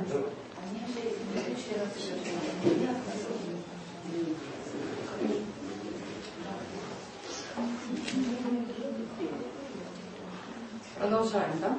Продолжаем, да?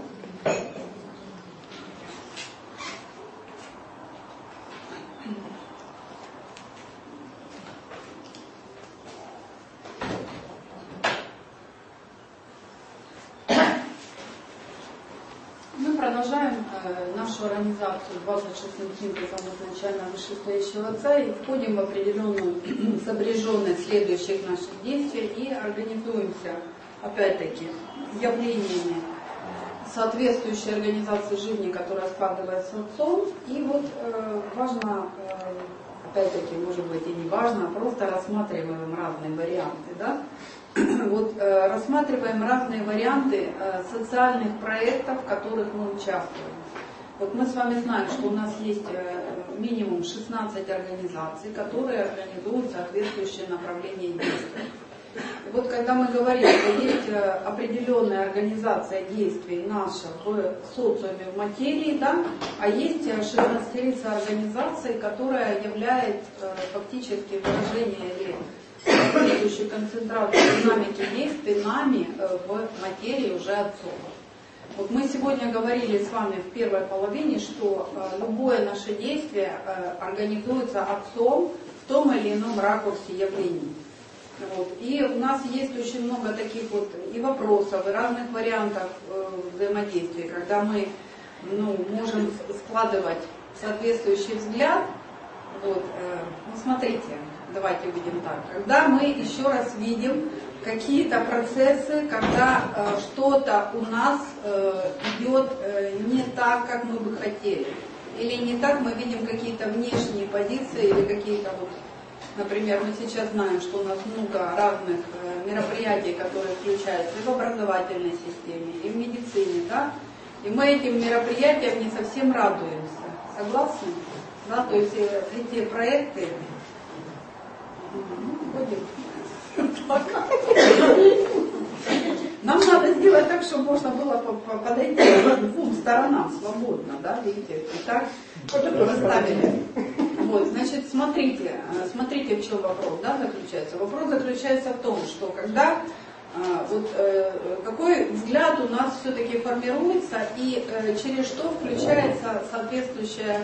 Мы продолжаем нашу организацию 26-м синтезом изначально вышестоящего Отца и входим в определенную сопряженность следующих наших действий и организуемся, опять-таки, явлениями соответствующей организации жизни, которая складывается Отцом. И вот важно, опять-таки, может быть и не важно, просто рассматриваем разные варианты, да? Вот рассматриваем разные варианты социальных проектов, в которых мы участвуем. Вот мы с вами знаем, что у нас есть минимум 16 организаций, которые организуют соответствующее направление действий. И вот когда мы говорим, что есть определенная организация действий наша в социуме, в материи, да, а есть 16-лицая организация, которая является фактически выражением или соответствующей концентрации динамики действий нами в материи уже Отцом. Вот мы сегодня говорили с вами в первой половине, что любое наше действие организуется Отцом в том или ином ракурсе явлений. Вот. И у нас есть очень много таких вот и вопросов, и разных вариантов взаимодействия, когда мы можем складывать соответствующий взгляд. Вот. Смотрите, давайте увидим так. Когда мы еще раз видим какие-то процессы, когда что-то у нас идет не так, как мы бы хотели, или не так мы видим какие-то внешние позиции, или какие-то вот, например, мы сейчас знаем, что у нас много разных мероприятий, которые включаются и в образовательной системе, и в медицине, да, и мы этим мероприятиям не совсем радуемся. Согласны? Да, то есть эти проекты нам надо сделать так, чтобы можно было подойти к двум сторонам свободно, да, видите, и так расставили. Вот, значит, смотрите, в чем вопрос, да, заключается. Вопрос заключается в том, что когда какой взгляд у нас все-таки формируется и через что включается соответствующая,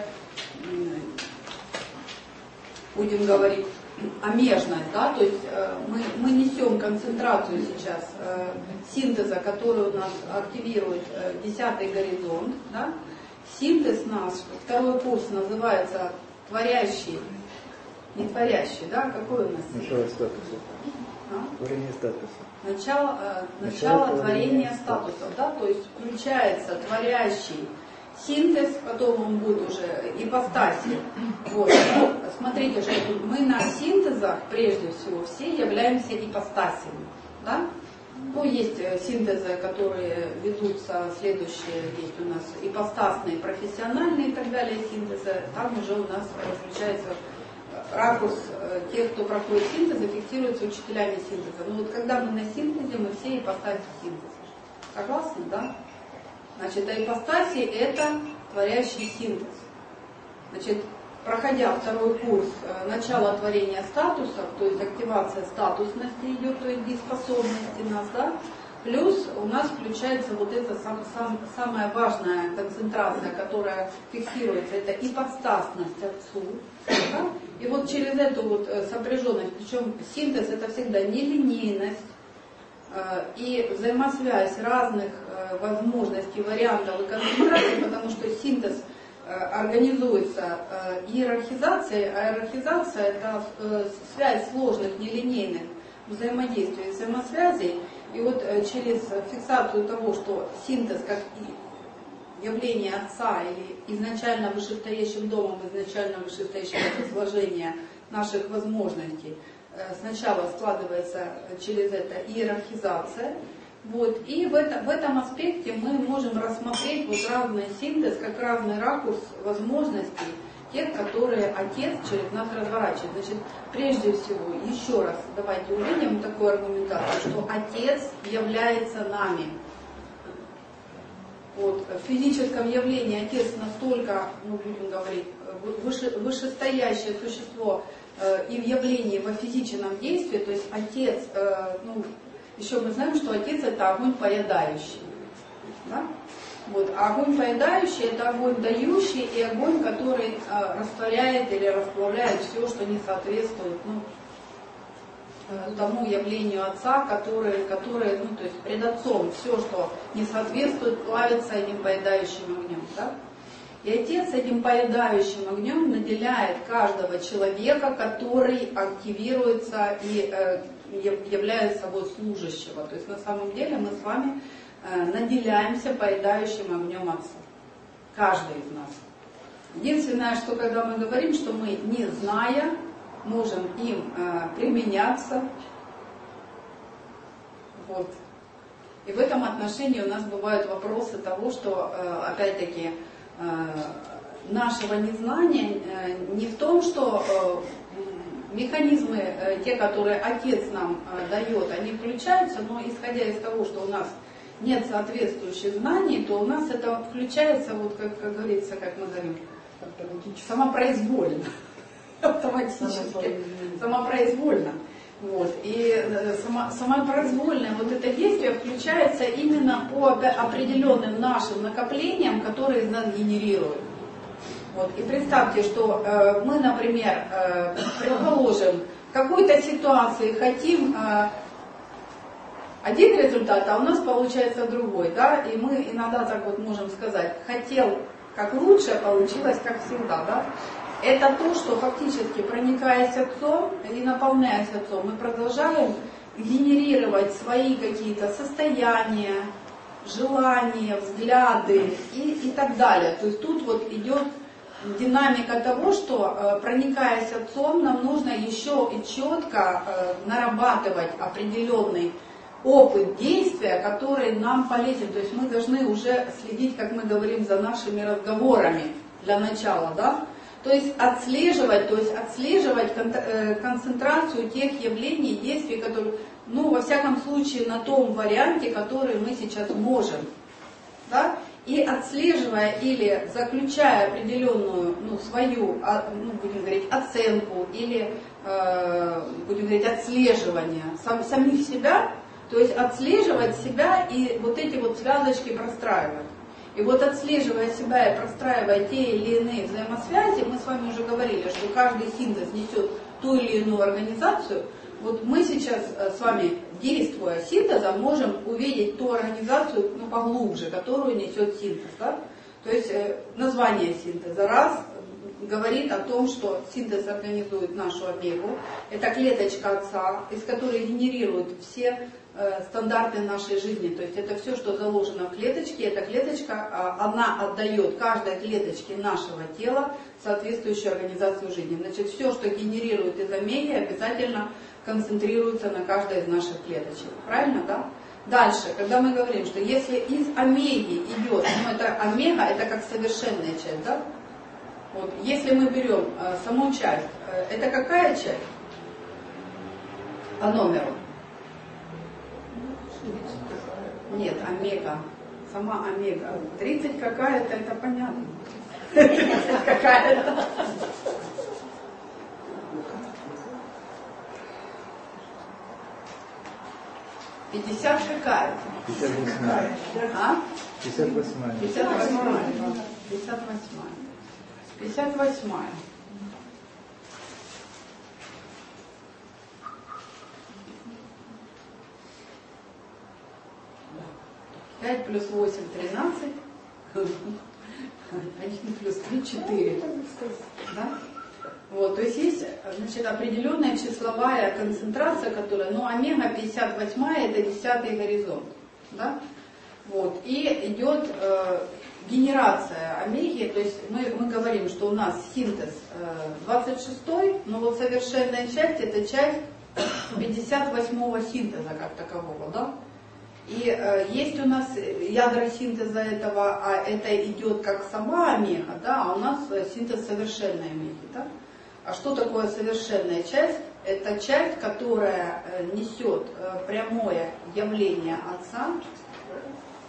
будем говорить, омежность, да, то есть мы несем концентрацию сейчас синтеза, который у нас активирует 10-й горизонт, да. Синтез наш, второй курс называется творящий, не творящий, да, какой у нас? Начало статуса. Творение статуса. Начало творения статусов, да, то есть включается творящий синтез, потом он будет уже ипостаси. Вот. Смотрите, что мы на синтезах, прежде всего, все являемся ипостасями. Да? Ну, есть синтезы, которые ведутся, следующие есть у нас ипостасные, профессиональные и так далее синтезы. Там уже у нас включается ракурс тех, кто проходит синтезы, фиксируется учителями синтеза. Но вот когда мы на синтезе, мы все ипостаси синтеза. Согласны, да? Значит, ипостаси – это творящий синтез. Значит, проходя второй курс начала творения статусов, то есть активация статусности идет, то есть дееспособности нас, да, плюс у нас включается вот эта самая важная концентрация, которая фиксируется, это ипостасность Отцу. Да? И вот через эту вот сопряженность, причем синтез это всегда нелинейность, и взаимосвязь разных возможностей, вариантов и концентраций, потому что синтез организуется иерархизацией, а иерархизация это связь сложных нелинейных взаимодействий и взаимосвязей. И вот через фиксацию того, что синтез как явление Отца или изначально вышестоящим домом, изначально вышестоящим это сложение наших возможностей, сначала складывается через это иерархизация. Вот. И в этом аспекте мы можем рассмотреть вот разный синтез, как разный ракурс возможностей, тех, которые Отец через нас разворачивает. Значит, прежде всего, еще раз давайте увидим такую аргументацию, что Отец является нами. Вот. В физическом явлении Отец настолько, ну, будем говорить, вышестоящее существо и в явлении, во физическом действии, то есть Отец, ну, еще мы знаем, что Отец это огонь поедающий. Да? Вот. А огонь поедающий это огонь дающий и огонь, который растворяет или расплавляет все, что не соответствует, ну, тому явлению Отца, который, ну, то есть пред Отцом все, что не соответствует, плавится этим поедающим огнем. Да? И Отец этим поедающим огнем наделяет каждого человека, который активируется и является собой служащего. То есть на самом деле мы с вами наделяемся поедающим огнем Отца. Каждый из нас. Единственное, что когда мы говорим, что мы, не зная, можем им применяться. Вот. И в этом отношении у нас бывают вопросы того, что, опять-таки, нашего незнания не в том, что механизмы, те, которые Отец нам дает, они включаются, но исходя из того, что у нас нет соответствующих знаний, то у нас это включается, вот как говорится, как мы говорим, самопроизвольно. Автоматически, самопроизвольно. Вот. И самопроизвольное вот это действие включается именно по определенным нашим накоплениям, которые из нас генерируют. Вот. И представьте, что мы, например, предположим, в какой-то ситуации хотим один результат, а у нас получается другой. Да? И мы иногда так вот можем сказать, хотел как лучше, а получилось как всегда. Да? Это то, что фактически, проникаясь Отцом и наполняясь Отцом, мы продолжаем генерировать свои какие-то состояния, желания, взгляды и так далее. То есть тут вот идет динамика того, что, проникаясь Отцом, нам нужно еще и четко нарабатывать определенный опыт действия, который нам полезен. То есть мы должны уже следить, как мы говорим, за нашими разговорами для начала, да? То есть отслеживать концентрацию тех явлений и действий, которые, ну, во всяком случае, на том варианте, который мы сейчас можем. Да? И отслеживая или заключая определенную, ну, свою, ну, будем говорить, оценку или, будем говорить, отслеживание самих себя, то есть отслеживать себя и вот эти вот связочки простраивать. И вот отслеживая себя и простраивая те или иные взаимосвязи, мы с вами уже говорили, что каждый синтез несет ту или иную организацию. Вот мы сейчас с вами, действуя синтезом, можем увидеть ту организацию, ну, поглубже, которую несет синтез. Да? То есть название синтеза раз говорит о том, что синтез организует нашу омегу. Это клеточка Отца, из которой генерируют все стандарты нашей жизни. То есть это все, что заложено в клеточке. Эта клеточка, она отдает каждой клеточке нашего тела соответствующую организацию жизни. Значит, все, что генерирует из омеги, обязательно концентрируется на каждой из наших клеточек. Правильно, да? Дальше, когда мы говорим, что если из омеги идет, ну, это омега, это как совершенная часть, да? Вот, если мы берем саму часть, это какая часть? По номеру. Нет, омега. Сама омега. 30 какая-то, это понятно. 30 какая-то. 50 какая-то. 58. А? 58. 58. 58. 5 плюс 8 – 13. 1 плюс 3 – 4. Да? Вот, то есть есть, значит, определенная числовая концентрация, которая, ну, омега 58 – это 10-й горизонт. Да? Вот, и идет генерация омеги, то есть мы говорим, что у нас синтез 26-й, но вот совершенная часть – это часть 58-го синтеза как такового. Да? И есть у нас ядра синтеза этого, а это идет как сама омега, да, а у нас синтез совершенной омеги. Да? А что такое совершенная часть? Это часть, которая несет прямое явление Отца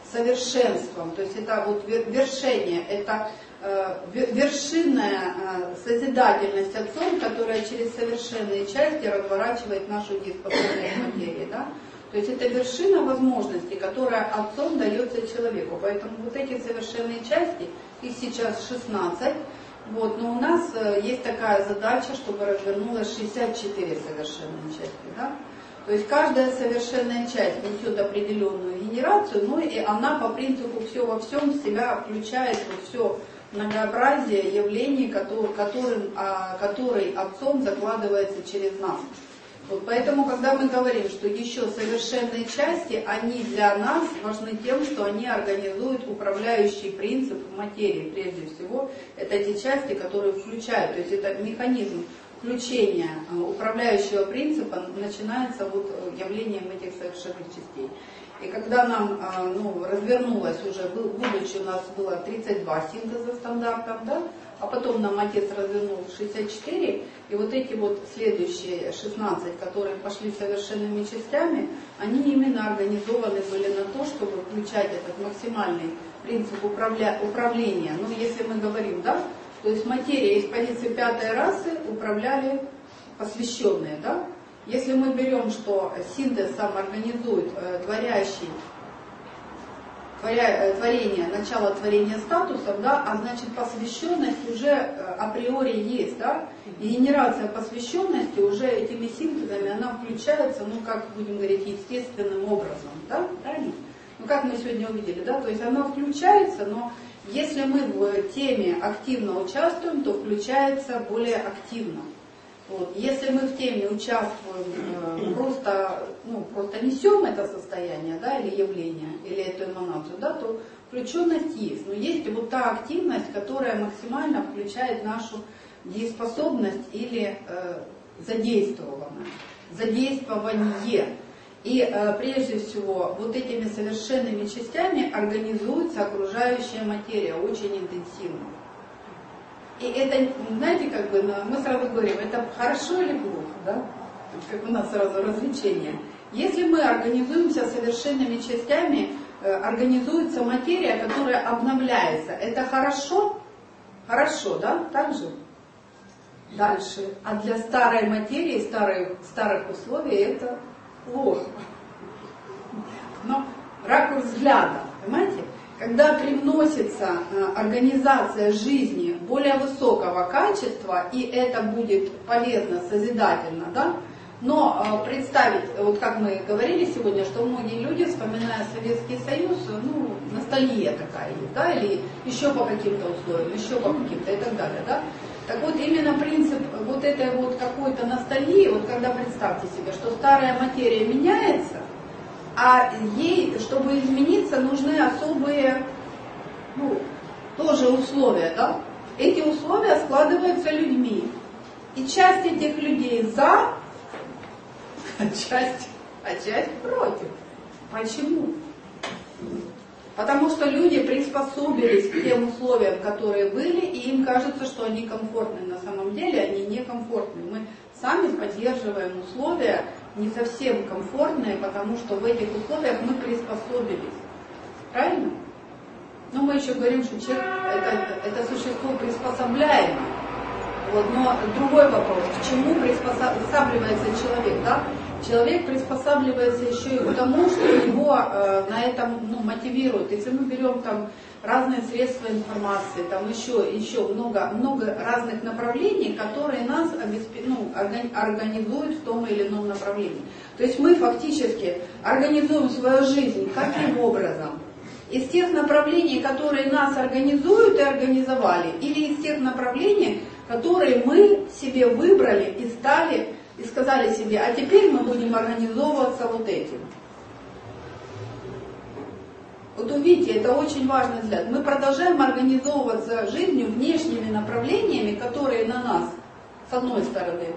совершенством, то есть это вот вершение, это вершинная созидательность Отцом, которая через совершенные части разворачивает нашу дееспособность материи. Да? То есть это вершина возможностей, которая Отцом дается человеку. Поэтому вот эти совершенные части, их сейчас 16, вот, но у нас есть такая задача, чтобы развернулось 64 совершенные части. Да? То есть каждая совершенная часть несет определенную генерацию, но и она по принципу все во всем в себя включает вот все многообразие явлений, который Отцом закладывается через нас. Вот поэтому, когда мы говорим, что еще совершенные части, они для нас важны тем, что они организуют управляющий принцип материи. Прежде всего, это те части, которые включают, то есть это механизм включения управляющего принципа начинается вот явлением этих совершенных частей. И когда нам развернулось уже, будучи у нас было 32 синтеза стандартов, да, а потом нам Отец развернул 64, и вот эти вот следующие 16, которые пошли совершенными частями, они именно организованы были на то, чтобы включать этот максимальный принцип управления. Ну, если мы говорим, да, то есть материя из позиции пятой расы управляли посвященные, да. Если мы берем, что синтез сам организует творение, начало творения статусов, да, а значит посвященность уже априори есть, да, и генерация посвященности уже этими синтезами, она включается, ну как будем говорить, естественным образом, да, правильно? Ну как мы сегодня увидели, да, то есть она включается, но если мы в теме активно участвуем, то включается более активно. Вот. Если мы в теме участвуем, просто несем это состояние, да, или явление, или эту эманацию, да, то включенность есть. Но есть вот та активность, которая максимально включает нашу дееспособность или задействование. И прежде всего вот этими совершенными частями организуется окружающая материя очень интенсивно. И это, знаете, как бы мы сразу говорим, это хорошо или плохо, да? Как у нас сразу развлечение. Если мы организуемся совершенными частями, организуется материя, которая обновляется. Это хорошо? Хорошо, да? Так же? Дальше. А для старой материи, старых условий это плохо. Но ракурс взгляда, понимаете? Когда привносится организация жизни более высокого качества, и это будет полезно, созидательно, да? Но представить, вот как мы говорили сегодня, что многие люди, вспоминая Советский Союз, ностальгия такая есть, да, или еще по каким-то условиям, еще по каким-то и так далее, да? Так вот, именно принцип вот этой вот какой-то ностальгии, вот когда представьте себе, что старая материя меняется, а ей, чтобы измениться, нужны особые, тоже условия, да? Эти условия складываются людьми. И часть этих людей за, а часть против. Почему? Потому что люди приспособились к тем условиям, которые были, и им кажется, что они комфортны. На самом деле они некомфортны. Мы сами поддерживаем условия не совсем комфортные, потому что в этих условиях мы приспособились. Правильно? Но мы еще говорим, что человек это существо приспособляемое. Вот, но другой вопрос, к чему приспосабливается человек, да? Человек приспосабливается еще и к тому, что его на этом мотивирует. Если мы берем там разные средства информации, там еще много разных направлений, которые нас организуют в том или ином направлении. То есть мы фактически организуем свою жизнь каким образом? Из тех направлений, которые нас организуют и организовали, или из тех направлений, которые мы себе выбрали и стали, и сказали себе, а теперь мы будем организовываться вот этим. Вот увидите, это очень важный взгляд. Мы продолжаем организовываться жизнью внешними направлениями, которые на нас, с одной стороны,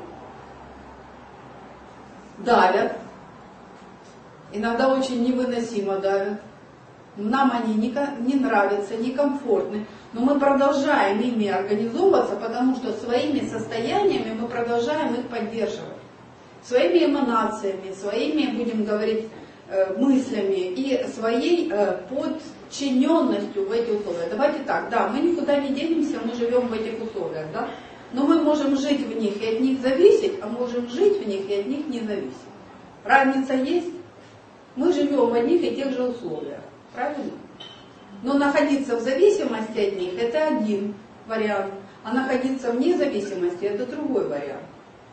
давят, иногда очень невыносимо давят. Нам они не нравятся, некомфортны, но мы продолжаем ими организовываться, потому что своими состояниями мы продолжаем их поддерживать. Своими эманациями, своими, будем говорить, мыслями и своей подчиненностью в эти условия. Давайте так, да, мы никуда не денемся, мы живем в этих условиях, да, но мы можем жить в них и от них зависеть, а можем жить в них и от них не зависеть. Разница есть? Мы живем в одних и тех же условиях, правильно? Но находиться в зависимости от них – это один вариант, а находиться вне зависимости – это другой вариант.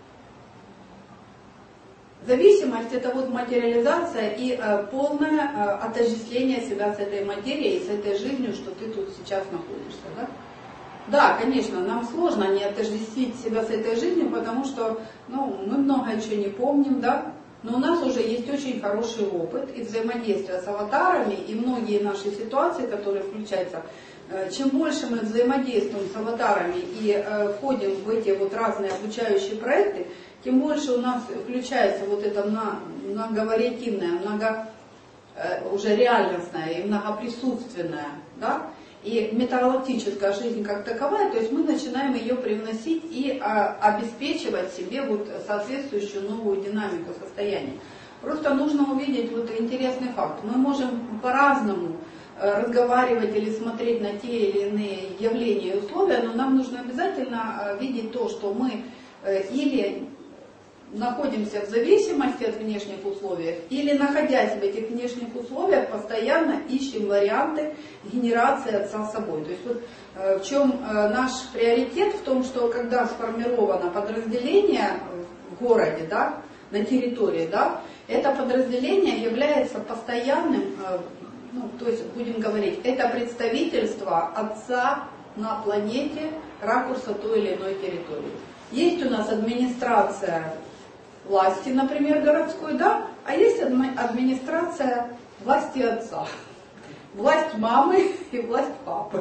Зависимость – это вот материализация и полное отождествление себя с этой материей, с этой жизнью, что ты тут сейчас находишься. Да? Да, конечно, нам сложно не отождествить себя с этой жизнью, потому что мы многое чего не помним, да? Но у нас уже есть очень хороший опыт и взаимодействия с аватарами, и многие наши ситуации, которые включаются, чем больше мы взаимодействуем с аватарами и входим в эти вот разные обучающие проекты, тем больше у нас включается вот это многовариативное, уже реальностное и многоприсутственное, да? И метагалактическая жизнь как таковая, то есть мы начинаем ее привносить и обеспечивать себе вот соответствующую новую динамику состояния. Просто нужно увидеть вот интересный факт. Мы можем по-разному разговаривать или смотреть на те или иные явления и условия, но нам нужно обязательно видеть то, что мы или находимся в зависимости от внешних условий, или, находясь в этих внешних условиях, постоянно ищем варианты генерации отца собой. То есть вот в чем наш приоритет? В том, что когда сформировано подразделение в городе, да, на территории, да, это подразделение является постоянным, то есть будем говорить, это представительство отца на планете ракурса той или иной территории. Есть у нас администрация власти, например, городской, да, а есть администрация власти отца. Власть мамы и власть папы.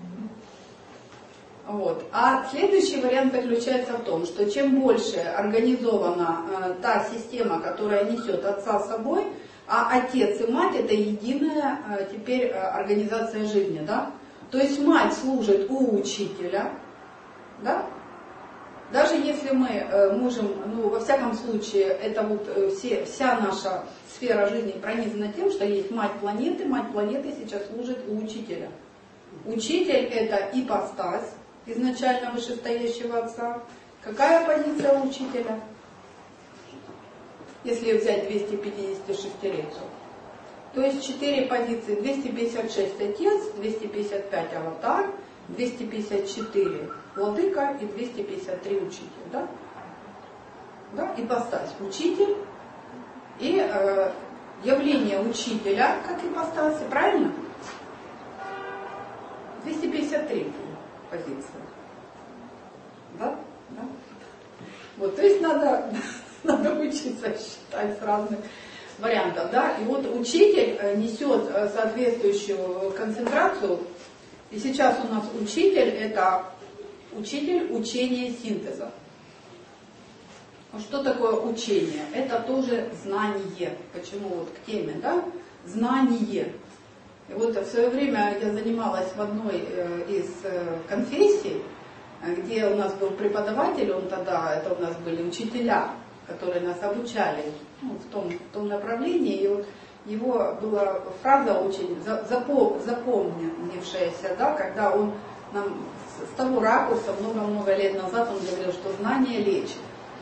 Вот. А следующий вариант заключается в том, что чем больше организована та система, которая несет отца с собой, а отец и мать это единая теперь организация жизни, да? То есть мать служит у учителя, да? Даже если мы можем, во всяком случае, это вот вся наша сфера жизни пронизана тем, что есть мать планеты сейчас служит у учителя. Учитель это ипостась изначально вышестоящего отца. Какая позиция у учителя? Если взять 256-рейцев. То есть 4 позиции, 256 отец, 255 аватар, 254 владыка и 253 учитель, да? Да? Ипостась учитель и явление учителя как ипостаси, правильно? 253 позиция. Да? Да? Вот, то есть надо учиться считать с разных вариантов, да? И вот учитель несет соответствующую концентрацию. И сейчас у нас учитель это учитель учения синтеза. Что такое учение? Это тоже знание. Почему вот к теме, да? Знание. И вот в свое время я занималась в одной из конфессий, где у нас был преподаватель, это у нас были учителя, которые нас обучали в том направлении. И вот его была фраза очень запомнившаяся, да, когда он нам с того ракурса много-много лет назад он говорил, что знание лечит.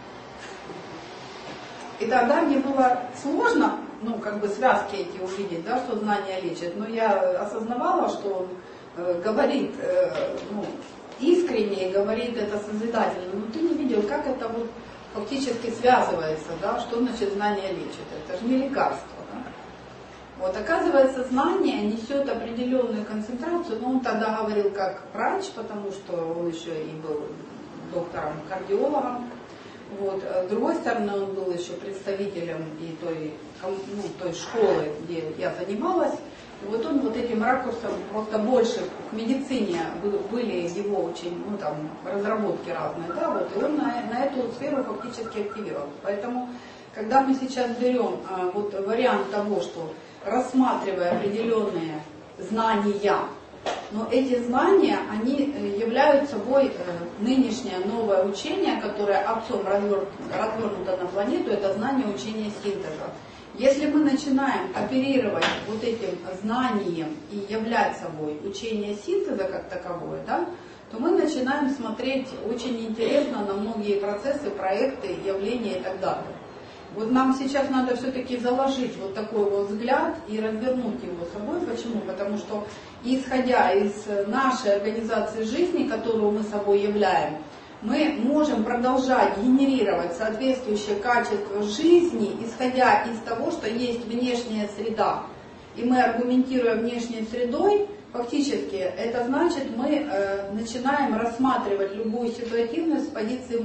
И тогда мне было сложно, связки эти увидеть, да, что знание лечит. Но я осознавала, что он говорит искренне, говорит это созидательно. Но ты не видел, как это вот фактически связывается, да, что значит знание лечит. Это же не лекарство. Да? Вот, оказывается, знание несет определенную концентрацию, но он тогда говорил как врач, потому что он еще и был доктором-кардиологом. Вот. С другой стороны, он был еще представителем и той школы, где я занималась. И вот он вот этим ракурсом просто больше к медицине были его очень, разработки разные, да, вот, и он на эту сферу фактически активировал. Поэтому, когда мы сейчас берем вариант того, что рассматривая определенные знания, Но эти знания, они являются собой нынешнее новое учение, которое отцом развернуто на планету, это знание учения синтеза. Если мы начинаем оперировать вот этим знанием и являть собой учение синтеза как таковое, да, то мы начинаем смотреть очень интересно на многие процессы, проекты, явления и так далее. Вот нам сейчас надо все-таки заложить вот такой вот взгляд и развернуть его собой. Почему? Потому что, исходя из нашей организации жизни, которую мы собой являем, мы можем продолжать генерировать соответствующее качество жизни, исходя из того, что есть внешняя среда. И мы аргументируя внешней средой, фактически это значит, мы начинаем рассматривать любую ситуативность с позиции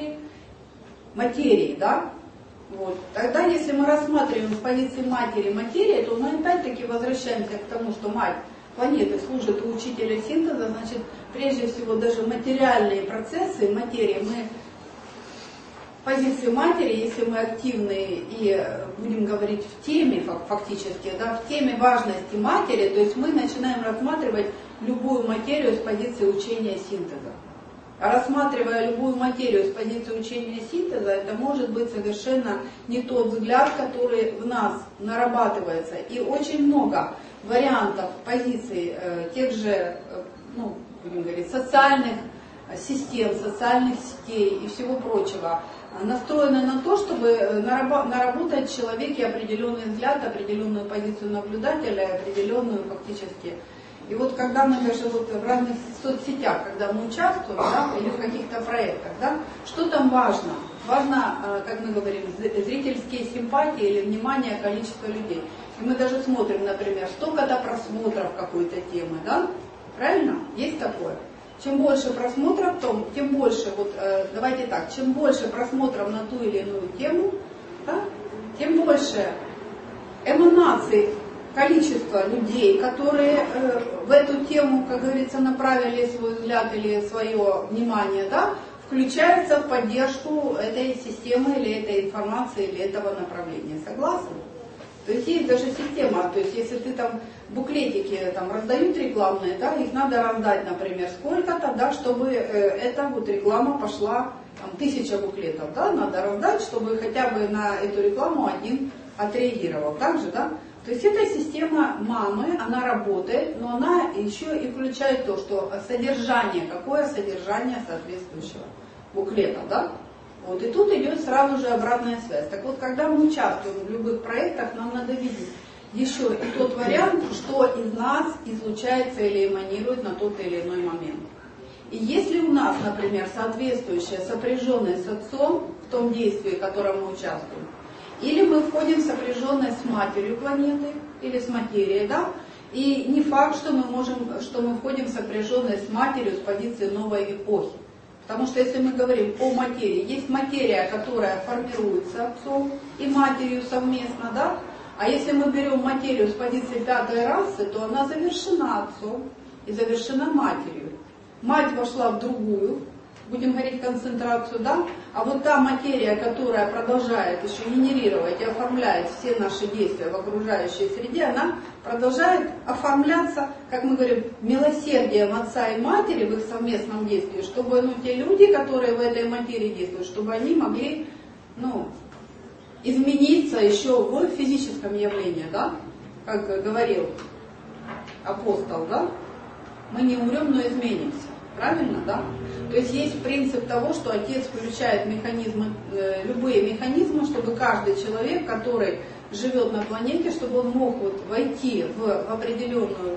материи, да? Вот. Тогда, если мы рассматриваем с позиции материи, то мы опять-таки возвращаемся к тому, что мать планеты служит у учителя синтеза, значит, прежде всего даже материальные процессы, материи, мы в позиции матери, если мы активны и будем говорить в теме фактически, да, в теме важности матери, то есть мы начинаем рассматривать любую материю с позиции учения синтеза. А рассматривая любую материю с позиции учения синтеза, это может быть совершенно не тот взгляд, который в нас нарабатывается. И очень много вариантов позиций тех же, ну, будем говорить, социальных систем, социальных сетей и всего прочего, настроены на то, чтобы наработать в человеке определенный взгляд, определенную позицию наблюдателя, определенную фактически. И вот когда мы даже вот в разных соцсетях, когда мы участвуем, да, или в каких-то проектах, да, что там важно? Важно, как мы говорим, зрительские симпатии или внимание количества людей. И мы даже смотрим, например, столько-то просмотров какой-то темы, да? Правильно? Есть такое? Чем больше просмотров, тем больше, вот давайте так, чем больше просмотров на ту или иную тему, да, тем больше эманаций, количество людей, которые в эту тему, как говорится, направили свой взгляд или свое внимание, да, включается в поддержку этой системы или этой информации или этого направления. Согласны? То есть есть даже система, то есть если ты там буклетики там раздают рекламные, да, их надо раздать, например, сколько-то, да, чтобы эта вот реклама пошла, там, 1000 буклетов, да, надо раздать, чтобы хотя бы на эту рекламу один отреагировал. Так же, да? То есть эта система мамы, она работает, но она еще и включает то, что содержание, какое содержание соответствующего буклета, да? Вот, и тут идет сразу же обратная связь. Так вот, когда мы участвуем в любых проектах, нам надо видеть еще и тот вариант, что из нас излучается или эманирует на тот или иной момент. И если у нас, например, соответствующая сопряженность с отцом в том действии, в котором мы участвуем, или мы входим в сопряженность с матерью планеты, или с материей, да, и не факт, что мы входим в сопряженность с матерью с позиции новой эпохи. Потому что если мы говорим о материи, есть материя, которая формируется отцом и матерью совместно, да, а если мы берем материю с позиции пятой расы, то она завершена отцом и завершена матерью. Мать вошла в другую, будем говорить, концентрацию, да, а вот та материя, которая продолжает еще генерировать и оформляет все наши действия в окружающей среде, она продолжает оформляться, как мы говорим, милосердием отца и матери в их совместном действии, чтобы те люди, которые в этой материи действуют, чтобы они могли измениться еще в физическом явлении, да, как говорил апостол, да, мы не умрем, но изменимся. Правильно, да? То есть есть принцип того, что Отец включает механизмы, любые механизмы, чтобы каждый человек, который живет на планете, чтобы он мог вот войти в определенную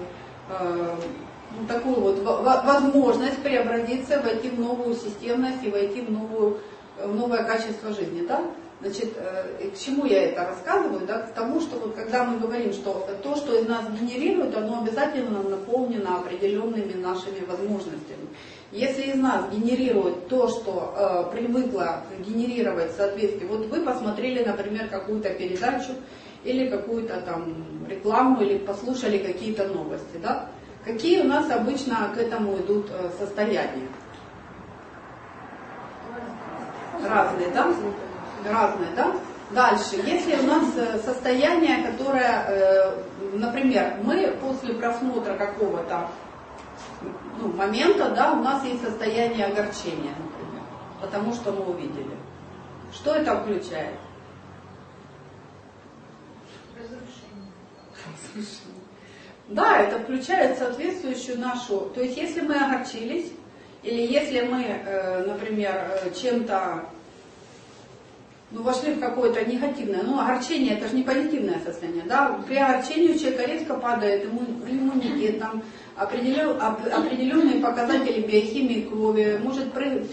такую вот возможность преобразиться, войти в новую системность и войти в новое качество жизни, да? Значит, к чему я это рассказываю? Да? К тому, что вот когда мы говорим, что то, что из нас генерирует, оно обязательно наполнено определенными нашими возможностями. Если из нас генерирует то, что привыкло генерировать в соответствии, вот вы посмотрели, например, какую-то передачу или какую-то там рекламу, или послушали какие-то новости, да? Какие у нас обычно к этому идут состояния? Разные, да? Разные, да? Дальше, если у нас состояние, которое, например, мы после просмотра какого-то момента, да, у нас есть состояние огорчения, например, потому что мы увидели. Что это включает? Разрушение. Да, это включает соответствующую нашу... То есть, если мы огорчились, или если мы, например, чем-то вошли в какое-то негативное, огорчение это же не позитивное состояние, да, при огорчении у человека резко падает иммунитет, там определенные показатели биохимии крови, может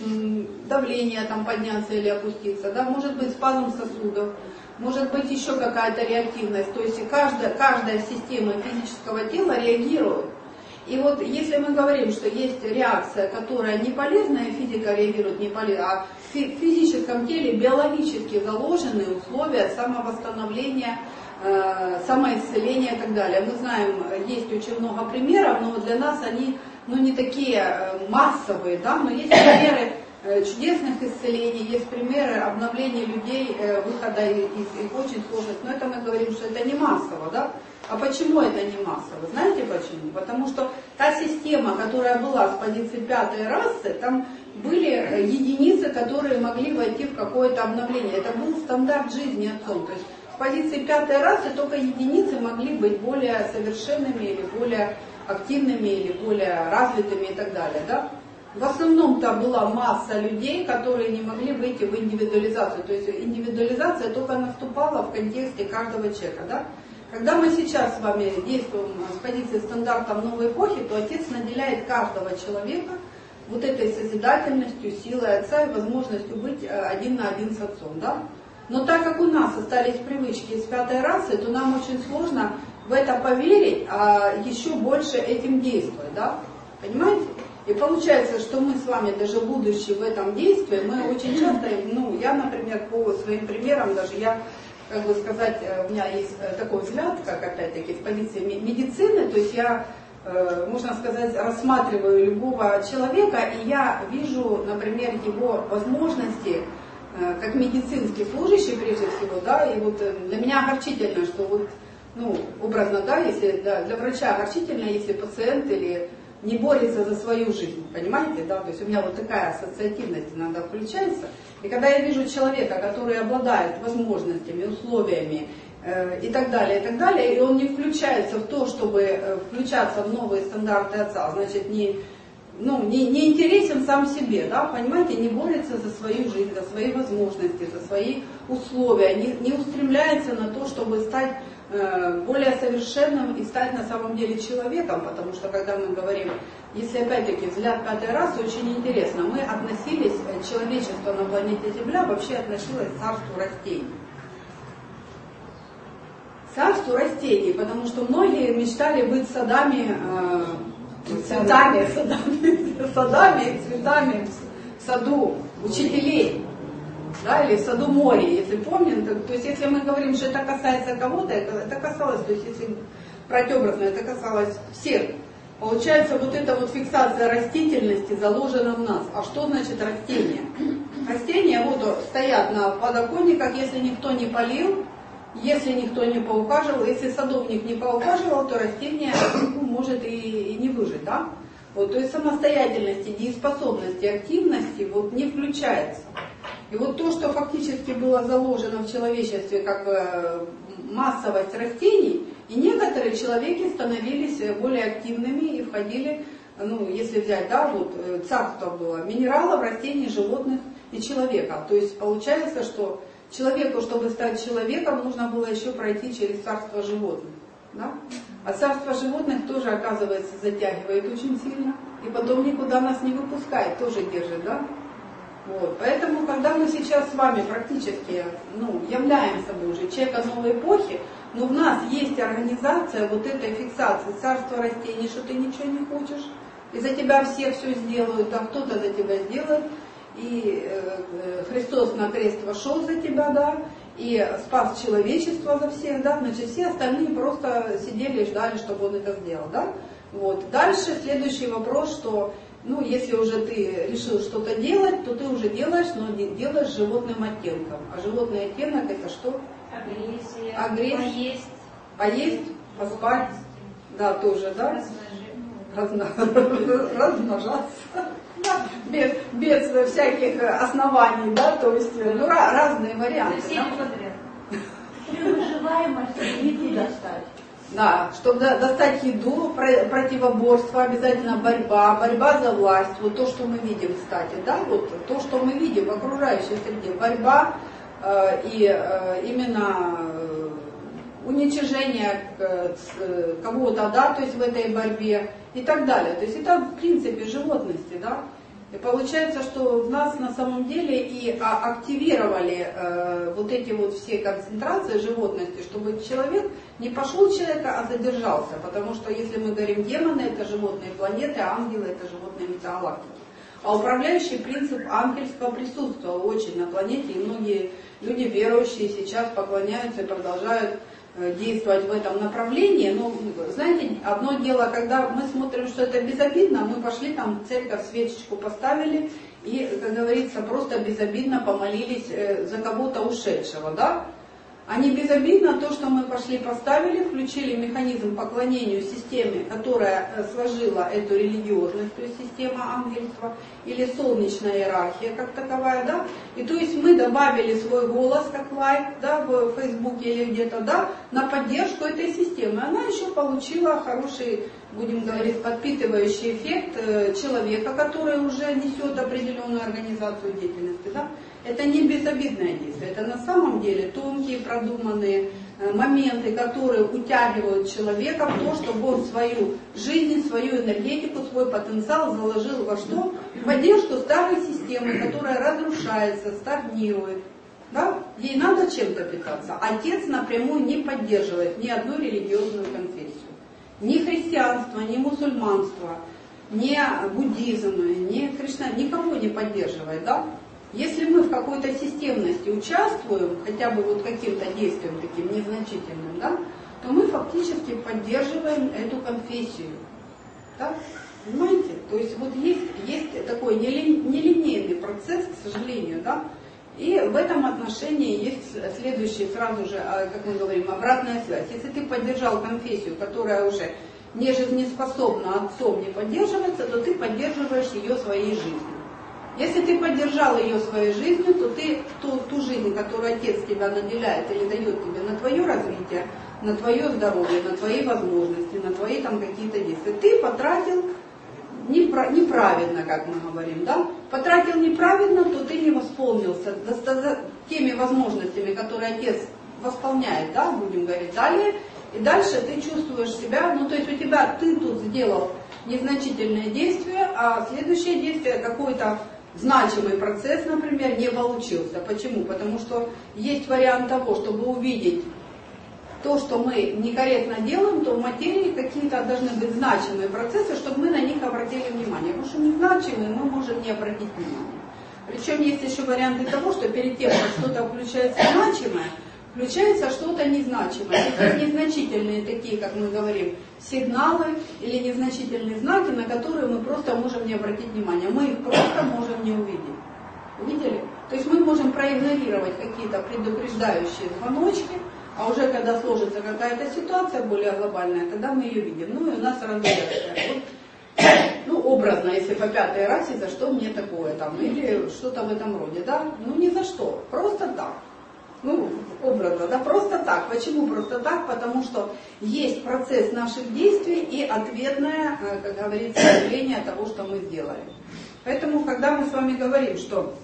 давление там подняться или опуститься, да, может быть спазм сосудов, может быть еще какая-то реактивность, то есть каждая система физического тела реагирует. И вот если мы говорим, что есть реакция, которая не полезная, физика реагирует не полезно, а в физическом теле биологически заложены условия самовосстановления, самоисцеления и так далее. Мы знаем, есть очень много примеров, но для нас они не такие массовые, да, но есть примеры чудесных исцелений, есть примеры обновления людей, выхода из очень сложных, но это мы говорим, что это не массово, да. А почему это не массово? Знаете почему? Потому что та система, которая была с позиции пятой расы, там были единицы, которые могли войти в какое-то обновление. Это был стандарт жизни отцом. То есть с позиции пятой расы только единицы могли быть более совершенными или более активными или более развитыми и так далее. Да? В основном-то была масса людей, которые не могли выйти в индивидуализацию. То есть индивидуализация только наступала в контексте каждого человека. Да? Когда мы сейчас с вами действуем с позиции стандартов новой эпохи, то Отец наделяет каждого человека вот этой созидательностью, силой Отца и возможностью быть один на один с Отцом. Да? Но так как у нас остались привычки из пятой расы, то нам очень сложно в это поверить, а еще больше этим действовать. Да? Понимаете? И получается, что мы с вами, даже будучи в этом действии, мы очень часто, я, например, по своим примерам, даже я, как бы сказать, у меня есть такой взгляд, как опять-таки в позиции медицины, то есть я, можно сказать, рассматриваю любого человека, и я вижу, например, его возможности, как медицинский служащий прежде всего, да, и вот для меня огорчительно, что вот, образно, да, если для врача огорчительно, если пациент или не борется за свою жизнь, понимаете, да, то есть у меня вот такая ассоциативность иногда включается, и когда я вижу человека, который обладает возможностями, условиями и так далее, и он не включается в то, чтобы включаться в новые стандарты Отца, значит, не интересен сам себе, да, понимаете, не борется за свою жизнь, за свои возможности, за свои условия, не устремляется на то, чтобы стать более совершенным и стать на самом деле человеком, потому что когда мы говорим, если опять-таки взгляд пятой расы, очень интересно, мы относились, человечество на планете Земля вообще относилось к царству растений. Царству растений, потому что многие мечтали быть садами, цветами, садами и цветами в саду учителей. Да, или в саду моря, если помним, то есть если мы говорим, что это касается кого-то, это касалось, то есть если брать образно, это касалось всех. Получается, вот эта вот фиксация растительности заложена в нас. А что значит растения? Растения вот стоят на подоконниках, если никто не полил, если никто не поухаживал, если садовник не поухаживал, то растение может и не выжить, да? Вот, то есть самостоятельности, дееспособности, активности вот не включается. И вот то, что фактически было заложено в человечестве как массовость растений, и некоторые человеки становились более активными и входили, если взять, да, вот царство было минералов, растений, животных и человека. То есть получается, что человеку, чтобы стать человеком, нужно было еще пройти через царство животных. Да? А царство животных тоже, оказывается, затягивает очень сильно, и потом никуда нас не выпускает, тоже держит, да? Вот. Поэтому, когда мы сейчас с вами практически являем собой уже человека новой эпохи, но в нас есть организация вот этой фиксации царства растений, что ты ничего не хочешь, и за тебя все сделают, а кто-то за тебя сделает, и Христос на крест вошел за тебя, да, и спас человечество за всех, да, значит, все остальные просто сидели и ждали, чтобы он это сделал, да. Вот. Дальше следующий вопрос, что если уже ты решил что-то делать, то ты уже делаешь, но делаешь с животным оттенком. А животный оттенок это что? Агрессия. Поесть, поспать, да, тоже, да. размножаться. Да, без всяких оснований, да, то есть разные варианты. Все подряд. При выживаемости еды достать. Да, чтобы достать еду, противоборство, обязательно борьба за власть. Вот то, что мы видим, кстати, да, вот то, что мы видим в окружающей среде, борьба и именно уничижение кого-то, да, то есть в этой борьбе и так далее. То есть это в принципе животности, да. И получается, что в нас на самом деле и активировали вот эти вот все концентрации животности, чтобы человек не пошел человека, а задержался. Потому что если мы говорим демоны, это животные планеты, а ангелы это животные метагалактики. А управляющий принцип ангельского присутствовал очень на планете, и многие люди верующие сейчас поклоняются и продолжают действовать в этом направлении. Но, знаете, одно дело, когда мы смотрим, что это безобидно, мы пошли там в церковь, свечечку поставили и, как говорится, просто безобидно помолились за кого-то ушедшего, да? А не безобидно то, что мы пошли поставили, включили механизм поклонению системе, которая сложила эту религиозность, то есть система ангельства, или солнечная иерархия как таковая, да, и то есть мы добавили свой голос как лайк, да, в Фейсбуке или где-то, да, на поддержку этой системы. Она еще получила хороший, будем говорить, подпитывающий эффект человека, который уже несет определенную организацию деятельности, да. Это не безобидное действие, это на самом деле тонкие, продуманные моменты, которые утягивают человека в то, чтобы он свою жизнь, свою энергетику, свой потенциал заложил во что? В поддержку старой системы, которая разрушается, стагнирует. Да? Ей надо чем-то питаться. Отец напрямую не поддерживает ни одну религиозную конфессию. Ни христианство, ни мусульманство, ни буддизм, ни Кришна, никого не поддерживает. Да? Если мы в какой-то системности участвуем, хотя бы вот каким-то действием таким незначительным, да, то мы фактически поддерживаем эту конфессию. Да? Понимаете? То есть вот есть такой нелинейный процесс, к сожалению, да, и в этом отношении есть следующий сразу же, как мы говорим, обратная связь. Если ты поддержал конфессию, которая уже не жизнеспособна, отцом не поддерживается, то ты поддерживаешь ее своей жизнью. Если ты поддержал ее своей жизнью, то ты ту жизнь, которую отец тебя наделяет или дает тебе на твое развитие, на твое здоровье, на твои возможности, на твои там какие-то действия, ты потратил неправильно, как мы говорим, да? Потратил неправильно, то ты не восполнился теми возможностями, которые отец восполняет, да, будем говорить далее, и дальше ты чувствуешь себя, ну то есть у тебя, ты тут сделал незначительное действие, а следующее действие какой-то значимый процесс, например, не получился. Почему? Потому что есть вариант того, чтобы увидеть то, что мы некорректно делаем, то в материи какие-то должны быть значимые процессы, чтобы мы на них обратили внимание. Потому что незначимые мы можем не обратить внимание. Причем есть еще варианты того, что перед тем, как что-то включается значимое, включается что-то незначимое. Это незначительные такие, как мы говорим, сигналы или незначительные знаки, на которые мы просто можем не обратить внимания. Мы их просто можем не увидеть. Увидели? То есть мы можем проигнорировать какие-то предупреждающие звоночки, а уже когда сложится какая-то ситуация более глобальная, тогда мы ее видим. Ну и у нас разбирается. Вот, ну, образно, если по пятой расе, за что мне такое там, или что-то в этом роде, да? Ну, ни за что, просто так. Ну, образно, да, просто так. Почему просто так? Потому что есть процесс наших действий и ответное, как говорится, явление того, что мы сделали. Поэтому, когда мы с вами говорим, что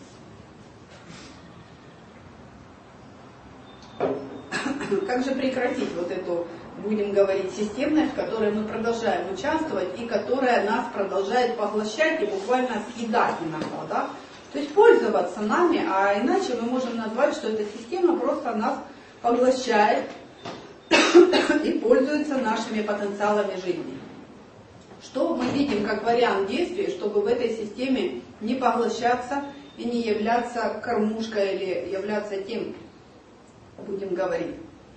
как же прекратить вот эту, будем говорить, системность, в которой мы продолжаем участвовать и которая нас продолжает поглощать и буквально съедать иногда, да? То есть пользоваться нами, а иначе мы можем назвать, что эта система просто нас поглощает и пользуется нашими потенциалами жизни. Что мы видим как вариант действий, чтобы в этой системе не поглощаться и не являться кормушкой или являться тем, будем говорить,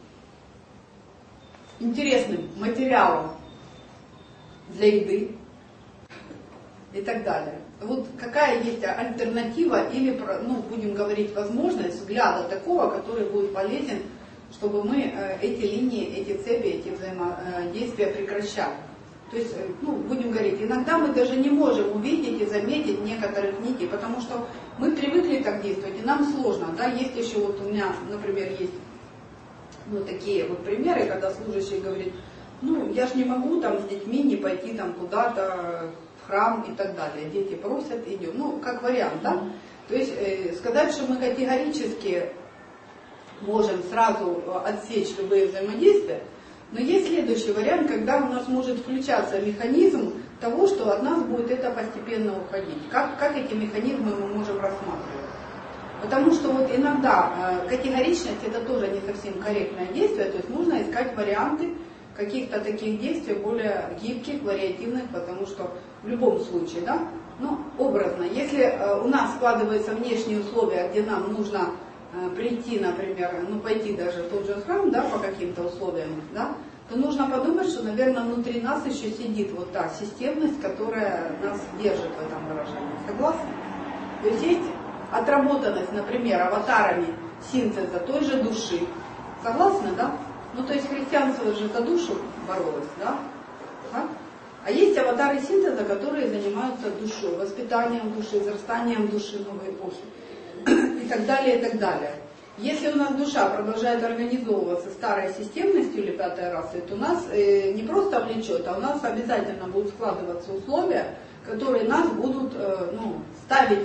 интересным материалом для еды и так далее. Вот какая есть альтернатива или, ну, будем говорить, возможность взгляда такого, который будет полезен, чтобы мы эти линии, эти цепи, эти взаимодействия прекращали. То есть, ну, будем говорить, иногда мы даже не можем увидеть и заметить некоторых нитей, потому что мы привыкли так действовать, и нам сложно. Да? Есть еще, вот у меня, например, есть вот такие вот примеры, когда служащий говорит, ну, я же не могу там с детьми не пойти там куда-то в храм и так далее. Дети просят, идем. Ну, как вариант, да? То есть сказать, что мы категорически можем сразу отсечь любые взаимодействия, но есть следующий вариант, когда у нас может включаться механизм того, что от нас будет это постепенно уходить. Как эти механизмы мы можем рассматривать? Потому что вот иногда категоричность это тоже не совсем корректное действие, то есть нужно искать варианты каких-то таких действий более гибких, вариативных, потому что в любом случае, да, ну, образно, если у нас складываются внешние условия, где нам нужно прийти, например, ну, пойти даже в тот же храм, да, по каким-то условиям, да, то нужно подумать, что, наверное, внутри нас еще сидит вот та системность, которая нас держит в этом выражении. Согласны? То есть есть отработанность, например, аватарами синтеза той же души. Согласны, да? Ну, то есть христианство же за душу боролось, да? А есть аватары синтеза, которые занимаются душой, воспитанием души, возрастанием души новой эпохи и так далее, и так далее. Если у нас душа продолжает организовываться старой системностью или пятой расой, то нас не просто влечет, а у нас обязательно будут складываться условия, которые нас будут ставить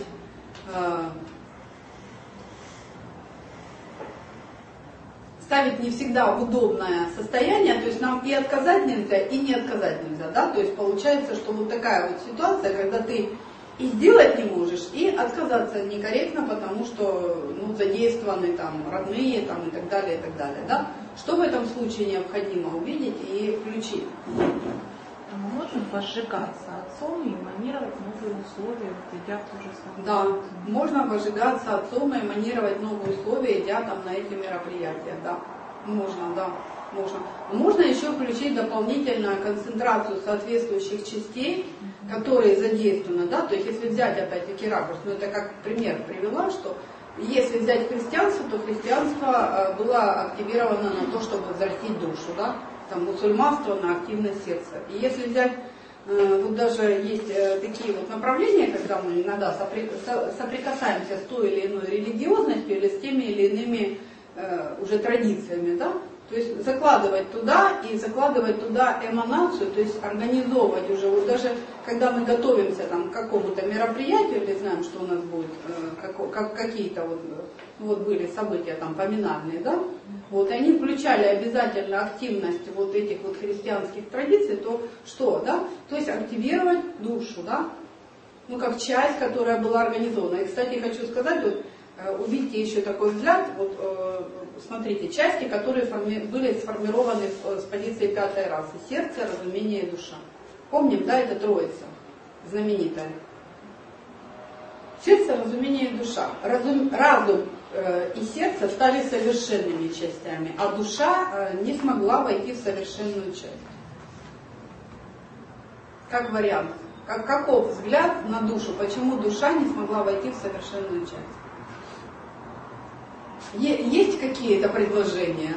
не всегда в удобное состояние, то есть нам и отказать нельзя, и не отказать нельзя, да, то есть получается, что вот такая вот ситуация, когда ты и сделать не можешь, и отказаться некорректно, потому что задействованы там родные там, и так далее, да. Что в этом случае необходимо увидеть и включить? Мы можем возжигаться отцом и эманировать новые условия, идя в ту же самую. Да, можно возжигаться отцом и эманировать новые условия, идя там на эти мероприятия, да. Можно, да, можно. Можно еще включить дополнительную концентрацию соответствующих частей, которые задействованы, да, то есть если взять опять-таки ракурс, это как пример привела, что если взять христианство, то христианство было активировано на то, чтобы взрастить душу, да, там мусульманство на активность сердца. И если взять, вот даже есть такие вот направления, когда мы иногда соприкасаемся с той или иной религиозностью или с теми или иными уже традициями, да, то есть закладывать туда эманацию, то есть организовывать уже, вот даже когда мы готовимся там, к какому-то мероприятию или знаем, что у нас будет, какие-то вот были события там поминальные, да, вот, и они включали обязательно активность вот этих вот христианских традиций, то что, да, то есть активировать душу, да, ну как часть, которая была организована. И, кстати, хочу сказать, вот, увидите еще такой взгляд, вот, смотрите, части, которые были сформированы с позиции пятой расы. Сердце, разумение и душа. Помним, да, это троица знаменитая. Сердце, разумение и душа. Разум и сердце стали совершенными частями, а душа не смогла войти в совершенную часть. Как вариант. Каков взгляд на душу? Почему душа не смогла войти в совершенную часть? Есть какие-то предложения?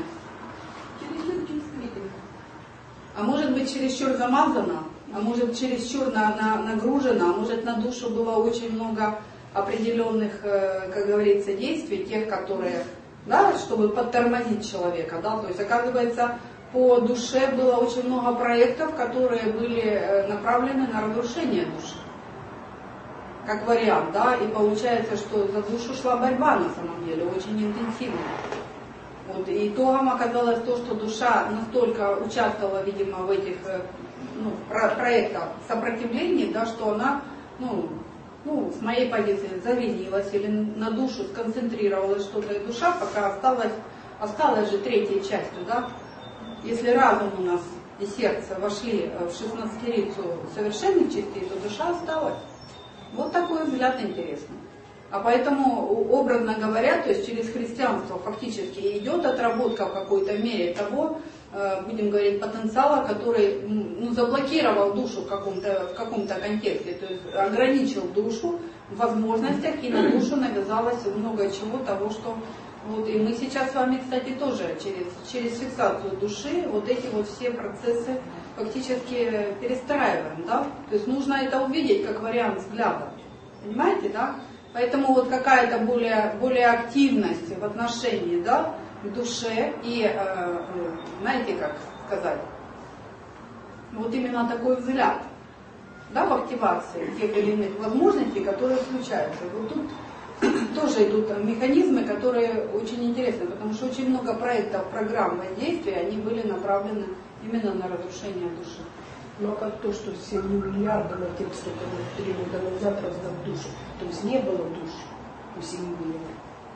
А может быть чересчур замазано, а может чересчур нагружено, а может на душу было очень много определенных, как говорится, действий, тех, которые, да, чтобы подтормозить человека, да, то есть оказывается по душе было очень много проектов, которые были направлены на разрушение души. Как вариант, да, и получается, что за душу шла борьба на самом деле, очень интенсивная. Вот, и итогом оказалось то, что душа настолько участвовала, видимо, в этих проектах сопротивления, да, что она, с моей позиции, завинилась или на душу сконцентрировалась что-то, и душа пока осталась же третьей частью, да. Если разум у нас и сердце вошли в 16-рицу совершенных частей, то душа осталась. Вот такой взгляд интересный. А поэтому, образно говоря, то есть через христианство фактически идет отработка в какой-то мере того, будем говорить, потенциала, который заблокировал душу в каком-то контексте, то есть ограничил душу в возможностях, и на душу навязалось много чего того, что Вот, и мы сейчас с вами, кстати, тоже через фиксацию души вот эти вот все процессы фактически перестраиваем, да? То есть нужно это увидеть как вариант взгляда, понимаете, да? Поэтому вот какая-то более активность в отношении, да, к душе и, знаете, как сказать, вот именно такой взгляд, да, в активации тех или иных возможностей, которые включаются. Вот тут тоже идут механизмы, которые очень интересны, потому что очень много проектов, программ воздействия, они были направлены именно на разрушение души. Но как то, что 7 миллиардов на тех, что 3 года назад раздал душу, то есть не было душ у 7 миллиардов.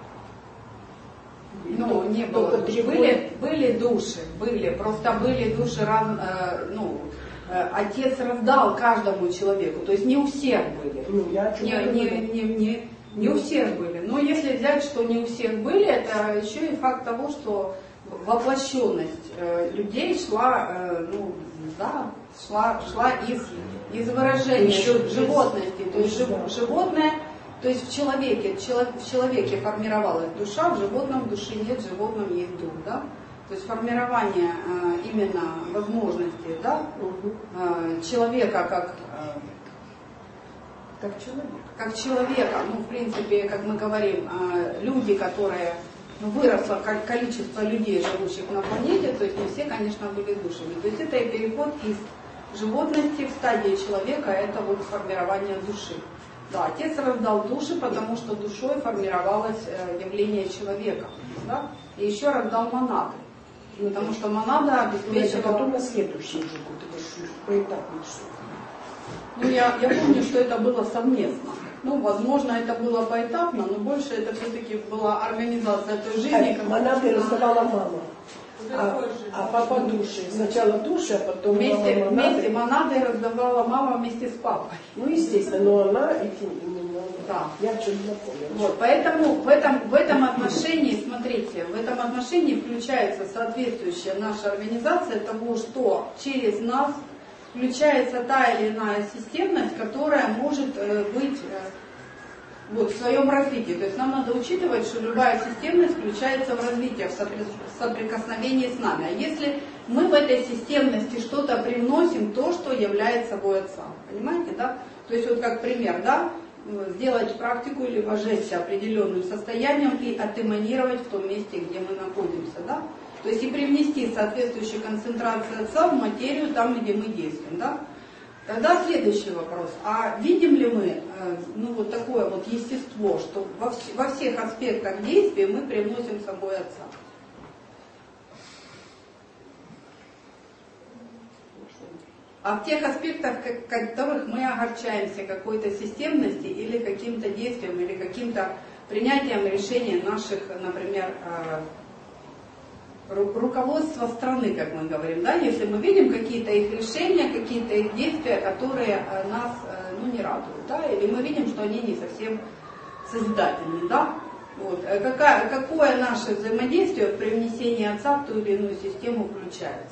Ну, не было душ. Были души, просто были души, Отец раздал каждому человеку, то есть не у всех были. Ну, Не у всех были. Но если взять, что не у всех были, это еще и факт того, что воплощенность людей шла из выражения животности. То есть животное, то есть в человеке формировалась душа, в животном души нет, в животном есть дух, да? То есть формирование именно возможности, да, человека как человека, в принципе, как мы говорим, люди, которые, выросло количество людей, живущих на планете, то есть не все, конечно, были душами. То есть это и переход из животности в стадии человека, это вот формирование души. Да, Отец раздал души, потому что душой формировалось явление человека, да, и еще раздал монады. Потому что монада обеспечивала... Потом на следующий уже год, это поэтапно что-то. Я помню, что это было совместно. Возможно, это было поэтапно, но больше это все-таки была организация той жизни. Монады раздавала мама, а папа души. Сначала души, а потом вместе монады раздавала мама вместе с папой. Естественно, но она именно... Да. Я что-то напомнила. Вот, поэтому в этом отношении, смотрите, в этом отношении включается соответствующая наша организация того, что через нас включается та или иная системность, которая может быть в своем развитии. То есть нам надо учитывать, что любая системность включается в развитие, в соприкосновении с нами. А если мы в этой системности что-то привносим, то, что является собой Отца. Понимаете, да? То есть вот как пример, да, сделать практику или вожечься определенным состоянием и отэманировать в том месте, где мы находимся, да? То есть и привнести соответствующую концентрацию Отца в материю там, где мы действуем, да? Тогда следующий вопрос. А видим ли мы вот такое вот естество, что во всех аспектах действия мы привносим с собой Отца? А в тех аспектах, в которых мы огорчаемся какой-то системности или каким-то действием, или каким-то принятием решения наших, например, руководства страны, как мы говорим, да, если мы видим какие-то их решения, какие-то их действия, которые нас не радуют, да, или мы видим, что они не совсем созидательны, да, вот. Какое наше взаимодействие при внесении Отца в ту или иную систему включается?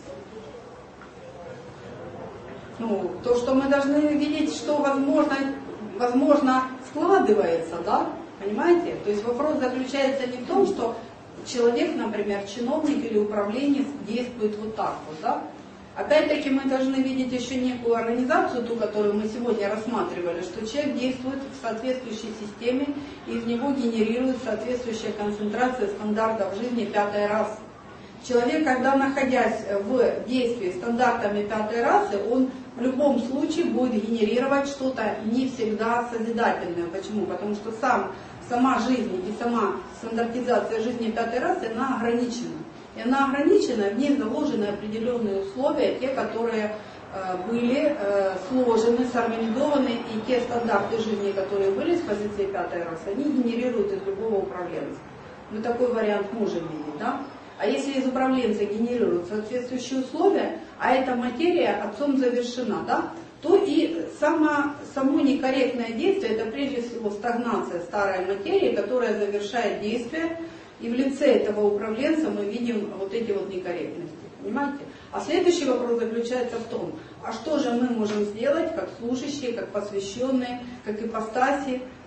То, что мы должны видеть, что возможно складывается, да, понимаете? То есть вопрос заключается не в том, что человек, например, чиновник или управленец действует вот так вот, да. Опять-таки мы должны видеть еще некую организацию, ту, которую мы сегодня рассматривали, что человек действует в соответствующей системе, и из него генерирует соответствующая концентрация стандартов жизни пятой расы. Человек, когда находясь в действии стандартами пятой расы, он в любом случае будет генерировать что-то не всегда созидательное. Почему? Потому что сама жизнь и сама стандартизация жизни пятой расы, она ограничена. И она ограничена, в ней заложены определенные условия, те, которые были сложены, сорганизованы, и те стандарты жизни, которые были с позиции пятой расы, они генерируют из любого управленца. Мы такой вариант можем видеть, да? А если из управленца генерируют соответствующие условия, а эта материя Отцом завершена, да, то и само некорректное действие, это прежде всего стагнация старой материи, которая завершает действие, и в лице этого управленца мы видим вот эти вот некорректности, понимаете? А следующий вопрос заключается в том, а что же мы можем сделать, как служащие, как посвященные, как ипостаси,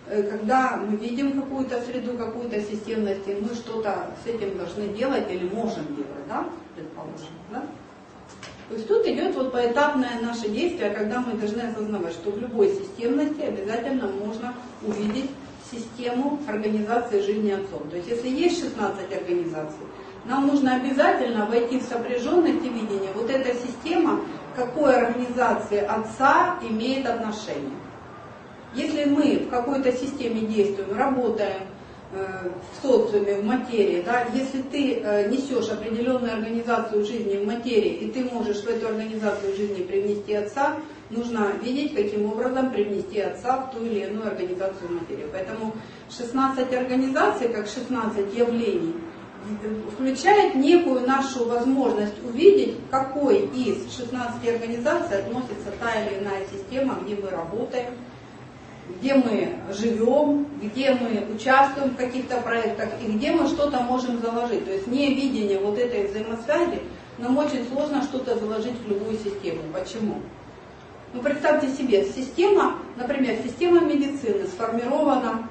когда мы видим какую-то среду, какую-то системность, и мы что-то с этим должны делать или можем делать, да, предположим, да? То есть тут идет вот поэтапное наше действие, когда мы должны осознавать, что в любой системности обязательно можно увидеть систему организации жизни отцом. То есть если есть 16 организаций, нам нужно обязательно войти в сопряженность и видение. Вот эта система, к какой организации отца имеет отношение. Если мы в какой-то системе действуем, работаем в социуме, в материи, да, если ты несешь определенную организацию жизни в материи, и ты можешь в эту организацию жизни привнести отца, нужно видеть, каким образом привнести отца в ту или иную организацию материи. Поэтому 16 организаций, как 16 явлений, включает некую нашу возможность увидеть, к какой из 16 организаций относится та или иная система, где мы работаем, где мы живем, где мы участвуем в каких-то проектах и где мы что-то можем заложить. То есть не видение вот этой взаимосвязи, нам очень сложно что-то заложить в любую систему. Почему? Ну, представьте себе, система, например, система медицины сформирована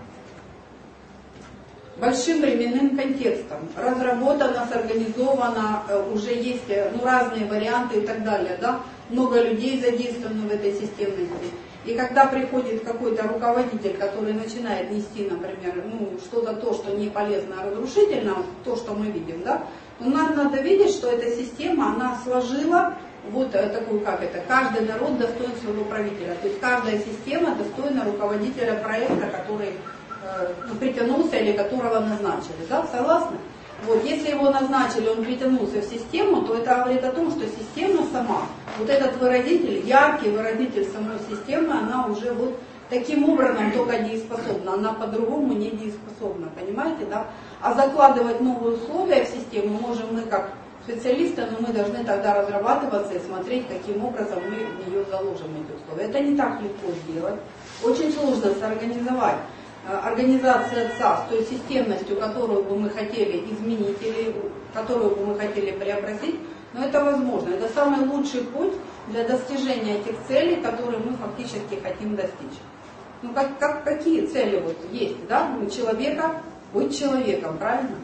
большим временным контекстом, разработана, сорганизована, уже есть разные варианты и так далее, да? Много людей задействованы в этой системности. И когда приходит какой-то руководитель, который начинает нести, например, что-то то, что не полезно, а разрушительно, то, что мы видим, да, то нам надо видеть, что эта система, она сложила вот такую, каждый народ достоин своего правителя. То есть каждая система достойна руководителя проекта, который притянулся или которого назначили. Да? Согласны? Вот, если его назначили, он притянулся в систему, то это говорит о том, что система сама, вот этот выразитель, яркий выразитель самой системы, она уже вот таким образом только дееспособна, она по-другому не дееспособна, понимаете, да? А закладывать новые условия в систему можем мы как специалисты, но мы должны тогда разрабатываться и смотреть, каким образом мы в нее заложим эти условия. Это не так легко сделать, очень сложно соорганизовать организация отца с той системностью, которую бы мы хотели изменить или которую бы мы хотели преобразить, но это возможно. Это самый лучший путь для достижения этих целей, которые мы фактически хотим достичь. Ну, какие цели вот есть, да? Человека, быть человеком, правильно?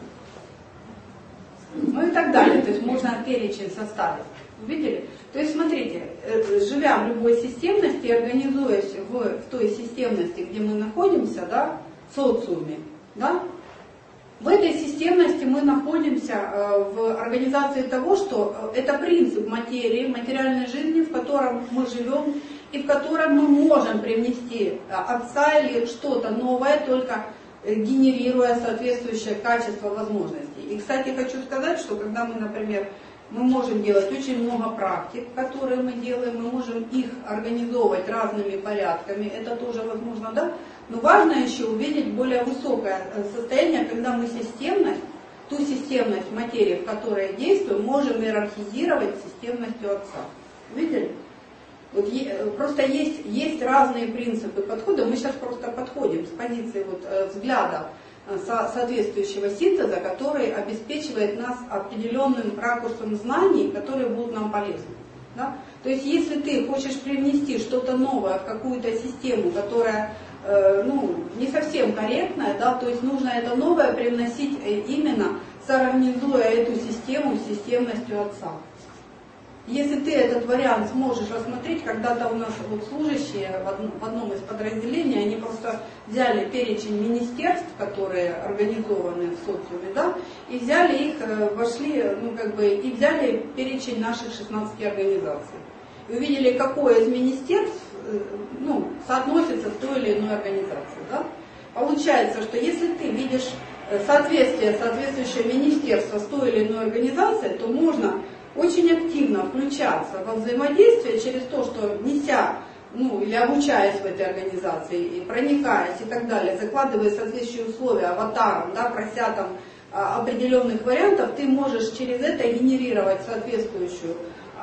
Ну и так далее. То есть можно перечень составить. Видели? То есть смотрите, живя в любой системности, организуясь в той системности, где мы находимся, да, в социуме, да, в этой системности мы находимся в организации того, что это принцип материи, материальной жизни, в котором мы живем и в котором мы можем привнести отца или что-то новое, только генерируя соответствующее качество возможностей. И, кстати, хочу сказать, что когда мы, например, мы можем делать очень много практик, которые мы делаем, мы можем их организовывать разными порядками, это тоже возможно, да? Но важно еще увидеть более высокое состояние, когда мы системность, ту системность материи, в которой действуем, можем иерархизировать системностью отца. Видели? Вот просто есть разные принципы подхода, мы сейчас просто подходим с позиции вот, взгляда соответствующего синтеза, который обеспечивает нас определенным ракурсом знаний, которые будут нам полезны. Да? То есть если ты хочешь привнести что-то новое в какую-то систему, которая не совсем корректная, да, то есть нужно это новое привносить именно соорганизуя эту систему с системностью отца. Если ты этот вариант сможешь рассмотреть, когда-то у нас вот служащие в одном из подразделений, они просто взяли перечень министерств, которые организованы в социуме, да, и взяли их, вошли, и взяли перечень наших 16 организаций. И увидели, какое из министерств соотносится к той или иной организации. Да? Получается, что если ты видишь соответствующее министерство с той или иной организацией, то можно очень активно включаться во взаимодействие через то, что неся, или обучаясь в этой организации, и проникаясь и так далее, закладывая соответствующие условия аватаром, да, прося там определенных вариантов, ты можешь через это генерировать соответствующую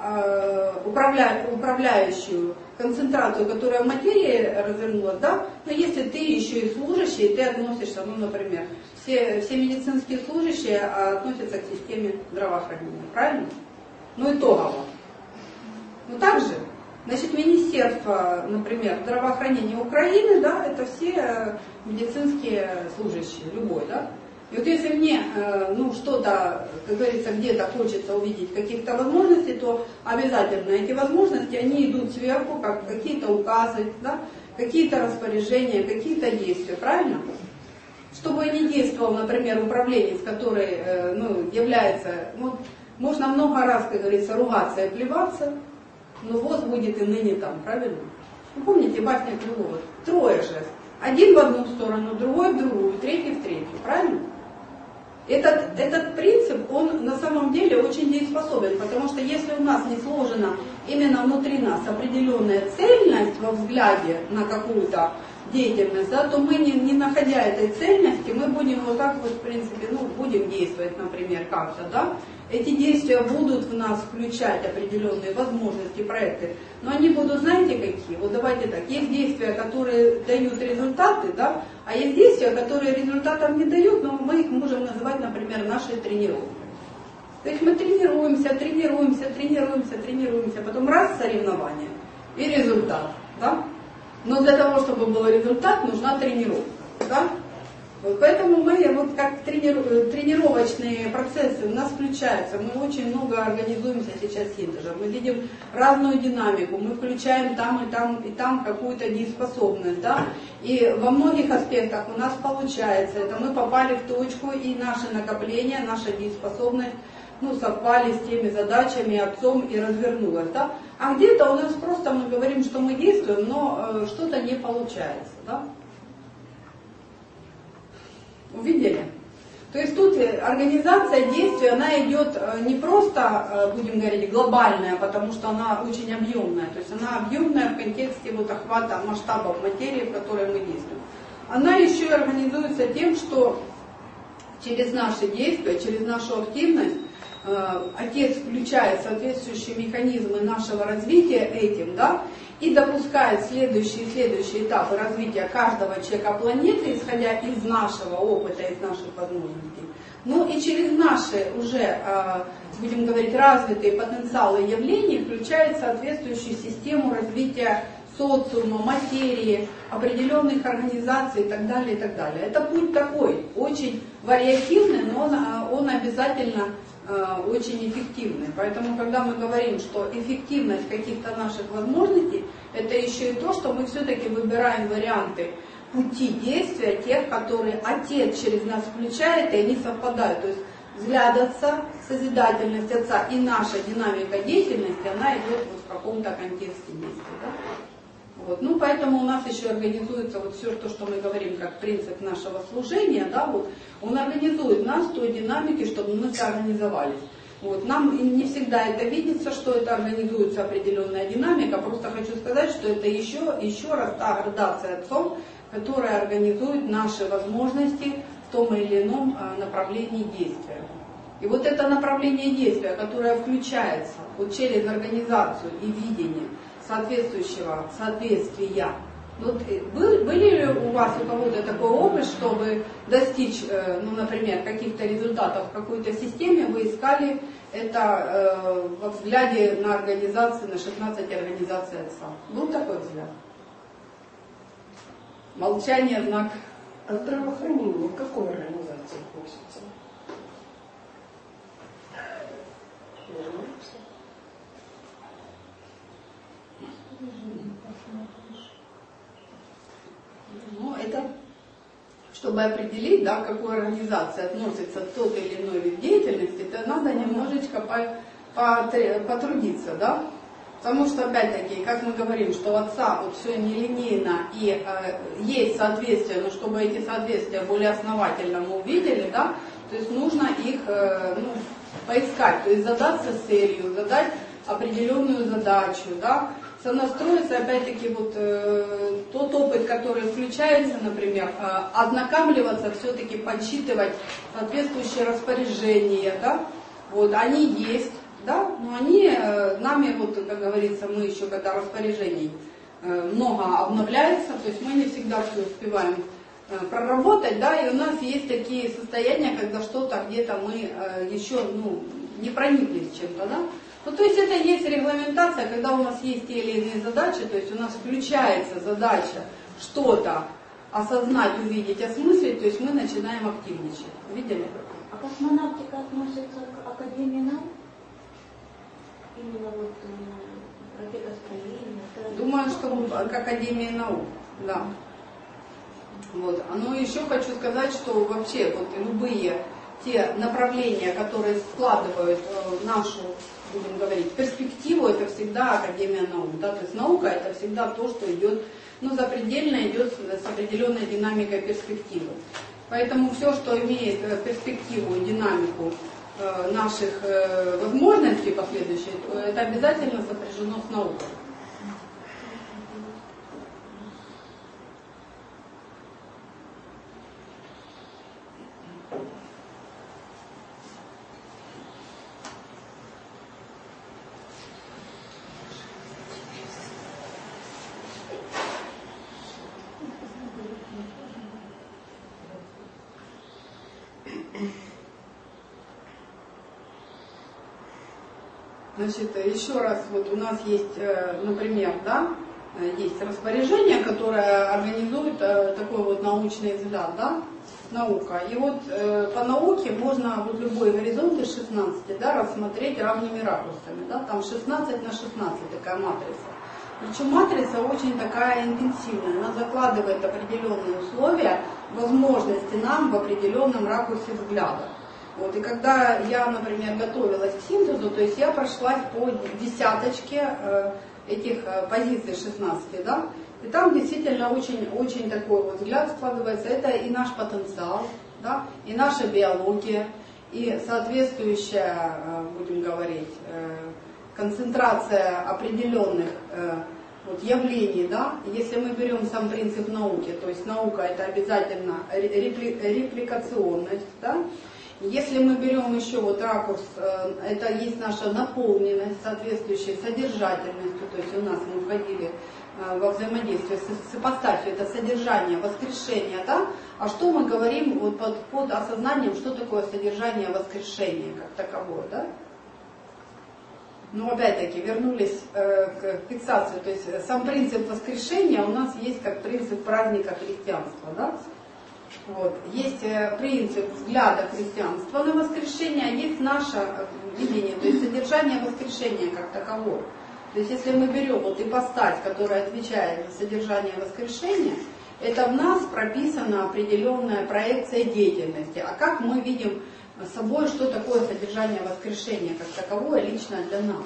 управляющую концентрацию, которая в материи развернулась, да, но если ты еще и служащий, ты относишься, например, все медицинские служащие относятся к системе здравоохранения, правильно? Итогово. Так же. Значит, Министерство, например, здравоохранения Украины, да, это все медицинские служащие, любой, да. И вот если мне что-то, как говорится, где-то хочется увидеть каких-то возможностей, то обязательно эти возможности, они идут сверху, как какие-то указы, да, какие-то распоряжения, какие-то действия, правильно? Чтобы не действовал, например, управленец, который является, можно много раз, как говорится, ругаться и плеваться, но ВОЗ будет и ныне там, правильно? Вы помните басня Крылова? Трое же. Один в одну сторону, другой в другую, третий в третью, правильно? Этот принцип, он на самом деле очень дееспособен, потому что если у нас не сложена именно внутри нас определенная цельность во взгляде на какую-то деятельность, да, то мы, не находя этой цельности, мы будем вот так вот, в принципе, будем действовать, например, как-то, да. Эти действия будут в нас включать определенные возможности, проекты, но они будут, знаете, какие? Вот давайте так, есть действия, которые дают результаты, да, а есть действия, которые результатов не дают, но мы их можем называть, например, нашей тренировкой. То есть мы тренируемся, потом раз соревнование и результат, да. Но для того, чтобы был результат, нужна тренировка, да. Вот поэтому мы, вот как тренировочные процессы у нас включаются, мы очень много организуемся сейчас синтезом, мы видим разную динамику, мы включаем там и там какую-то дееспособность, да, и во многих аспектах у нас получается, это мы попали в точку, и наше накопление, наша дееспособность, совпали с теми задачами отцом и развернулась, да, а где-то у нас просто мы говорим, что мы действуем, но что-то не получается, да. Увидели? То есть тут организация действия, она идет не просто, будем говорить, глобальная, потому что она очень объемная. То есть она объемная в контексте охвата масштабов материи, в которой мы действуем. Она еще и организуется тем, что через наши действия, через нашу активность Отец включает соответствующие механизмы нашего развития этим, да, и допускает следующие этапы развития каждого человека планеты, исходя из нашего опыта, из наших возможностей. И через наши уже, будем говорить, развитые потенциалы явлений включает соответствующую систему развития социума, материи, определенных организаций и так далее, и так далее. Это путь такой, очень вариативный, но он обязательно очень эффективный. Поэтому, когда мы говорим, что эффективность каких-то наших возможностей, это еще и то, что мы все-таки выбираем варианты пути действия, тех, которые Отец через нас включает, и они совпадают. То есть взгляд Отца, созидательность Отца и наша динамика деятельности, она идет в каком-то контексте действия. Да? Поэтому у нас еще организуется все то, что мы говорим, как принцип нашего служения, да, он организует нас в той динамике, чтобы мы соорганизовались. Нам не всегда это видится, что это организуется определенная динамика, просто хочу сказать, что это еще раз та градация Отцом, которая организует наши возможности в том или ином направлении действия. И это направление действия, которое включается через организацию и видение соответствия. Были ли у вас у кого-то такой опыт, чтобы достичь, например, каких-то результатов в какой-то системе, вы искали это во взгляде на организации, на 16 организаций Отца? Был такой взгляд? Молчание, знак. А здравоохранение к какой организации относится? Это, чтобы определить, да, к какой организации относится тот или иной вид деятельности, это надо немножечко потрудиться, да? Потому что, опять-таки, как мы говорим, что у Отца все нелинейно и есть соответствия, но чтобы эти соответствия более основательно мы увидели, да, то есть нужно их поискать, то есть задаться целью, задать определенную задачу, да, сонастроиться, опять-таки, тот опыт, который включается, например, ознакомливаться, все-таки подсчитывать соответствующие распоряжения, да, они есть, да, но они нами, как говорится, мы еще, когда распоряжений много обновляется, то есть мы не всегда все успеваем проработать, да, и у нас есть такие состояния, когда что-то где-то мы еще, не прониклись чем-то, да. Ну, то есть это есть регламентация, когда у нас есть те или иные задачи, то есть у нас включается задача что-то осознать, увидеть, осмыслить, то есть мы начинаем активничать. Видели? А космонавтика относится к Академии наук? Именно вот ракетостроение? Думаю, что к Академии наук, да. Вот. Но еще хочу сказать, что вообще вот любые те направления, которые складывают нашу, будем говорить, перспективу, это всегда Академия наук. Да? То есть наука это всегда то, что идет, ну, запредельно идет с определенной динамикой перспективы. Поэтому все, что имеет перспективу и динамику наших возможностей последующих, это обязательно сопряжено с наукой. Значит, еще раз, вот у нас есть, например, да, есть распоряжение, которое организует такой вот научный взгляд, да, наука. И вот по науке можно вот любой горизонт из 16, да, рассмотреть равными ракурсами, да, там 16 на 16 такая матрица. Причем матрица очень такая интенсивная, она закладывает определенные условия, возможности нам в определенном ракурсе взгляда. Вот, и когда я, например, готовилась к синтезу, то есть я прошлась по десяточке этих позиций 16, да, и там действительно очень такой вот взгляд складывается, это и наш потенциал, да, и наша биология, и соответствующая, будем говорить, концентрация определенных вот, явлений, да, если мы берем сам принцип науки, то есть наука это обязательно репликационность, да. Если мы берем еще вот ракурс, это есть наша наполненность, соответствующая содержательностью, то есть у нас мы входили во взаимодействие с ипостасью, это содержание, воскрешение, да? А что мы говорим вот под осознанием, что такое содержание воскрешения как таковое, да? Ну, опять-таки, вернулись к фиксации, то есть сам принцип воскрешения у нас есть как принцип праздника христианства, да? Вот. Есть принцип взгляда христианства на воскрешение, а есть наше видение, то есть содержание воскрешения как такового. То есть если мы берем вот ипостась, которая отвечает за содержание воскрешения, это в нас прописана определенная проекция деятельности. А как мы видим собой, что такое содержание воскрешения как таковое лично для нас?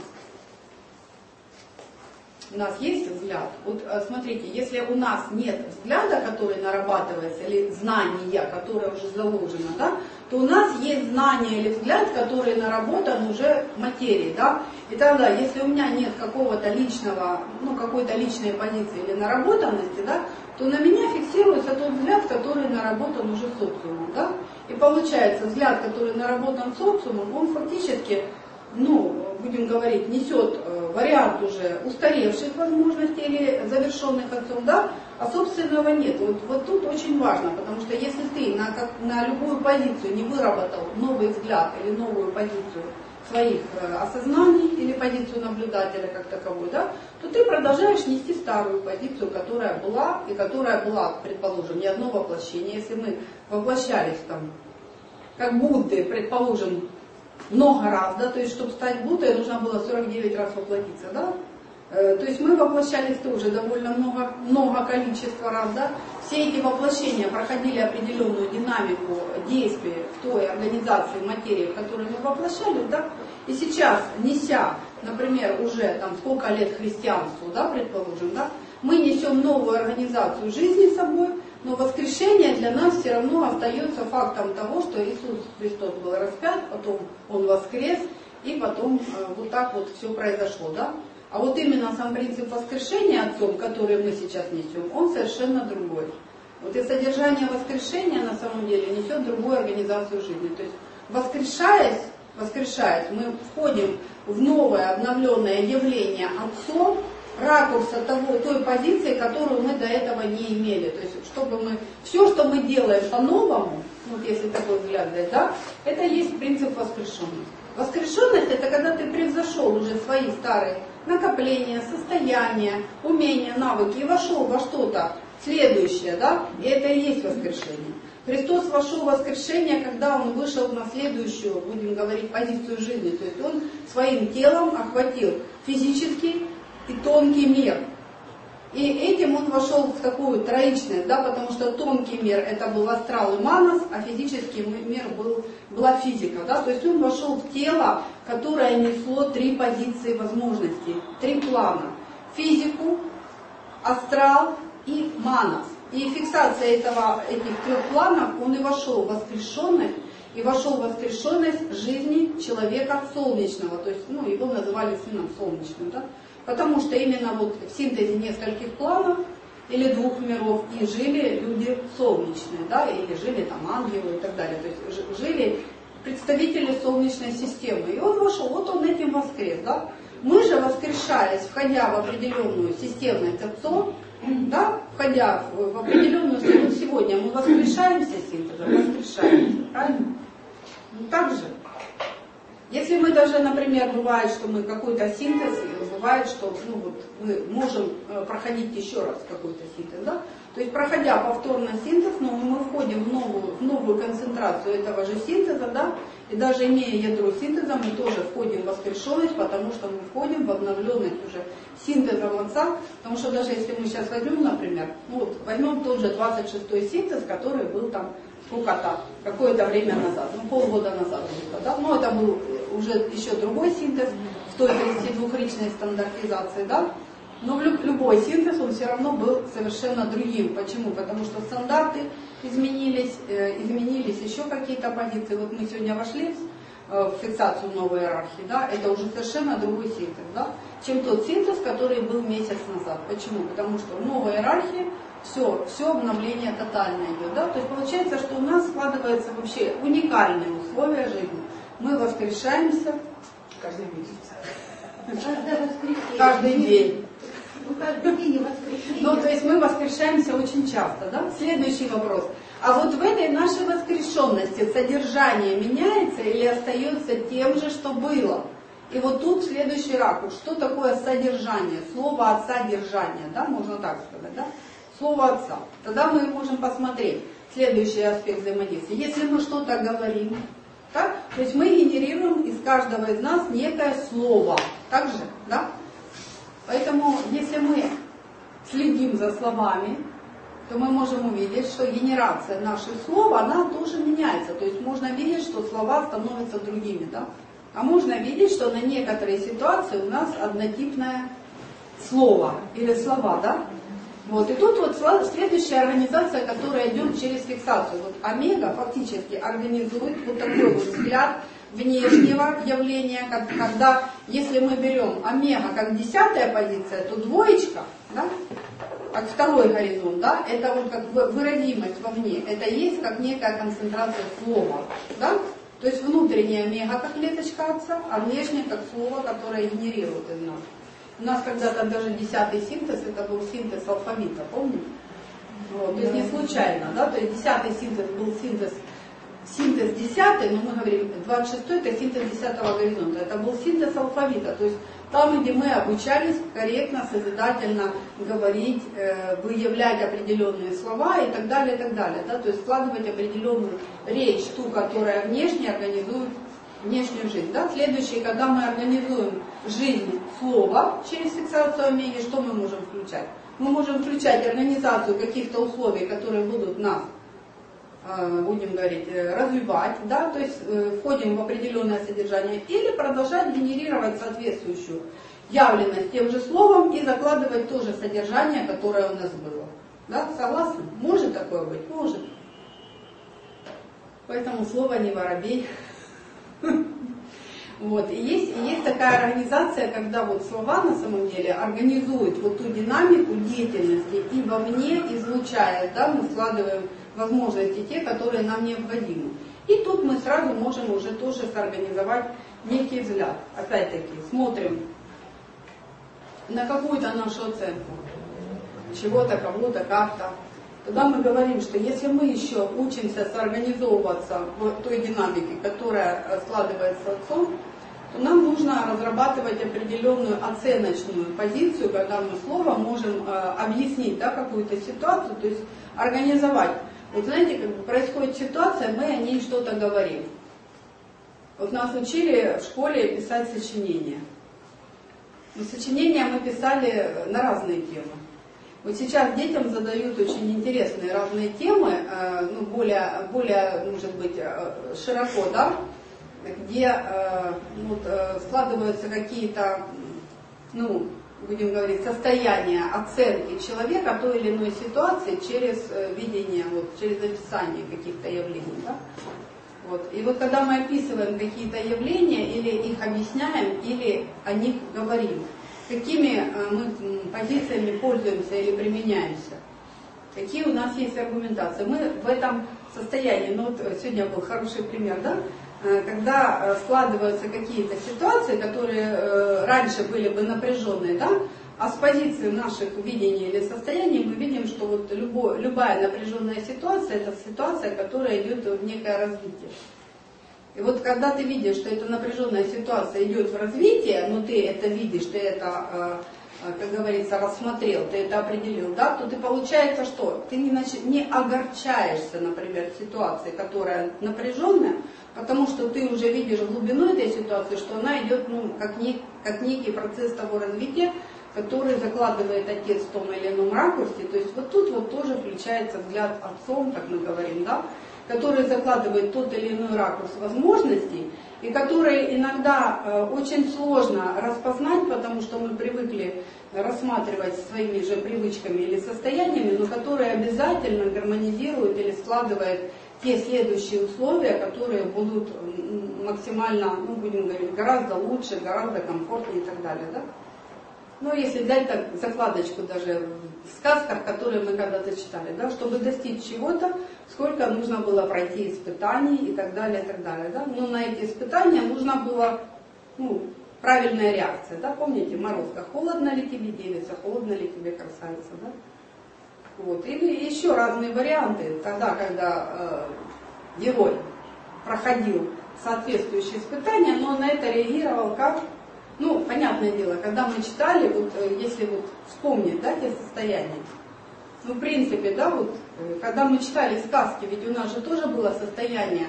У нас есть взгляд. Вот смотрите, если у нас нет взгляда, который нарабатывается, или знания, которое уже заложено, да, то у нас есть знание или взгляд, который наработан уже в материи, да. И тогда, если у меня нет какого-то личного, ну, какой-то личной позиции или наработанности, да, то на меня фиксируется тот взгляд, который наработан уже социумом, да. И получается, взгляд, который наработан социумом, он фактически, ну, будем говорить, несет вариант уже устаревших возможностей или завершенных отцом, да, а собственного нет. Вот тут очень важно, потому что если ты на любую позицию не выработал новый взгляд или новую позицию своих осознаний или позицию наблюдателя как таковой, да, то ты продолжаешь нести старую позицию, которая была, предположим, не одно воплощение. Если мы воплощались там, как Будды, предположим, много раз, да, то есть, чтобы стать Буддой, нужно было 49 раз воплотиться, да, то есть мы воплощались тоже довольно много количества раз, да, все эти воплощения проходили определенную динамику действий в той организации материи, в которой мы воплощались, да, и сейчас, неся, например, уже там сколько лет христианству, да, предположим, да, мы несем новую организацию жизни с собой, но воскрешение для нас все равно остается фактом того, что Иисус Христос был распят, потом Он воскрес, и потом вот так вот все произошло, да? А вот именно сам принцип воскрешения Отцом, который мы сейчас несем, он совершенно другой. Вот и содержание воскрешения на самом деле несет другую организацию жизни. То есть воскрешаясь, мы входим в новое обновленное явление Отцом, ракурса той позиции, которую мы до этого не имели. То есть, чтобы все, что мы делаем по-новому, вот если такой взгляд взять, да, это есть принцип воскрешенности. Воскрешенность — это когда ты превзошел уже свои старые накопления, состояния, умения, навыки и вошел во что-то следующее, да? И это и есть воскрешение. Христос вошел в воскрешение, когда Он вышел на следующую, будем говорить, позицию жизни. То есть Он своим телом охватил физический и тонкий мир. И этим Он вошел в такую троичность, да, потому что тонкий мир — это был астрал и манас, а физический мир была физика. Да? То есть Он вошел в тело, которое несло три позиции возможностей, три плана. Физику, астрал и манас. И фиксация этих трех планов, Он и вошел в воскрешенность, и вошел в воскрешенность жизни человека солнечного. То есть, его называли сыном солнечным, да? Потому что именно вот в синтезе нескольких планов или двух миров и жили люди солнечные, да, или жили там ангелы и так далее. То есть жили представители солнечной системы. И Он вошел, вот Он этим воскрес, да. Мы же, воскрешаясь, входя в определенную системность Отцом, да, входя в определенную, вот сегодня мы воскрешаемся синтезом, воскрешаемся, правильно? Так же. Если мы даже, например, бывает, что мы какой-то синтез, бывает, что мы можем проходить еще раз какой-то синтез, да? То есть, проходя повторно синтез, мы входим в новую концентрацию этого же синтеза, да? И даже имея ядро синтеза, мы тоже входим в воскрешенность, потому что мы входим в обновленность уже синтезом Отца. Потому что даже если мы сейчас возьмем, например, возьмем тот же 26-й синтез, который был там какое-то время назад, полгода назад где-то, да? Но это был уже еще другой синтез в той 32-ричной стандартизации, да? Но любой синтез, он все равно был совершенно другим. Почему? Потому что стандарты изменились еще какие-то позиции. Вот мы сегодня вошли в фиксацию новой иерархии, да? Это уже совершенно другой синтез, да? Чем тот синтез, который был месяц назад. Почему? Потому что в новой иерархии все обновление тотальное идет. Да? То есть получается, что у нас складываются вообще уникальные условия жизни. Мы воскрешаемся Каждый месяц. Каждое воскресенье. каждый день. Каждый день воскресенье. То есть мы воскрешаемся очень часто. Да? Следующий вопрос. А вот в этой нашей воскрешенности содержание меняется или остается тем же, что было? И вот тут следующий ракурс. Что такое содержание? Слово от содержания, да? Можно так сказать, да? Слово Отца. Тогда мы можем посмотреть следующий аспект взаимодействия. Если мы что-то говорим, так, то есть мы генерируем из каждого из нас некое слово. Так же, да? Поэтому, если мы следим за словами, то мы можем увидеть, что генерация наших слов, она тоже меняется. То есть можно видеть, что слова становятся другими, да? А можно видеть, что на некоторые ситуации у нас однотипное слово или слова, да? Вот. И тут вот следующая организация, которая идет через фиксацию. Вот омега фактически организует вот такой вот взгляд внешнего явления, когда, если мы берем омега как 10-я позиция, то двоечка, да, как второй горизонт, да, это вот как выразимость вовне, это есть как некая концентрация слова, да? То есть внутренняя омега как клеточка Отца, а внешняя как слово, которое генерирует из нас. У нас когда-то даже 10-й синтез, это был синтез алфавита, помните? Вот, то есть не случайно, да, то есть 10-й синтез был синтез 10-й, но мы говорим, 26-й это синтез 10-го горизонта, это был синтез алфавита, то есть там, где мы обучались корректно, созидательно говорить, выявлять определенные слова и так далее, да, то есть складывать определенную речь, ту, которая внешне организует внешнюю жизнь. Да? Следующее, когда мы организуем жизнь слова через фиксацию омеги, что мы можем включать? Мы можем включать организацию каких-то условий, которые будут нас, будем говорить, развивать, да? То есть входим в определенное содержание, или продолжать генерировать соответствующую явленность тем же словом и закладывать то же содержание, которое у нас было. Да? Согласны? Может такое быть? Может. Поэтому слово не воробей. Вот. И есть такая организация, когда вот слова на самом деле организуют вот ту динамику деятельности и вовне излучая, да, мы складываем возможности те, которые нам необходимы. И тут мы сразу можем уже тоже сорганизовать некий взгляд. Опять-таки смотрим на какую-то нашу оценку чего-то, кого-то, как-то. тогда мы говорим, что если мы еще учимся соорганизовываться в той динамике, которая складывается отцом, то нам нужно разрабатывать определенную оценочную позицию, когда мы словом можем объяснить, да, какую-то ситуацию, то есть организовать. Вот знаете, как бы происходит ситуация, мы о ней что-то говорим. Вот нас учили в школе писать сочинения. Но сочинения мы писали на разные темы. Вот сейчас детям задают очень интересные разные темы, ну, более, может быть, широко, да, где складываются какие-то, ну, будем говорить, состояния оценки человека той или иной ситуации через видение, вот, через описание каких-то явлений. Да? Вот. И вот когда мы описываем какие-то явления, или их объясняем, или о них говорим, какими мы позициями пользуемся или применяемся, какие у нас есть аргументации. Мы в этом состоянии, ну вот сегодня был хороший пример, да? Когда складываются какие-то ситуации, которые раньше были бы напряженные, да, а с позиции наших видений или состояний мы видим, что вот любая напряженная ситуация – это ситуация, которая идет в некое развитие. И вот когда ты видишь, что эта напряженная ситуация идет в развитие, но ты это видишь, ты это, как говорится, рассмотрел, ты это определил, да, то ты получается что? Ты не огорчаешься, например, ситуации, которая напряженная, потому что ты уже видишь глубину этой ситуации, что она идет, ну, как некий процесс того развития, который закладывает отец в том или ином ракурсе. То есть вот тут вот тоже включается взгляд отцом, как мы говорим, да, который закладывает тот или иной ракурс возможностей, и который иногда очень сложно распознать, потому что мы привыкли рассматривать своими же привычками или состояниями, но который обязательно гармонизирует или складывает те следующие условия, которые будут максимально, ну, будем говорить, гораздо лучше, гораздо комфортнее и так далее. Да? Ну, если взять так закладочку даже в сказках, которые мы когда-то читали, да, чтобы достичь чего-то, сколько нужно было пройти испытаний и так далее, и так далее. Да? Но на эти испытания нужна была, ну, правильная реакция. Да? Помните, Морозко, холодно ли тебе, девица, холодно ли тебе, красавица? Да? Вот. Или еще разные варианты, тогда, когда герой проходил соответствующие испытания, но он на это реагировал как, ну, понятное дело, когда мы читали, вот, если вот вспомнить, да, те состояния, ну, в принципе, да, вот, когда мы читали сказки, ведь у нас же тоже было состояние,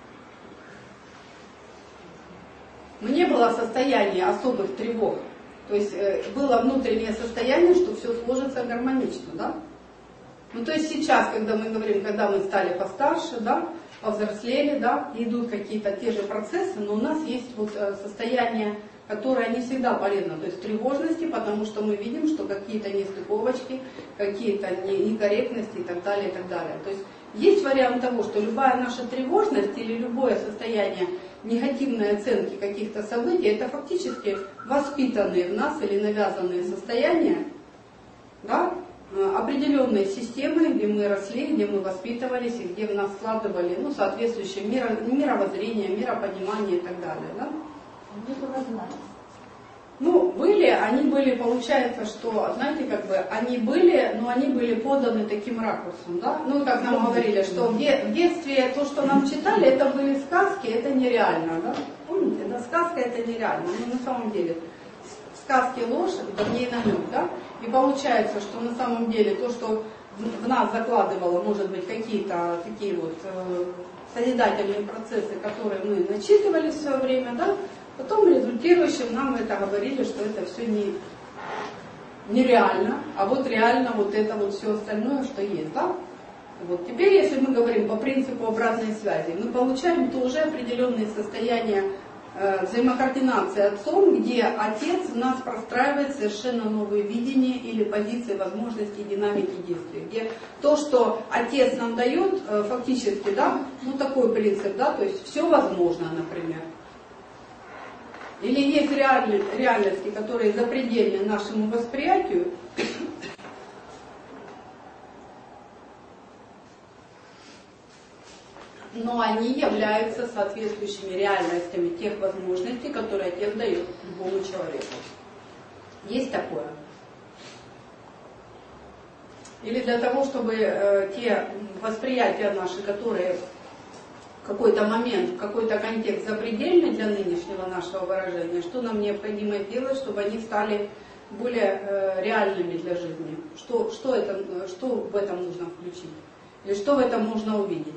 не было состояния особых тревог, то есть было внутреннее состояние, что все сложится гармонично, да. Ну, то есть сейчас, когда мы говорим, когда мы стали постарше, да, повзрослели, да, идут какие-то те же процессы, но у нас есть вот состояние, которое не всегда полезно, то есть тревожности, потому что мы видим, что какие-то нестыковочки, какие-то некорректности и так далее, и так далее. То есть вариант того, что любая наша тревожность или любое состояние негативной оценки каких-то событий, это фактически воспитанные в нас или навязанные состояния, да, определенной системы, где мы росли, где мы воспитывались и где в нас складывали, ну, соответствующее мировоззрение, миропонимание и так далее. Да? Ну, они были, получается, что, знаете, как бы, они были, но они были поданы таким ракурсом, да? Ну, как нам говорили, что в детстве то, что нам читали, это были сказки, это нереально, да? Помните, да, сказка это нереально, но на самом деле в сказке ложь, это в ней намек, да? И получается, что на самом деле то, что в нас закладывало, может быть, какие-то такие вот созидательные процессы, которые мы начитывали в свое время, да? Потом результирующим нам это говорили, что это все нереально, а вот реально вот это вот все остальное, что есть, да? Вот теперь, если мы говорим по принципу обратной связи, мы получаем тоже определенные состояния взаимокоординации отцом, где отец в нас простраивает совершенно новые видения или позиции, возможности, динамики действий. Где то, что отец нам дает, фактически, да, ну такой принцип, да, то есть все возможно, например. Или есть реальности, которые запредельны нашему восприятию, но они являются соответствующими реальностями тех возможностей, которые Отец дает любому человеку. Есть такое. Или для того, чтобы те восприятия наши, которые в какой-то момент, в какой-то контекст запредельны для нынешнего нашего выражения, что нам необходимо делать, чтобы они стали более реальными для жизни? Что в этом нужно включить? Или что в этом можно увидеть?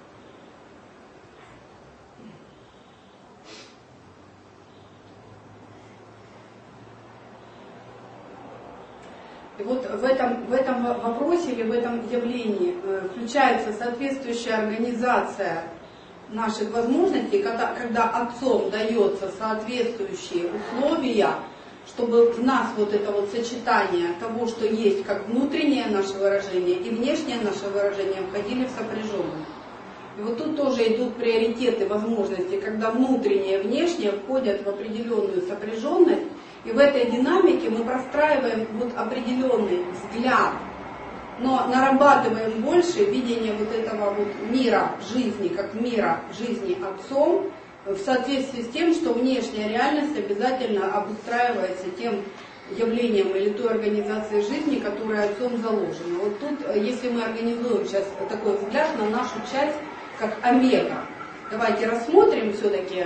И вот в этом вопросе или в этом явлении включается соответствующая организация наших возможностей, когда Отцом дается соответствующие условия, чтобы в нас вот это вот сочетание того, что есть как внутреннее наше выражение и внешнее наше выражение, входили в сопряженность. И вот тут тоже идут приоритеты возможностей, когда внутреннее и внешнее входят в определенную сопряженность, и в этой динамике мы простраиваем вот определенный взгляд, но нарабатываем больше видение вот этого вот мира жизни, как мира жизни Отцом, в соответствии с тем, что внешняя реальность обязательно обустраивается тем явлением или той организацией жизни, которая Отцом заложена. Вот тут, если мы организуем сейчас такой взгляд на нашу часть как омега, давайте рассмотрим все-таки,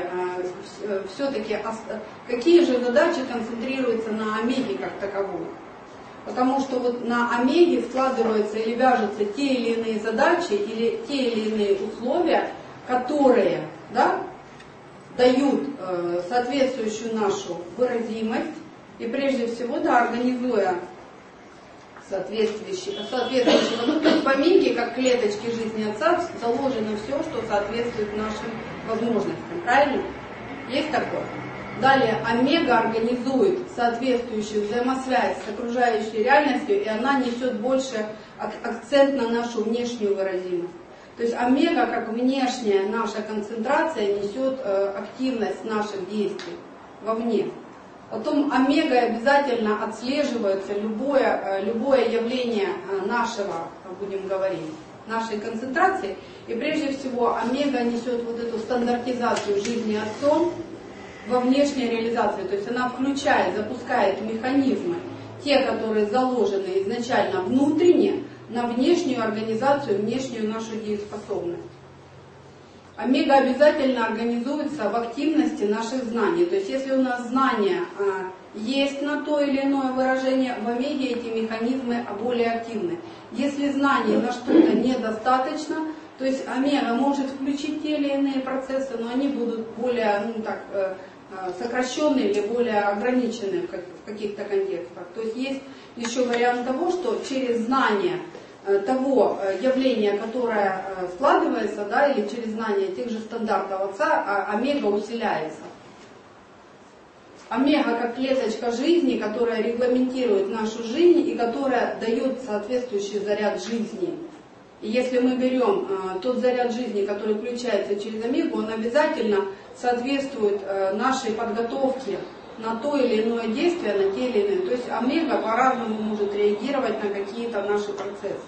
какие же задачи концентрируются на омеге как таковой. Потому что вот на омеге складываются или вяжутся те или иные задачи или те или иные условия, которые дают соответствующую нашу выразимость и прежде всего организуя соответствующие, ну, то есть в омеге, как клеточки жизни Отца, заложено все, что соответствует нашим возможностям. Правильно? Есть такое? Далее омега организует соответствующую взаимосвязь с окружающей реальностью, и она несет больше акцент на нашу внешнюю выразимость. То есть омега, как внешняя наша концентрация, несет активность наших действий вовне. Потом омега обязательно отслеживается любое явление нашего, будем говорить, нашей концентрации. И прежде всего омега несет вот эту стандартизацию жизни Отцом во внешней реализации. То есть она включает, запускает механизмы, те, которые заложены изначально внутренне, на внешнюю организацию, внешнюю нашу дееспособность. Омега обязательно организуется в активности наших знаний. То есть если у нас знания есть на то или иное выражение, в омеге эти механизмы более активны. Если знаний на что-то недостаточно, то есть омега может включить те или иные процессы, но они будут более сокращенные или более ограниченные в каких-то контекстах. То есть есть еще вариант того, что через знание того явления, которое складывается, или через знание тех же стандартов Отца, омега усиляется. Омега как клеточка жизни, которая регламентирует нашу жизнь и которая дает соответствующий заряд жизни. И если мы берем тот заряд жизни, который включается через омегу, он обязательно соответствует нашей подготовке на то или иное действие, на те или иные. То есть омега по-разному может реагировать на какие-то наши процессы.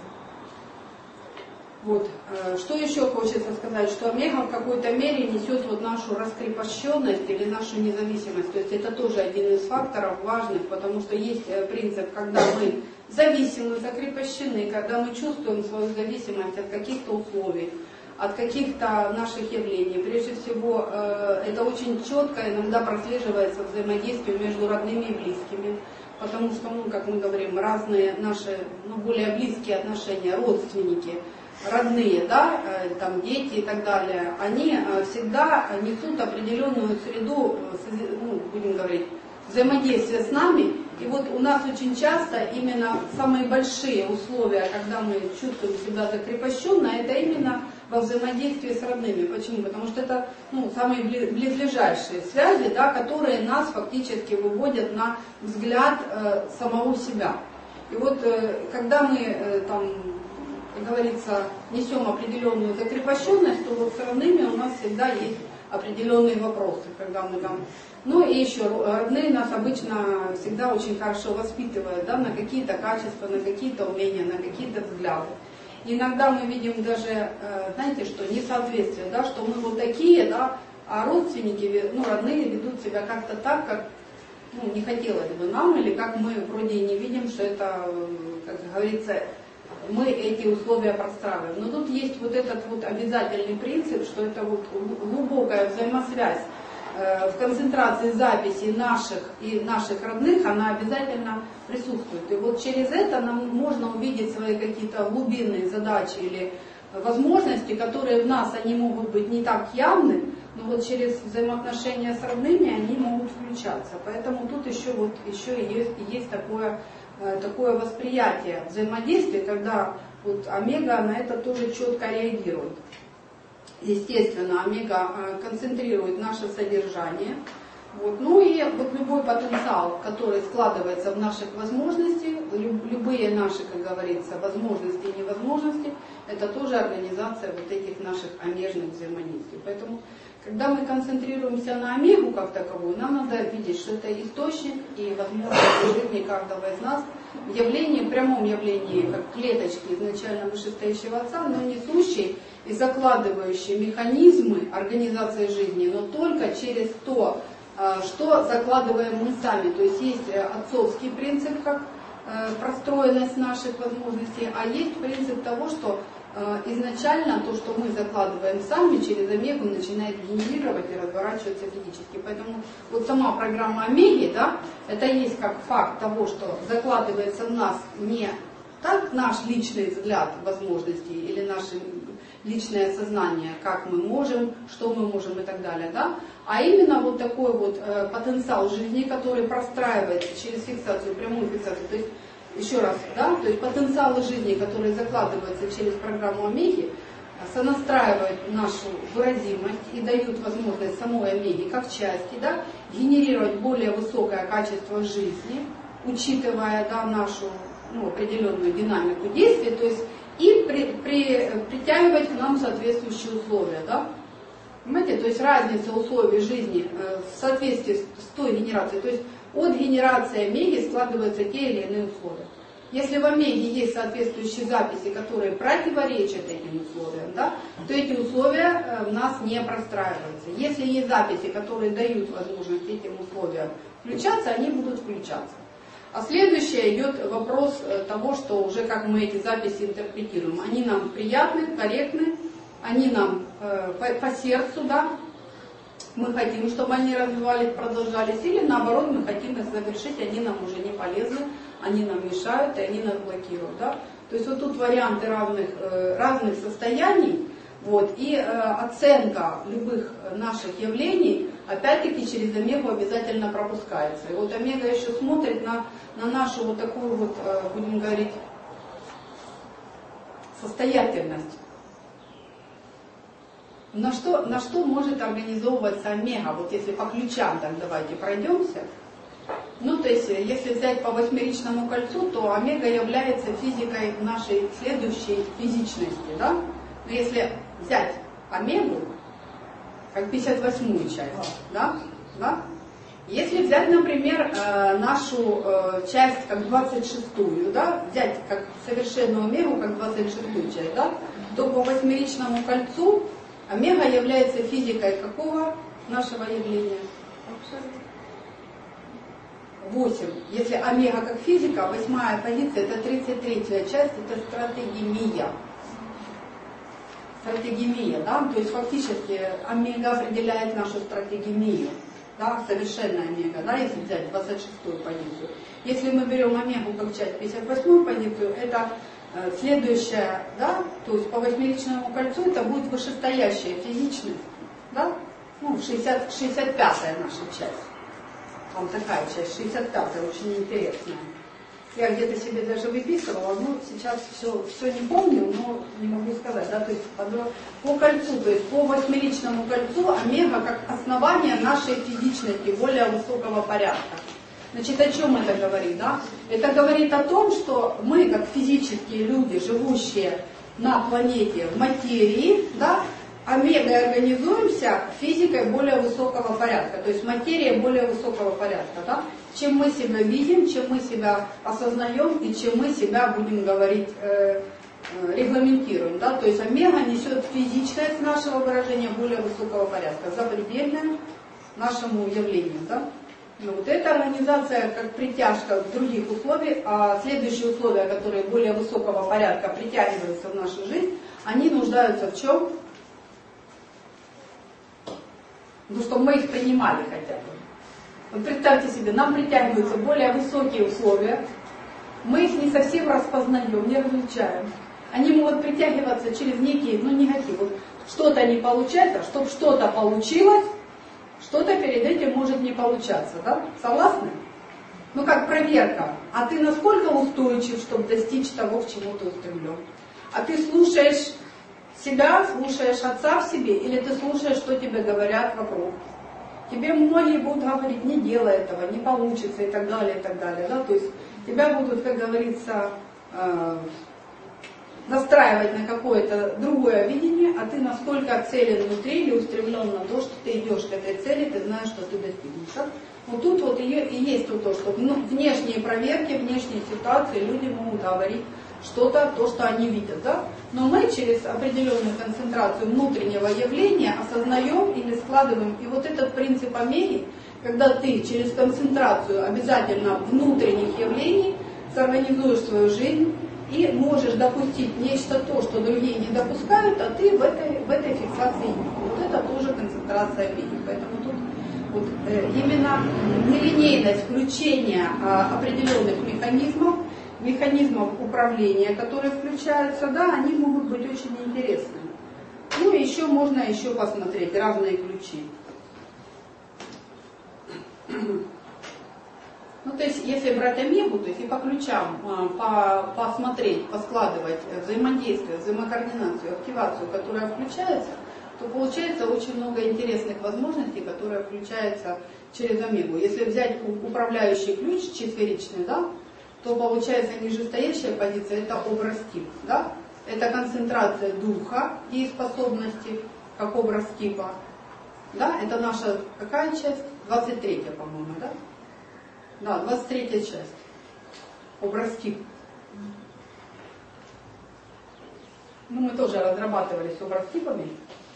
Вот. Что еще хочется сказать, что омега в какой-то мере несет вот нашу раскрепощенность или нашу независимость. То есть это тоже один из факторов важных, потому что есть принцип, когда мы зависимы, закрепощены, когда мы чувствуем свою зависимость от каких-то условий, от каких-то наших явлений. Прежде всего, это очень четко иногда прослеживается взаимодействие между родными и близкими, потому что, как мы говорим, разные наши, более близкие отношения, родственники, родные, там дети и так далее, они всегда несут определенную среду, будем говорить, взаимодействия с нами. И вот у нас очень часто именно самые большие условия, когда мы чувствуем себя закрепощенно, это именно во взаимодействии с родными. Почему? Потому что это самые близлежащие связи, которые нас фактически выводят на взгляд самого себя. И вот когда мы как говорится, несем определенную закрепощенность, то вот с родными у нас всегда есть определенные вопросы, когда мы там... и еще родные нас обычно всегда очень хорошо воспитывают, на какие-то качества, на какие-то умения, на какие-то взгляды. И иногда мы видим даже, знаете, что несоответствие, что мы вот такие, а родственники, родные ведут себя как-то так, как не хотелось бы нам, или как мы вроде и не видим, что это, как говорится, мы эти условия простраиваем. Но тут есть вот этот вот обязательный принцип, что это вот глубокая взаимосвязь в концентрации записей наших и наших родных, она обязательно присутствует. И вот через это нам можно увидеть свои какие-то глубинные задачи или возможности, которые в нас, они могут быть не так явны, но вот через взаимоотношения с родными они могут включаться. Поэтому тут еще есть такое восприятие взаимодействия, когда вот омега на это тоже четко реагирует. Естественно, омега концентрирует наше содержание. Вот. Ну и вот любой потенциал, который складывается в наших возможностях, любые наши, как говорится, возможности и невозможности, это тоже организация вот этих наших омежных взаимодействий. Поэтому, когда мы концентрируемся на омегу как таковую, нам надо видеть, что это источник и возможность жизни каждого из нас в прямом явлении, как клеточки изначально вышестоящего Отца, но несущие и закладывающие механизмы организации жизни, но только через то, что закладываем мы сами. То есть есть отцовский принцип, как простроенность наших возможностей, а есть принцип того, что изначально то, что мы закладываем сами, через омегу начинает генерировать и разворачиваться физически. Поэтому вот сама программа омеги, да, это есть как факт того, что закладывается в нас не так наш личный взгляд возможностей или наше личное сознание, как мы можем, что мы можем и так далее, да, а именно вот такой вот потенциал жизни, который простраивается через фиксацию, прямую фиксацию. То есть, еще раз, да, то есть потенциалы жизни, которые закладываются через программу омеги, сонастраивают нашу выразимость и дают возможность самой омеги как части, да, генерировать более высокое качество жизни, учитывая, да, нашу определенную динамику действия, то есть и притягивать к нам соответствующие условия, да. Понимаете, то есть разница условий жизни в соответствии с той генерацией, то есть от генерации омеги складываются те или иные условия. Если в омеге есть соответствующие записи, которые противоречат этим условиям, да, то эти условия в нас не простраиваются. Если есть записи, которые дают возможность этим условиям включаться, они будут включаться. А следующее идет вопрос того, что уже как мы эти записи интерпретируем. Они нам приятны, корректны, они нам по сердцу, да, мы хотим, чтобы они развивались, продолжались, или наоборот, мы хотим их завершить, они нам уже не полезны, они нам мешают, и они нас блокируют. Да? То есть вот тут варианты разных состояний, вот, и оценка любых наших явлений, опять-таки, через омегу обязательно пропускается. И вот омега еще смотрит на нашу вот такую вот, будем говорить, состоятельность. На что может организовываться омега? Вот если по ключам, так давайте пройдемся. Ну, то есть, если взять по восьмеричному кольцу, то омега является физикой нашей следующей физичности, да? Но если взять омегу, как 58-ю часть, да? Если взять, например, нашу часть как 26-ю, да? Взять как совершенную омегу, как 26-ю часть, да? То по восьмеричному кольцу омега является физикой какого нашего явления? 8. Если омега как физика, 8-я позиция, это 33-я часть, это стратегемия. Стратегемия, да? То есть фактически омега определяет нашу стратегемию. Да? Совершенная омега, да? Если взять 26-ю позицию. Если мы берем омегу как часть 58-ю позицию, это следующая, да, то есть по восьмеричному кольцу это будет вышестоящая физичность, да, 65-я наша часть. Вам такая часть, 65-я, очень интересная. Я где-то себе даже выписывала, но сейчас все не помню, но не могу сказать, да, то есть по кольцу, то есть по восьмеричному кольцу омега как основание нашей физичности более высокого порядка. Значит, о чем это говорит, да? Это говорит о том, что мы, как физические люди, живущие на планете в материи, да, омегой организуемся физикой более высокого порядка, то есть материя более высокого порядка, да? Чем мы себя видим, чем мы себя осознаем и чем мы себя, будем говорить, регламентируем, да? То есть омега несет физичность нашего выражения более высокого порядка, запредельное нашему явлению, да? Ну, вот эта организация как притяжка других условий, а следующие условия, которые более высокого порядка притягиваются в нашу жизнь, они нуждаются в чем? Ну, чтобы мы их принимали хотя бы. Вот представьте себе, нам притягиваются более высокие условия, мы их не совсем распознаем, не различаем. Они могут притягиваться через некие, негатив. Вот что-то не получается, чтобы что-то получилось, что-то перед этим может не получаться, да? Согласны? Ну, как проверка. А ты насколько устойчив, чтобы достичь того, к чему ты устремлен? А ты слушаешь себя, слушаешь отца в себе, или ты слушаешь, что тебе говорят вокруг? Тебе многие будут говорить, не делай этого, не получится и так далее, да? То есть тебя будут, как говорится, настраивать на какое-то другое видение, а ты насколько целен внутри или устремлен на то, что ты идешь к этой цели, ты знаешь, что ты достигнешь. Да? Вот тут вот и есть то, что внешние проверки, внешние ситуации люди могут говорить что-то, то, что они видят. Да? Но мы через определенную концентрацию внутреннего явления осознаем или складываем. И вот этот принцип Омеги, когда ты через концентрацию обязательно внутренних явлений сорганизуешь свою жизнь и можешь допустить нечто то, что другие не допускают, а ты в этой фиксации есть. Вот это тоже концентрация Омеги. Поэтому тут вот, именно нелинейность включения определенных механизмов управления, которые включаются, да, они могут быть очень интересны. Ну и еще можно посмотреть разные ключи. Ну, то есть, если брать Омегу, то есть и по ключам посмотреть, поскладывать взаимодействие, взаимокоординацию, активацию, которая включается, то получается очень много интересных возможностей, которые включаются через Омегу. Если взять управляющий ключ четверичный, да, то получается нижестоящая позиция, это образ тип, да? Это концентрация духа и способности, как образ типа. Да? Это наша какая часть? 23-я, по-моему, да? Да, 23-я часть. Образ тип. Ну, мы тоже разрабатывали с образ типами.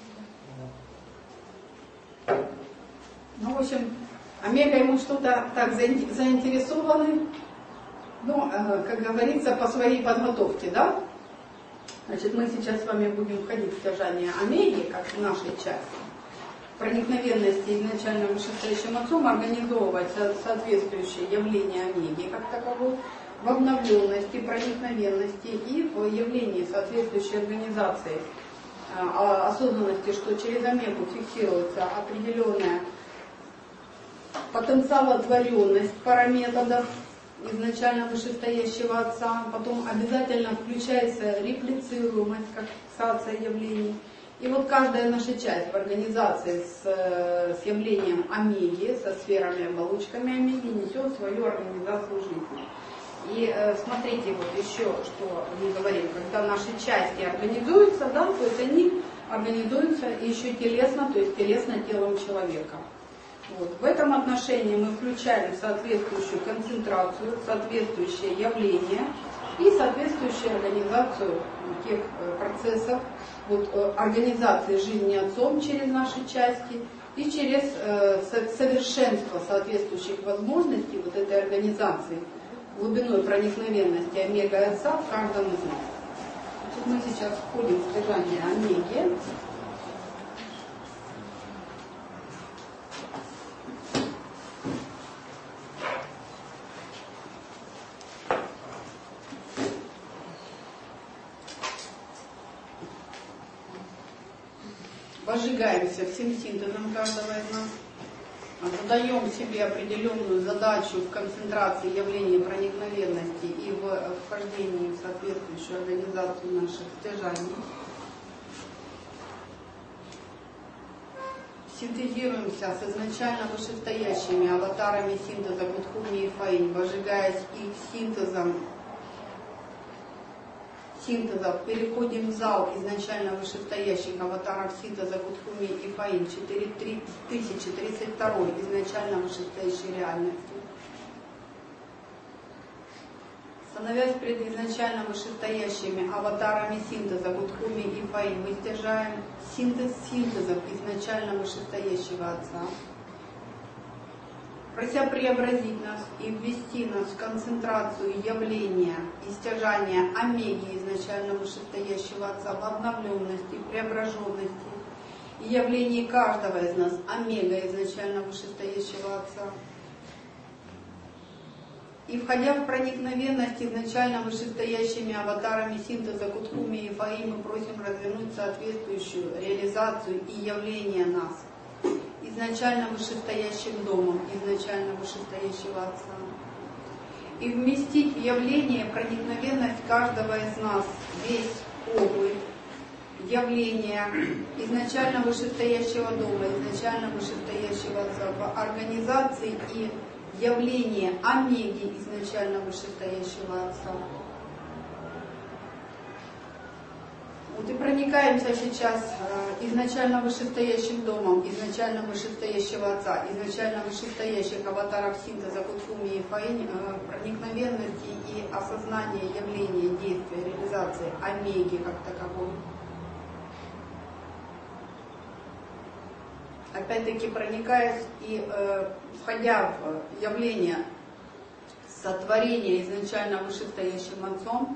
Ну, в общем, Омегой мы что-то так заинтересованы, ну, как говорится, по своей подготовке, да? Значит, мы сейчас с вами будем входить в содержание Омеги, как в нашей части. Проникновенности изначально вышестоящим отцом, организовывать соответствующие явления Омеги как таковой, в обновленности, проникновенности и в явлении соответствующей организации осознанности, что через Омегу фиксируется определенная потенциалотворенность параметодов изначально вышестоящего отца, потом обязательно включается реплицируемость, как фиксация явлений. И вот каждая наша часть в организации с явлением Омеги, со сферами, оболочками Омеги, несет свою организацию жизни. И смотрите, вот еще, что мы говорим, когда наши части организуются, да, то есть они организуются еще телесно, то есть телесно телом человека. Вот. В этом отношении мы включаем соответствующую концентрацию, соответствующее явление и соответствующую организацию тех процессов, вот, организации жизни отцом через наши части и через совершенство соответствующих возможностей вот этой организации глубиной проникновенности Омега отца в каждом из нас. Значит, мы сейчас входим в содержание Омеги. Возжигаемся всем синтезом каждого из нас, задаем себе определенную задачу в концентрации явления проникновенности и в вхождении в соответствующую организацию наших стяжаний. Синтезируемся с изначально вышестоящими аватарами синтеза Будхуми и Фаинь, возжигаясь их синтезом, переходим в зал изначально вышестоящих аватаров синтеза Будхуми и Фаинь 4032 изначально вышестоящей реальности. Становясь перед изначально вышестоящими аватарами синтеза Будхуми и Фаинь, мы стяжаем синтез синтезов изначально вышестоящего Отца. прося преобразить нас и ввести нас в концентрацию явления и стяжания омеги изначально вышестоящего Отца в обновленности, преображенности и явлении каждого из нас омега изначально вышестоящего Отца. И входя в проникновенность изначально вышестоящими аватарами синтеза Кутхуми и Фаи, мы просим развернуть соответствующую реализацию и явление нас изначально вышестоящим домом, изначально вышестоящего Отца. И вместить в явление проникновенность каждого из нас весь опыт явления изначально вышестоящего дома, изначально вышестоящего Отца в организации и явление омеги изначально вышестоящего Отца. Вот и проникаемся сейчас изначально вышестоящим домом, изначально вышестоящего Отца, изначально вышестоящих аватаров синтеза Кутхуми и Фаинь, проникновенности и осознания явления, действия, реализации омеги как таковой. Опять-таки проникаясь и входя в явление сотворения изначально вышестоящим Отцом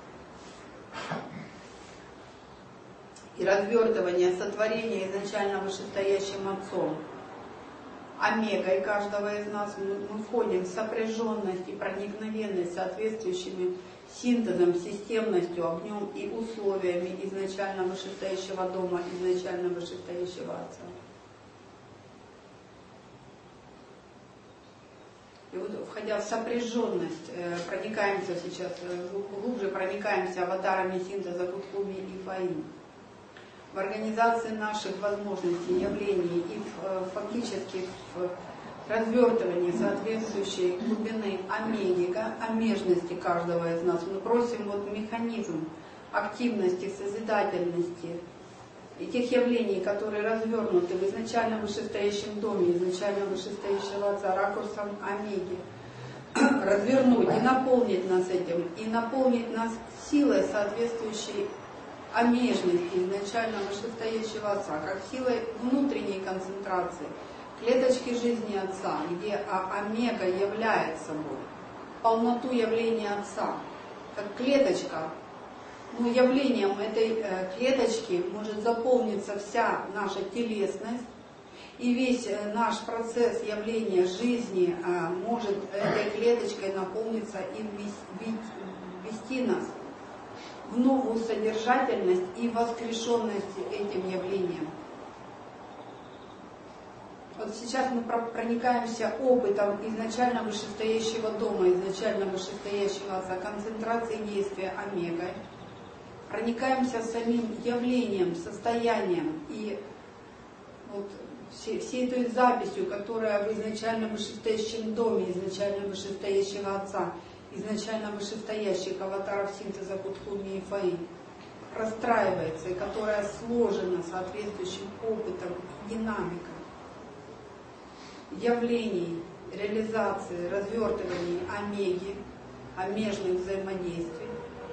и развертывание сотворения изначально вышестоящим Отцом, омегой каждого из нас, мы входим в сопряженность и проникновенность соответствующими синтезом, системностью, огнем и условиями изначально вышестоящего дома, изначально вышестоящего Отца. И вот, входя в сопряженность, проникаемся сейчас, глубже проникаемся аватарами синтеза Кутхуми и Фаинь. В организации наших возможностей, явлений и фактически в развертывании соответствующей глубины омеги, омежности каждого из нас. Мы просим вот механизм активности, созидательности и тех явлений, которые развернуты в изначально вышестоящем доме, изначально вышестоящего Отца, ракурсом омеги, развернуть и наполнить нас этим, и наполнить нас силой соответствующей омежности изначально вышестоящего Отца, как силой внутренней концентрации, клеточки жизни Отца, где омега является собой полноту явления Отца, как клеточка. Но явлением этой клеточки может заполниться вся наша телесность, и весь наш процесс явления жизни может этой клеточкой наполниться и ввести нас в новую содержательность и воскрешенность этим явлением. Вот сейчас мы проникаемся опытом изначально вышестоящего дома, изначально вышестоящего Отца, концентрации действия омегой. Проникаемся самим явлением, состоянием и вот всей той записью, которая в изначально вышестоящем доме, изначально вышестоящего Отца, изначально вышестоящих аватаров синтеза Кутхуми и Фаинь, расстраивается, и которая сложена соответствующим опытом и динамикой явлений, реализации, развертываний омеги, омежных взаимодействий.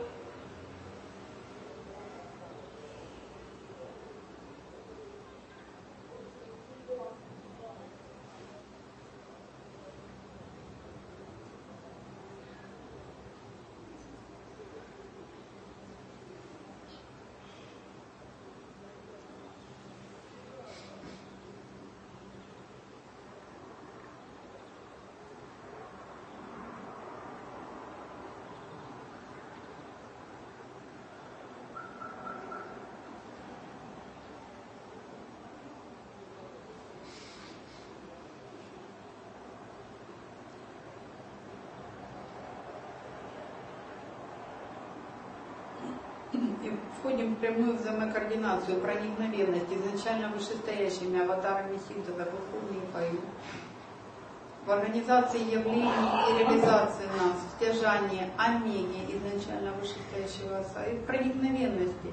И входим в прямую взаимокоординацию, проникновенность изначально вышестоящими аватарами синтеза Кутхуми и Фаинь. В организации явлений и реализации нас, в стяжании омеги изначально вышестоящего Отца и в проникновенности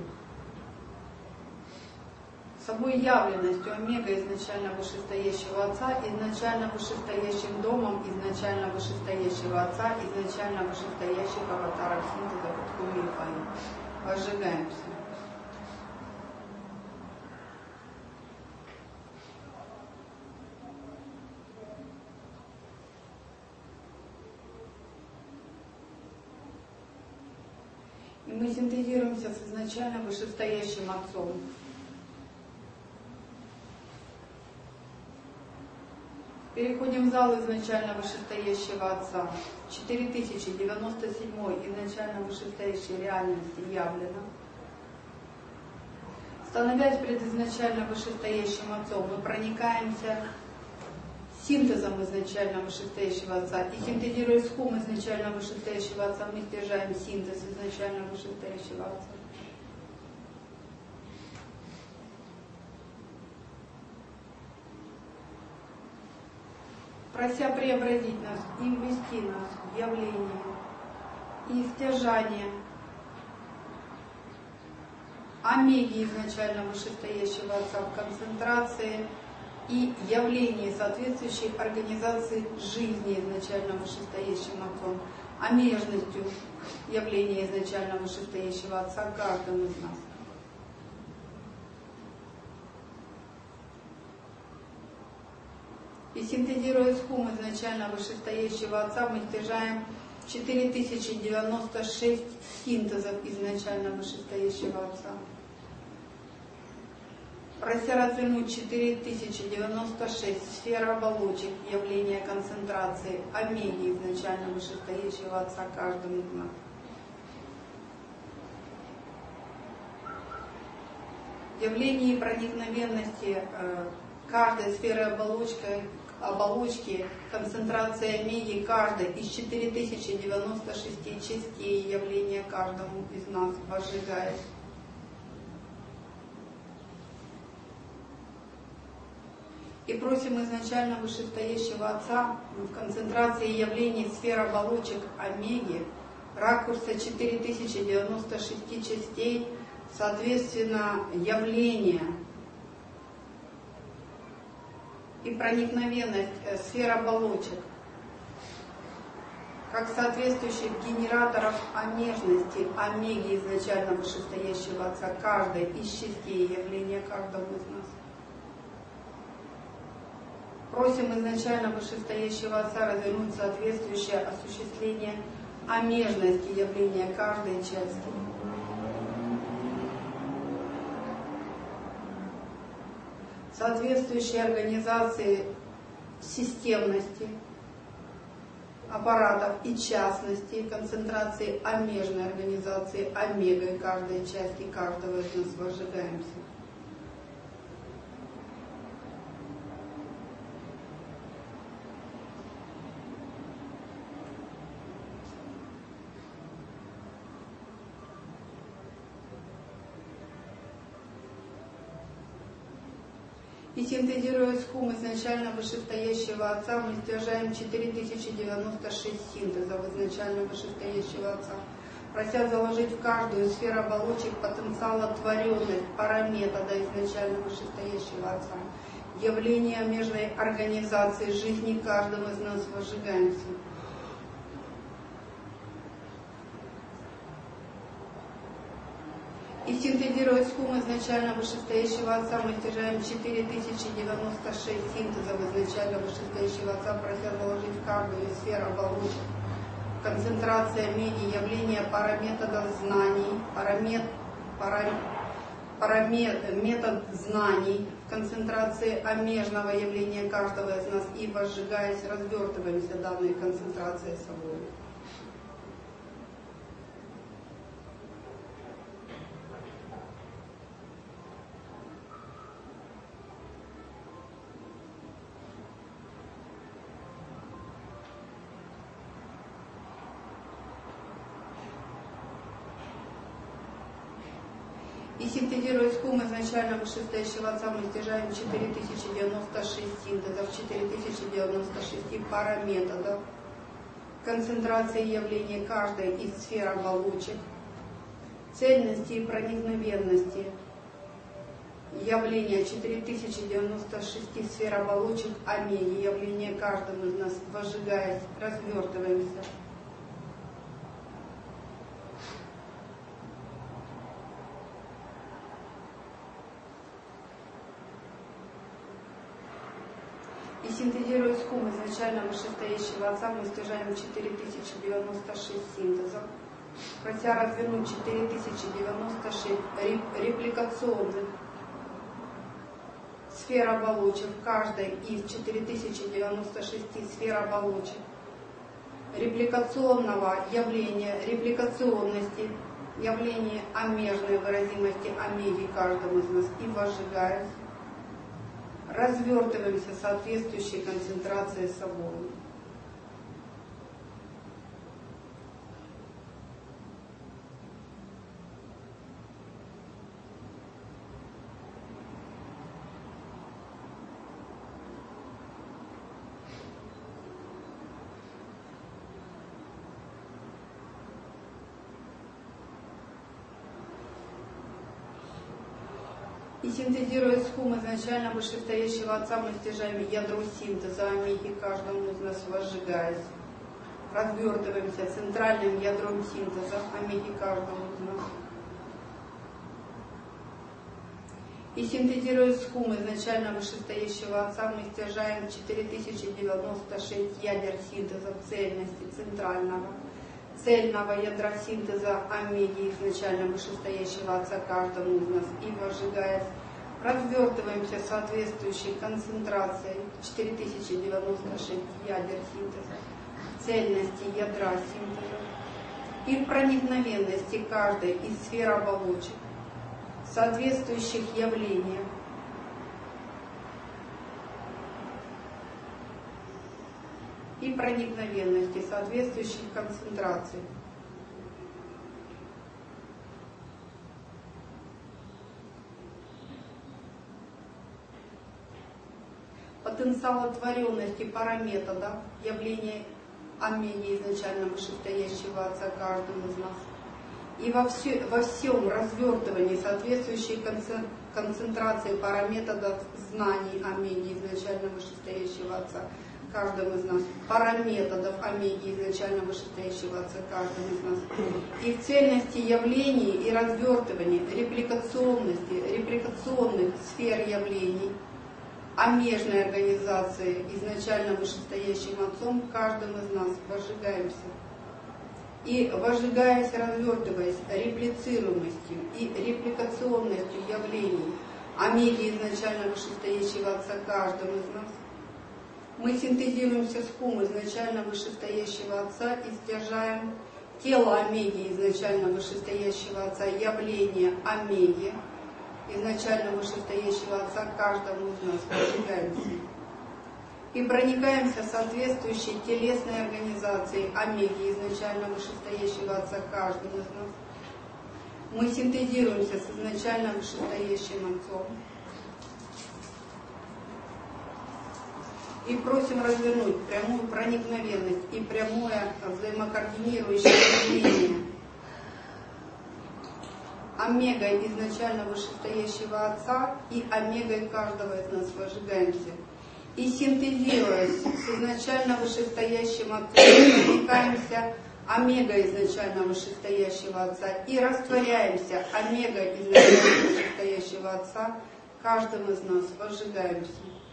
собой явленностью омега изначально вышестоящего Отца, изначально вышестоящим домом, изначально вышестоящего Отца, изначально вышестоящих аватаров синтеза Кутхуми и Фаинь. Возжигаемся. мы синтезируемся с изначально вышестоящим Отцом. Переходим в зал изначально вышестоящего Отца. 4097 изначально вышестоящей реальности явлено. Становясь пред изначально вышестоящим Отцом, мы проникаемся синтезом изначально вышестоящего Отца. И синтезируя схум изначально вышестоящего Отца, мы стяжаем синтез изначально вышестоящего Отца. Прося преобразить нас и ввести нас в явление и стяжание омеги изначально вышестоящего Отца в концентрации и явлении соответствующей организации жизни изначально вышестоящим Отцом, омежностью явления изначально вышестоящего Отца каждому из нас. И синтезируя схум изначально вышестоящего Отца, мы стяжаем 4096 синтезов изначально вышестоящего Отца. Прося развернуть 4096 сфер оболочек явления концентрации омеги изначально вышестоящего Отца каждому из нас. Явление проникновенности каждой сферы оболочки, концентрация омеги каждой из 4096 частей явления каждому из нас возжигает. И просим изначально вышестоящего Отца в концентрации явлений сфер оболочек омеги, ракурса 4096 частей, соответственно, явления и проникновенность сфер оболочек, как соответствующих генераторов омежности, омеги изначально вышестоящего Отца, каждой из частей явления каждого из нас. Просим изначально вышестоящего Отца развернуть соответствующее осуществление омежности явления каждой части. Соответствующей организации системности аппаратов и частности, концентрации омежной организации омегой каждой части каждого из нас возжигаемся. И синтезируя схум изначально вышестоящего Отца, мы стяжаем 4096 синтезов изначально вышестоящего Отца, прося заложить в каждую сферу оболочек потенциала творенных параметода изначально вышестоящего Отца. Явление межной организации жизни каждого из нас возжигаемся. И синтезируя схум изначально вышестоящего Отца, мы стяжаем 4096 синтезов изначально вышестоящего Отца, прося заложить в каждую из сфер оболочек. Концентрация омеги, явление параметодов знаний, метод знаний, концентрации омежного явления каждого из нас и, возжигаясь, развертываемся данной концентрацией собой. И синтезируя схум изначально вышестоящего Отца, мы стяжаем 4096 синтезов, 4096 параметодов, концентрации явления каждой из сфер оболочек, цельности и проникновенности явления 4096 сфер оболочек омеги, явление каждому из нас, возжигаясь, развертываемся. И синтезируя схум изначально вышестоящего Отца, мы стяжаем 4096 синтезов, прося развернуть 4096 репликационных сфер оболочек в каждой из 4096 сфер оболочек, репликационного явления, репликационности, явления омежной выразимости омеги каждому из нас и возжигаясь, развертываемся соответствующей концентрацией собой. И синтезируя схум изначально вышестоящего Отца, мы стяжаем ядро синтеза омеги каждому из нас, возжигаясь. Развертываемся центральным ядром синтеза омеги каждому из нас. И синтезируя схум изначально вышестоящего Отца, мы стяжаем 4096 ядер синтеза цельности цельного ядра синтеза омеги изначально вышестоящего Отца каждому из нас и возжигаясь, развертываемся соответствующей концентрацией 4096 ядер синтеза, цельности ядра синтеза и в проникновенности каждой из сфер оболочек, соответствующих явлениям, и проникновенности соответствующих концентраций. Потенциалотворенности параметода явления омеги изначально вышестоящего Отца каждому из нас. И во всем развертывании соответствующей концентрации параметодов знаний омеги изначально вышестоящего Отца каждому из нас, параметодов омеги изначально вышестоящего Отца каждому из нас, и в цельности явлений и развертывании репликационных сфер явлений, омежной организации изначально вышестоящим Отцом каждым из нас возжигаемся. И возжигаясь, развертываясь реплицируемостью и репликационностью явлений омеги изначально вышестоящего Отца каждым из нас, мы синтезируемся с хум изначально вышестоящего Отца и стяжаем тело омеги изначально вышестоящего Отца, явление омеги изначально вышестоящего Отца каждому из нас, возжигаемся. И проникаемся соответствующей телесной организацией омеги изначально вышестоящего Отца каждому из нас. Мы синтезируемся с изначально вышестоящим Отцом. И просим развернуть прямую проникновенность и прямое взаимокоординирующее явление омегой изначально вышестоящего Отца и омегой каждого из нас возжигаемся. И синтезируясь с изначально вышестоящим Отцом, проникаемся омегой изначально вышестоящего Отца и растворяемся омегой изначально вышестоящего Отца, каждым из нас возжигаемся.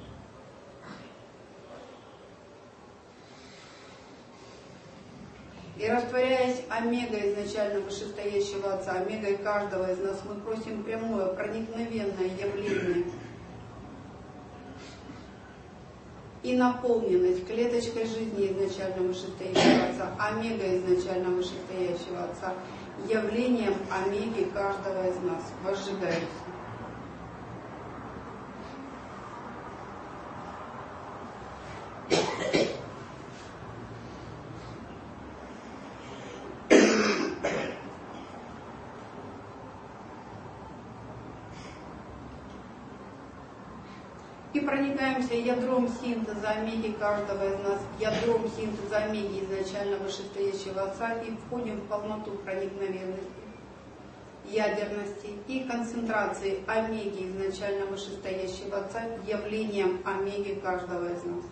И растворяясь омегой изначально вышестоящего Отца, омегой каждого из нас, мы просим прямое проникновенное явление и наполненность клеточкой жизни изначально вышестоящего Отца, омегой изначально вышестоящего Отца, явлением омеги каждого из нас. Возжигаемся. И проникаемся ядром синтеза омеги каждого из нас, ядром синтеза омеги изначально вышестоящего Отца и входим в полноту проникновенности, ядерности и концентрации омеги изначально вышестоящего Отца явлением омеги каждого из нас.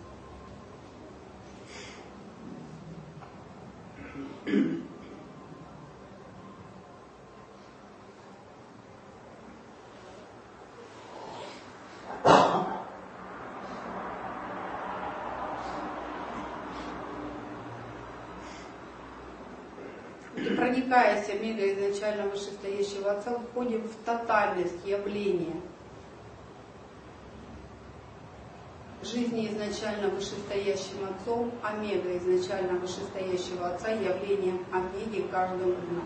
проникаясь омегой изначально вышестоящего Отца, входим в тотальность явления жизни изначально вышестоящим Отцом, омега изначально вышестоящего Отца, явлением омеги каждого из нас.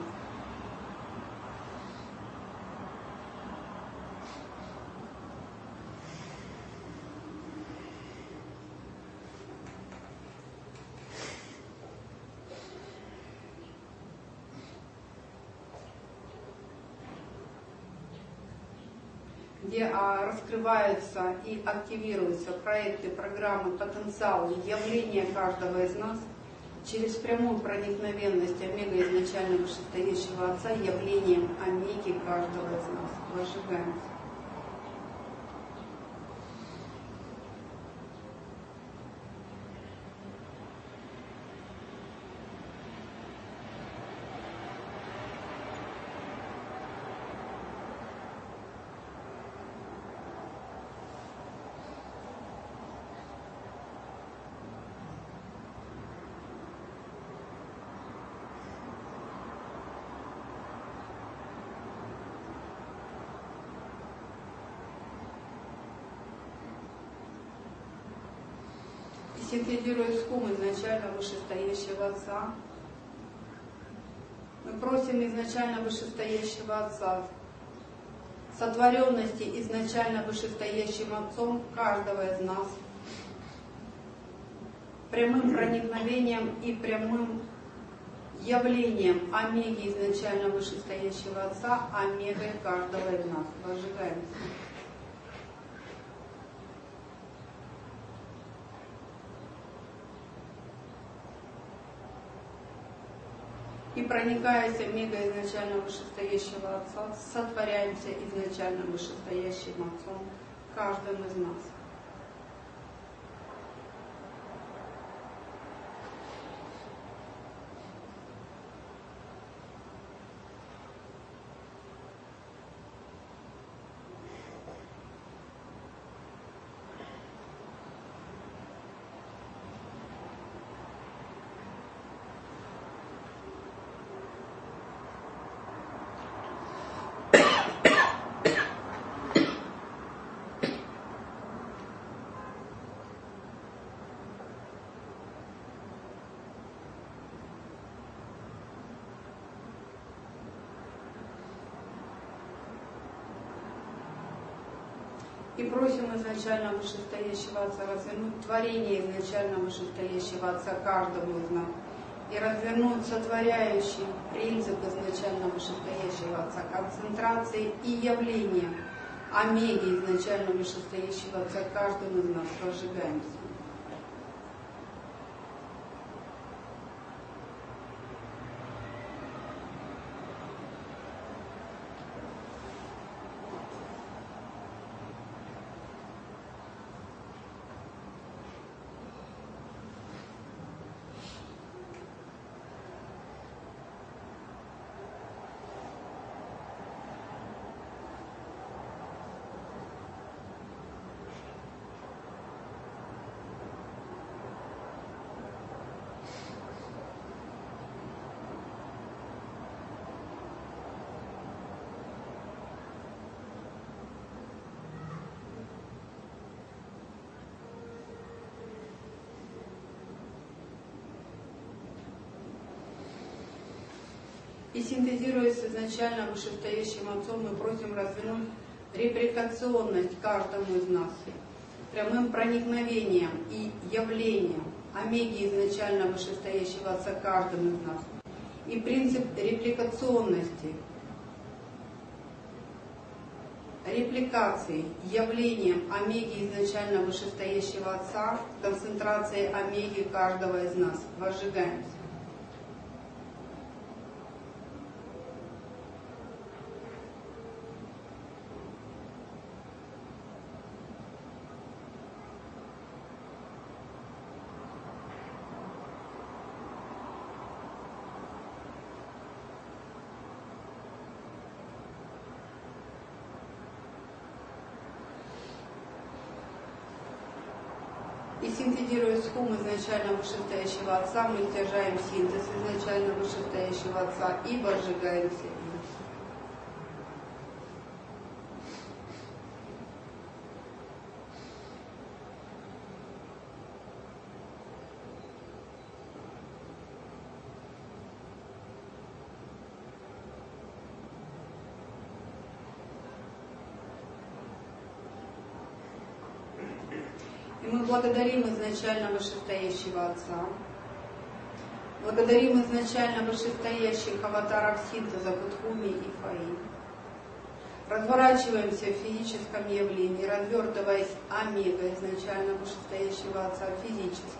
Где раскрываются и активируются проекты, программы, потенциалы, явления каждого из нас через прямую проникновенность омега изначально вышестоящего Отца, явлением омеги каждого из нас. Возжигаемся. Синтезируя скум изначально вышестоящего Отца, мы просим изначально вышестоящего Отца сотворенности изначально вышестоящим Отцом каждого из нас, прямым проникновением и прямым явлением омеги изначально вышестоящего Отца, омегой каждого из нас. Возжигаемся. И проникаясь омега изначально вышестоящего Отца, сотворяемся изначально вышестоящим Отцом каждым из нас. И просим изначально вышестоящего Отца развернуть творение изначально вышестоящего Отца каждому из нас и развернуть сотворяющий принцип изначально вышестоящего Отца, концентрации и явления омеги изначально вышестоящего Отца каждому из нас. Возжигаемся. И синтезируясь изначально вышестоящим Отцом, мы просим развернуть репликационность каждому из нас, прямым проникновением и явлением омеги изначально вышестоящего Отца каждому из нас. И принцип репликационности, репликации, явлением омеги изначально вышестоящего Отца, концентрацией омеги каждого из нас. Возжигаемся. И синтезируя схум изначально вышестоящего Отца, мы стяжаем синтез изначально вышестоящего Отца и возжигаемся им. И мы благодарим изначально вышестоящего Отца, благодарим изначально вышестоящих аватаров синтеза Будхуми и Фаи. Разворачиваемся в физическом явлении, развертываясь омега изначально вышестоящего Отца физически.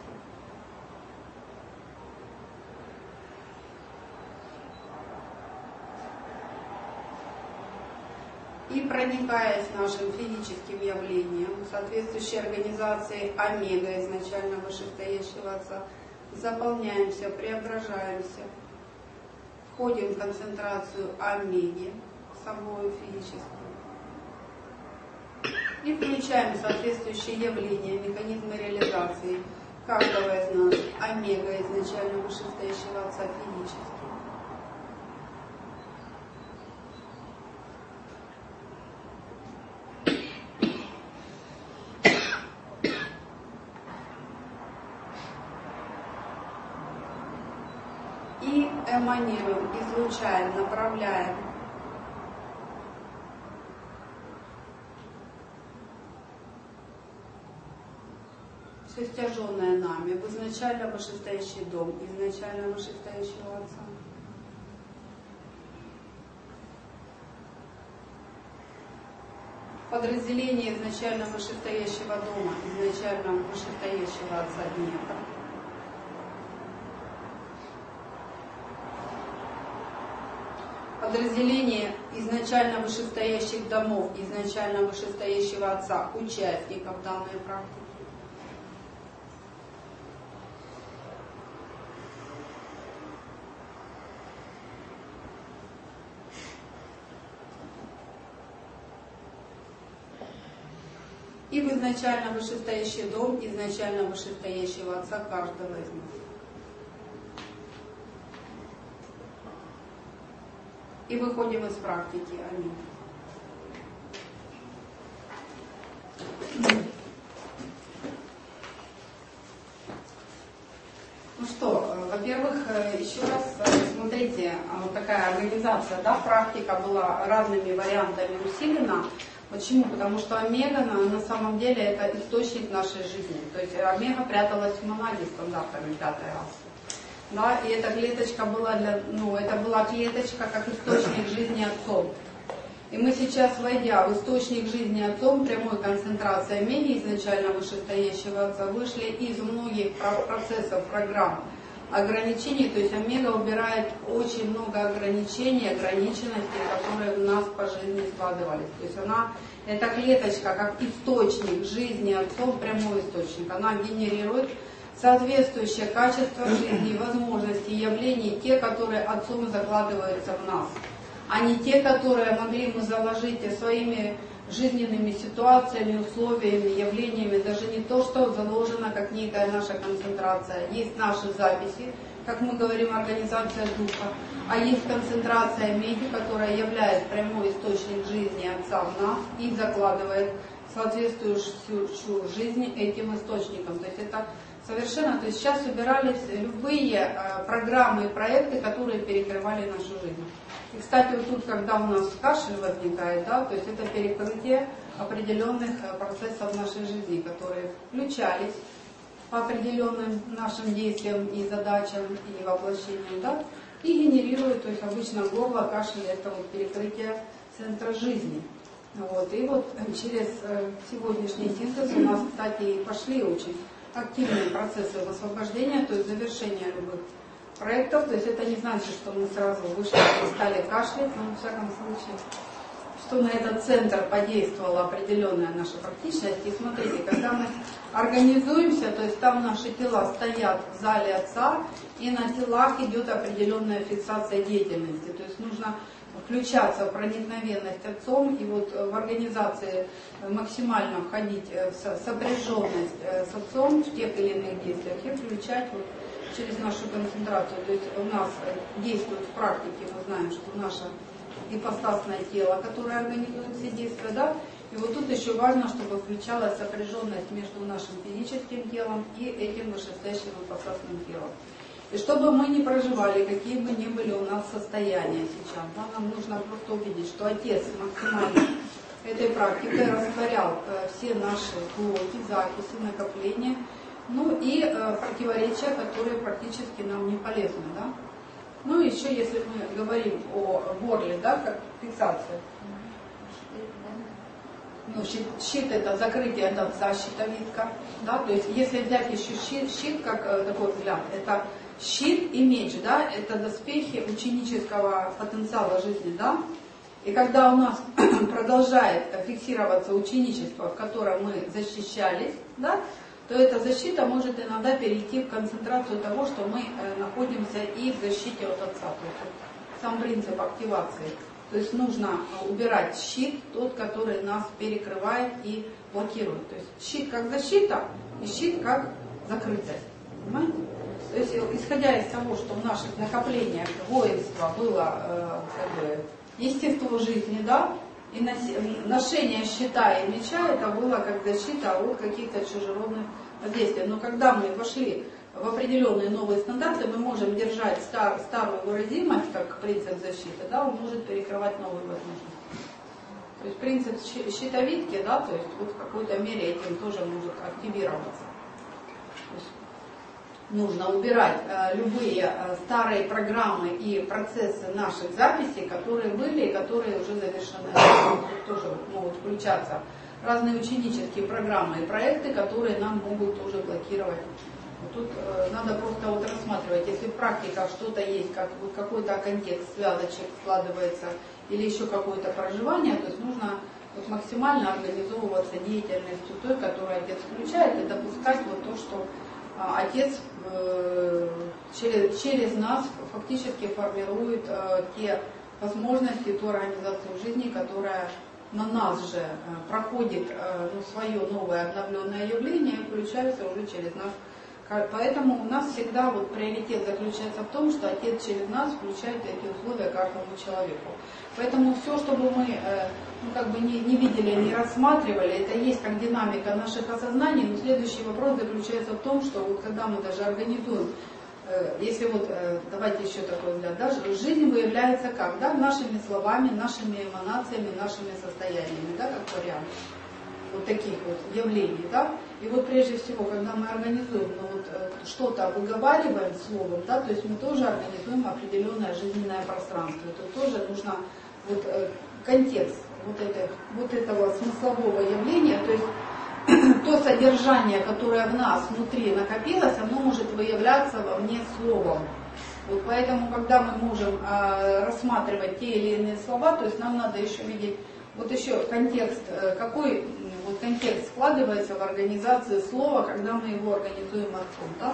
И проникаясь нашим физическим явлением, соответствующей организации омега изначально вышестоящего Отца, заполняемся, преображаемся, входим в концентрацию омеги, собой физическую, и включаем соответствующие явления, механизмы реализации каждого из нас, омега изначально вышестоящего Отца физически. И эманируем, излучаем, направляем все стяженное нами в изначально вышестоящий дом, изначально вышестоящего Отца. Подразделение изначально вышестоящего дома, изначально вышестоящего Отца Днепра. Подразделение изначально вышестоящих домов, изначально вышестоящего Отца, участников данной практики. И в изначально вышестоящий дом, изначально вышестоящего Отца каждого из нас. И выходим из практики. Аминь. Ну что, во-первых, еще раз смотрите, вот такая организация, да, практика была разными вариантами усилена. Почему? Потому что омега на самом деле это источник нашей жизни. То есть омега пряталась в монаде стандартами пятой расы. Да, и эта клеточка была это была клеточка как источник жизни Отцом. И мы сейчас, войдя в источник жизни Отцом, прямой концентрацией омеги изначально вышестоящего Отца, вышли из многих процессов, программ, ограничений. То есть омега убирает очень много ограничений, ограниченностей, которые у нас по жизни складывались. То есть эта клеточка как источник жизни Отцом, прямой источник, она генерирует соответствующее качество жизни, возможности, явлений, те, которые Отцом закладываются в нас, а не те, которые могли мы заложить своими жизненными ситуациями, условиями, явлениями, даже не то, что заложено как некая наша концентрация. Есть наши записи, как мы говорим, организация духа, а есть концентрация омеги, которая является прямой источник жизни Отца в нас и закладывает соответствующую жизнь этим источником. То есть это совершенно, то есть сейчас убирались любые программы и проекты, которые перекрывали нашу жизнь. И, кстати, вот тут, когда у нас кашель возникает, да, то есть это перекрытие определенных процессов нашей жизни, которые включались по определенным нашим действиям и задачам и воплощениям, да, и генерируют, то есть обычно горло, кашель — это вот перекрытие центра жизни. Вот. И вот через сегодняшний синтез у нас, кстати, пошли очень активные процессы освобождения, то есть завершения любых проектов. То есть это не значит, что мы сразу вышли и стали кашлять, но в всяком случае, что на этот центр подействовала определенная наша практичность. И смотрите, когда мы организуемся, то есть там наши тела стоят в зале Отца, и на телах идет определенная фиксация деятельности. То есть нужно включаться в проникновенность Отцом и вот в организации максимально входить в сопряженность с с Отцом в тех или иных действиях и включать вот через нашу концентрацию. То есть у нас действует в практике, мы знаем, что наше ипостасное тело, которое организует все действия, да, и вот тут еще важно, чтобы включалась сопряженность между нашим физическим телом и этим вышестоящим ипостасным телом. И чтобы мы не проживали, какие бы ни были у нас состояния сейчас, да, нам нужно просто увидеть, что Отец максимально этой практикой растворял все наши блоки, закиси, накопления, ну и противоречия, которые практически нам не полезны. Да? Ну и еще, если мы говорим о горле, да, как фиксация. Ну, щит это закрытие от Отца, щитовидка. Да? То есть если взять еще щит как такой взгляд, это щит и меч, да, это доспехи ученического потенциала жизни, да. И когда у нас продолжает фиксироваться ученичество, в котором мы защищались, да, то эта защита может иногда перейти в концентрацию того, что мы находимся и в защите от Отца. То есть сам принцип активации. То есть нужно убирать щит, тот, который нас перекрывает и блокирует. То есть щит как защита и щит как закрытость. Понимаете? То есть, исходя из того, что в наших накоплениях воинства было естество жизни, да, и ношение щита и меча, это было как защита от каких-то чужеродных воздействий. Но когда мы вошли в определенные новые стандарты, мы можем держать старую выразимость, как принцип защиты, да, он может перекрывать новые возможности. То есть принцип щитовидки, да, то есть вот в какой-то мере этим тоже может активироваться. Нужно убирать любые старые программы и процессы наших записей, которые были и которые уже завершены. Тут тоже могут включаться разные ученические программы и проекты, которые нам могут тоже блокировать. Тут надо просто вот рассматривать, если в практиках что-то есть, как вот какой-то контекст связочек складывается или еще какое-то проживание, то есть нужно вот максимально организовываться деятельностью той, которую Отец включает, и допускать вот то, что Отец через нас фактически формирует те возможности, ту организацию жизни, которая на нас же проходит свое новое обновленное явление и включается уже через нас. Поэтому у нас всегда вот приоритет заключается в том, что Отец через нас включает эти условия каждому человеку. Поэтому все, что бы мы не видели, не рассматривали, это есть как динамика наших осознаний. Но следующий вопрос заключается в том, что вот когда мы даже организуем, если вот, давайте еще такой взгляд, да, жизнь выявляется как? Да, нашими словами, нашими эманациями, нашими состояниями, да, как вариант. Вот таких вот явлений, да. И вот прежде всего, когда мы организуем, что-то выговариваем словом, да, то есть мы тоже организуем определенное жизненное пространство. Это тоже нужно контекст вот этого смыслового явления, то есть то содержание, которое в нас внутри накопилось, оно может выявляться вовне словом. Вот поэтому, когда мы можем рассматривать те или иные слова, то есть нам надо еще видеть вот еще контекст, какой вот контекст складывается в организации слова, когда мы его организуем Отцом, да?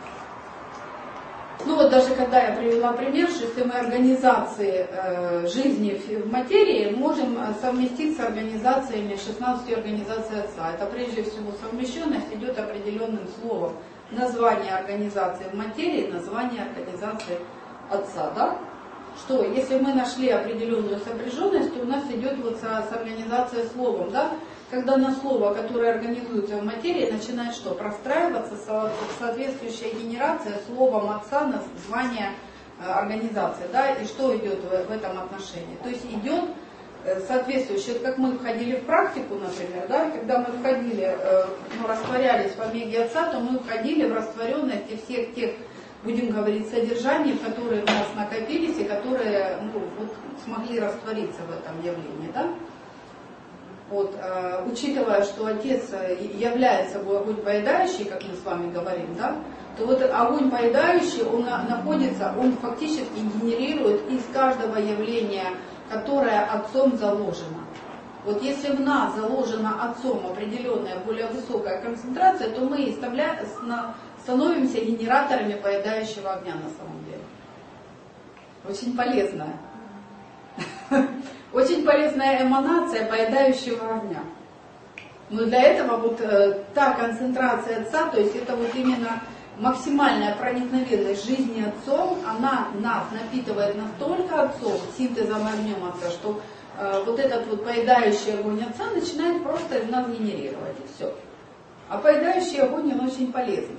Ну вот даже когда я привела пример, что если мы организации жизни в материи можем совместить с организациями 16 организаций Отца. Это прежде всего совмещенность идет определенным словом. Название организации в материи, название организации Отца, да? Что, если мы нашли определенную сопряженность, то у нас идет вот с организацией словом, да? Когда на слово, которое организуется в материи, начинает что? Простраиваться соответствующая генерация словом Отца название организации, да? И что идет в этом отношении? То есть идет соответствующее, как мы входили в практику, например, да? Когда мы входили, растворялись в омеге Отца, то мы входили в растворенность всех тех, будем говорить, содержаний, которые у нас накопились и которые смогли раствориться в этом явлении, да? Вот, учитывая, что Отец является собой огонь поедающий, как мы с вами говорим, да, то вот огонь поедающий, он находится, он фактически генерирует из каждого явления, которое Отцом заложено. Вот если в нас заложена Отцом определенная более высокая концентрация, то мы становимся генераторами поедающего огня на самом деле. Очень полезная. Очень полезная эманация поедающего огня. Но для этого вот та концентрация Отца, то есть это вот именно максимальная проникновенность жизни Отцом, она нас напитывает настолько Отцом, синтезом огнем Отца, что вот этот вот поедающий огонь Отца начинает просто из нас генерировать, и все. А поедающий огонь, он очень полезный.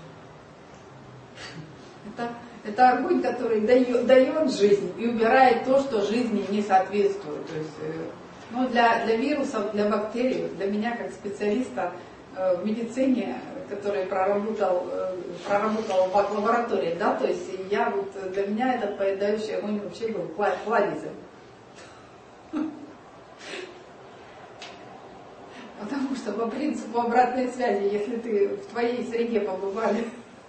Это огонь, который дает жизнь и убирает то, что жизни не соответствует. То есть, ну, для вирусов, для бактерий, для меня как специалиста в медицине, который проработал в лаборатории, да, то есть я вот, для меня этот поедающий огонь вообще был кладезем. Потому что по принципу обратной связи, если ты в твоей среде побывали,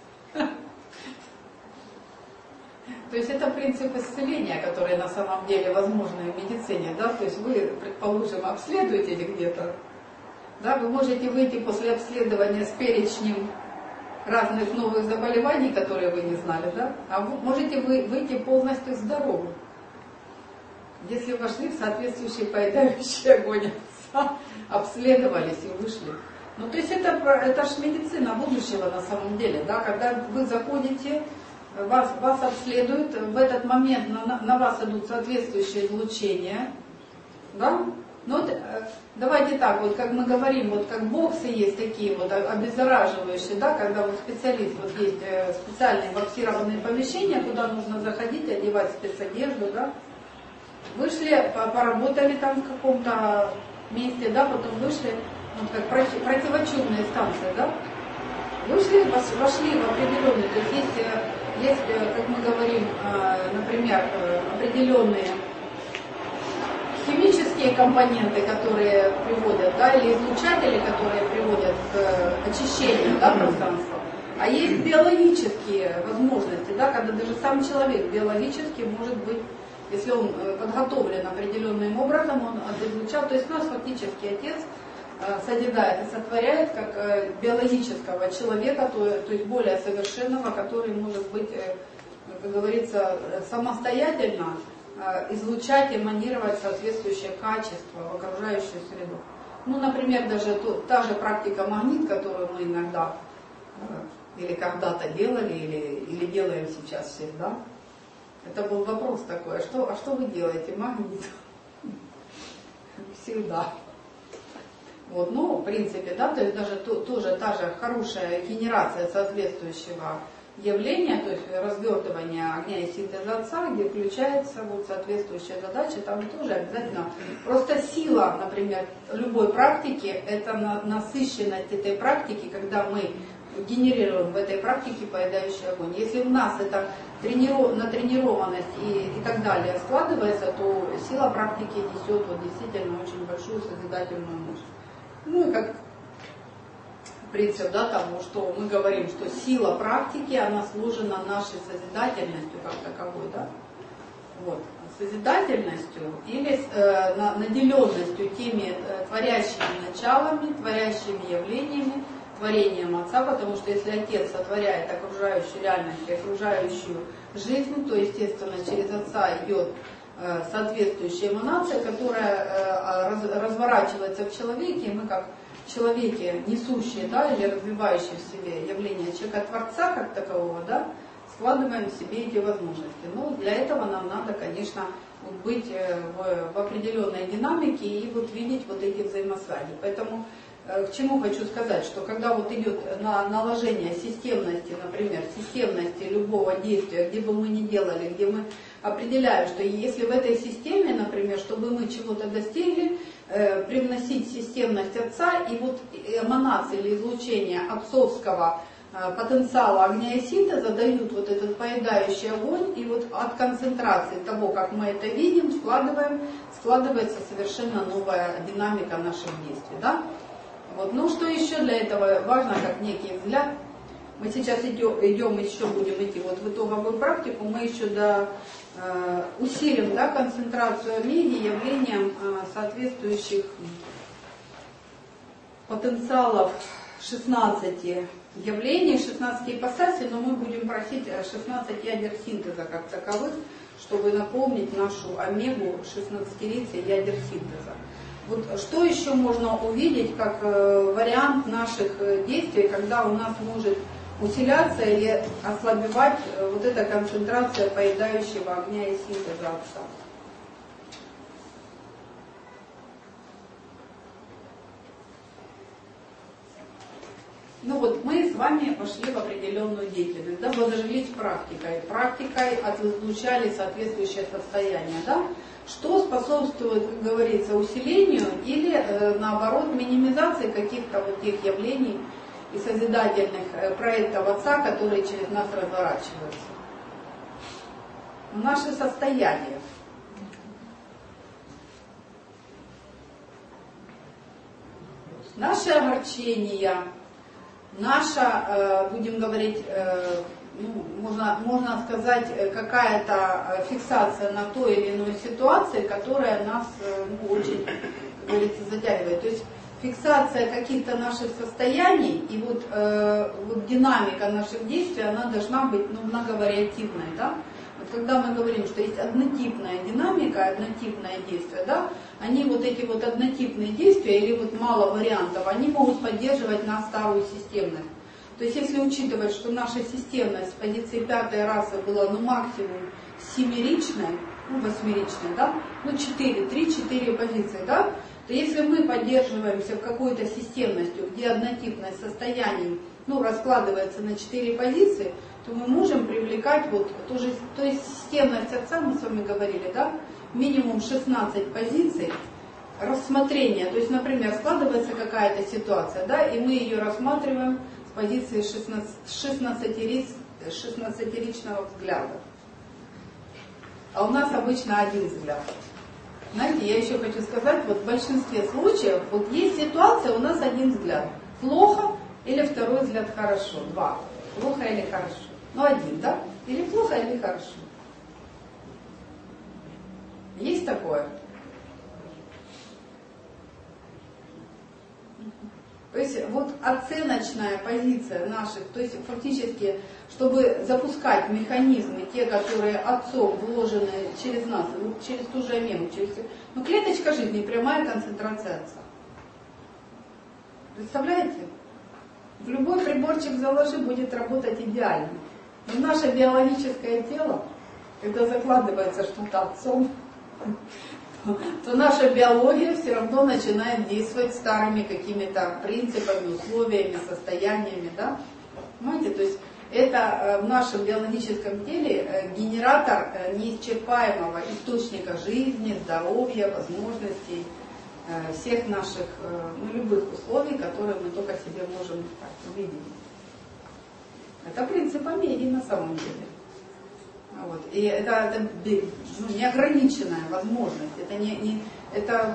то есть это принцип исцеления, который на самом деле возможен в медицине, да, то есть вы, предположим, обследуете где-то, да, вы можете выйти после обследования с перечнем разных новых заболеваний, которые вы не знали, да, а вы можете выйти полностью здоровым, если вошли в соответствующий поедающий огонь Отца, обследовались и вышли. Ну, то есть это ж медицина будущего на самом деле, да, когда вы заходите, вас обследуют, в этот момент на вас идут соответствующие излучения, да? Ну, вот, давайте так, вот как мы говорим, вот как боксы есть такие вот обеззараживающие, да, когда вот специалист, вот есть специальные боксированные помещения, куда нужно заходить, одевать спецодежду, да, вышли, поработали там в каком-то месте, да, потом вышли, вот как противочумные станции, да, вышли, вошли в определенные, то есть есть, как мы говорим, например, определенные химические компоненты, которые приводят, да, или излучатели, которые приводят к очищению, да, пространства. А есть биологические возможности, да, когда даже сам человек биологически может быть, если он подготовлен определенным образом, он излучал, то есть нас фактически Отец созидает и сотворяет как биологического человека, то есть более совершенного, который может быть, как говорится, самостоятельно излучать, эманировать соответствующее качество в окружающую среду. Ну, например, даже та же практика магнит, которую мы иногда или когда-то делали, или делаем сейчас всегда. Это был вопрос такой, а что вы делаете, магнит? Всегда. Вот, ну, в принципе, да, то есть даже тоже та же хорошая генерация соответствующего явления, то есть развертывание огня и синтеза Отца, где включается вот соответствующая задача, там тоже обязательно. Просто сила, например, любой практики, это насыщенность этой практики, когда мы генерируем в этой практике поедающий огонь. Если в нас это натренированность и так далее складывается, то сила практики несет вот действительно очень большую созидательную мощь. Ну и как принцип, да, того, что мы говорим, что сила практики, она сложена нашей созидательностью как таковой, да, вот, созидательностью или наделенностью теми творящими началами, творящими явлениями, творением Отца, потому что если Отец сотворяет окружающую реальность и окружающую жизнь, то, естественно, через Отца идет соответствующая эманация, которая разворачивается в человеке, и мы как человеке, несущие, да, или развивающие в себе явление человека-творца как такового, да, складываем в себе эти возможности. Но для этого нам надо, конечно, быть в определенной динамике и вот видеть вот эти взаимосвязи. Поэтому к чему хочу сказать, что когда вот идет наложение системности, например, системности любого действия, где бы мы ни делали, где мы определяем, что если в этой системе, например, чтобы мы чего-то достигли, привносить системность Отца, и вот эманации или излучение отцовского потенциала огня и синтеза дают вот этот поедающий огонь, и вот от концентрации того, как мы это видим, складывается совершенно новая динамика наших действий. Да? Вот. Ну, что еще для этого важно, как некий взгляд, мы сейчас идем еще будем идти вот в итоговую практику, мы еще усилим, да, концентрацию меди явлением соответствующих потенциалов 16 явлений, 16 ипостасей, но мы будем просить 16 ядер синтеза как таковых, чтобы наполнить нашу омегу 16-летия ядер синтеза. Вот что еще можно увидеть как вариант наших действий, когда у нас может усиляться или ослабевать вот эта концентрация поедающего огня и синтеза отца? Ну вот мы с вами пошли в определенную деятельность, да, зажглись практикой отлучали соответствующее состояние, да, что способствует, как говорится, усилению или наоборот минимизации каких-то вот тех явлений и созидательных проектов Отца, которые через нас разворачиваются. Наши состояния. Наши огорчения, наша, будем говорить, можно сказать, какая-то фиксация на той или иной ситуации, которая нас очень, как говорится, затягивает. То есть фиксация каких-то наших состояний и вот динамика наших действий, она должна быть многовариативной. Да? Вот когда мы говорим, что есть однотипная динамика, однотипное действие, да, они вот эти вот однотипные действия или вот мало вариантов, они могут поддерживать на старую системность. То есть если учитывать, что наша системность с позиции пятой расы была максимум семеричной, восьмеричной, да, 3-4 позиции, да, то если мы поддерживаемся в какой-то системностью, где однотипность состояний раскладывается на 4 позиции, то мы можем привлекать то есть системность Отца, мы с вами говорили, да, минимум 16 позиций рассмотрения. То есть, например, складывается какая-то ситуация, да, и мы ее рассматриваем с позиции 16-ричного взгляда. А у нас обычно один взгляд. Знаете, я еще хочу сказать, в большинстве случаев, есть ситуация, у нас один взгляд. Плохо или второй взгляд хорошо. 2. Плохо или хорошо. Один, да? Или плохо, или хорошо. Есть такое? То есть оценочная позиция наших, то есть фактически, чтобы запускать механизмы, те, которые Отцом вложены через нас, через ту же амебу, клеточка жизни, прямая концентрация Отца. Представляете? В любой приборчик заложи, будет работать идеально. Но наше биологическое тело, когда закладывается что-то Отцом, то наша биология все равно начинает действовать старыми какими-то принципами, условиями, состояниями, да? Понимаете, то есть это в нашем биологическом теле генератор неисчерпаемого источника жизни, здоровья, возможностей, всех наших, любых условий, которые мы только себе можем увидеть. Это принцип Амеди на самом деле. И это неограниченная возможность. Это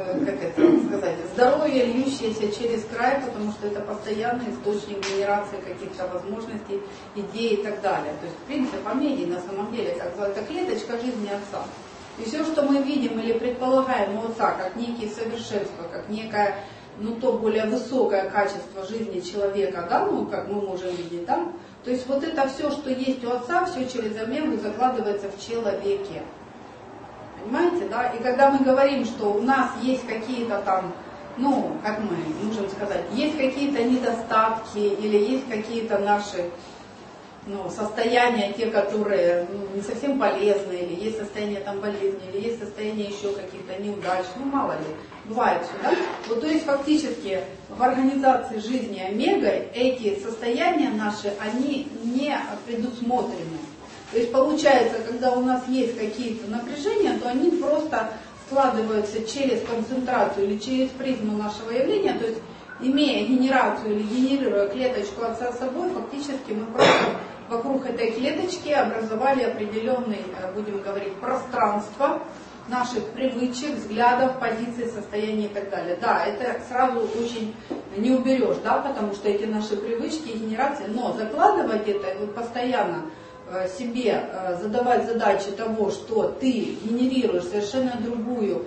здоровье, льющееся через край, потому что это постоянный источник генерации каких-то возможностей, идей и так далее. То есть принцип Амеди на самом деле, это клеточка жизни Отца. И все, что мы видим или предполагаем у Отца, как некие совершенства, как некое, то более высокое качество жизни человека, да, как мы можем видеть, да, то есть это все, что есть у Отца, все через амебу закладывается в человеке. Понимаете, да? И когда мы говорим, что у нас есть какие-то там, как мы можем сказать, есть какие-то недостатки или есть какие-то наши состояния, те, которые не совсем полезны, или есть состояние там болезни, или есть состояние еще каких-то неудач, мало ли, бывает все, да? То есть фактически в организации жизни омегой эти состояния наши, они не предусмотрены. То есть получается, когда у нас есть какие-то напряжения, то они просто складываются через концентрацию или через призму нашего явления, то есть имея генерацию или генерируя клеточку Отца с собой, фактически мы просто вокруг этой клеточки образовали определенное, будем говорить, пространство наших привычек, взглядов, позиций, состояний и так далее. Да, это сразу очень не уберешь, да, потому что эти наши привычки и генерации, но закладывать это постоянно себе, задавать задачи того, что ты генерируешь совершенно другую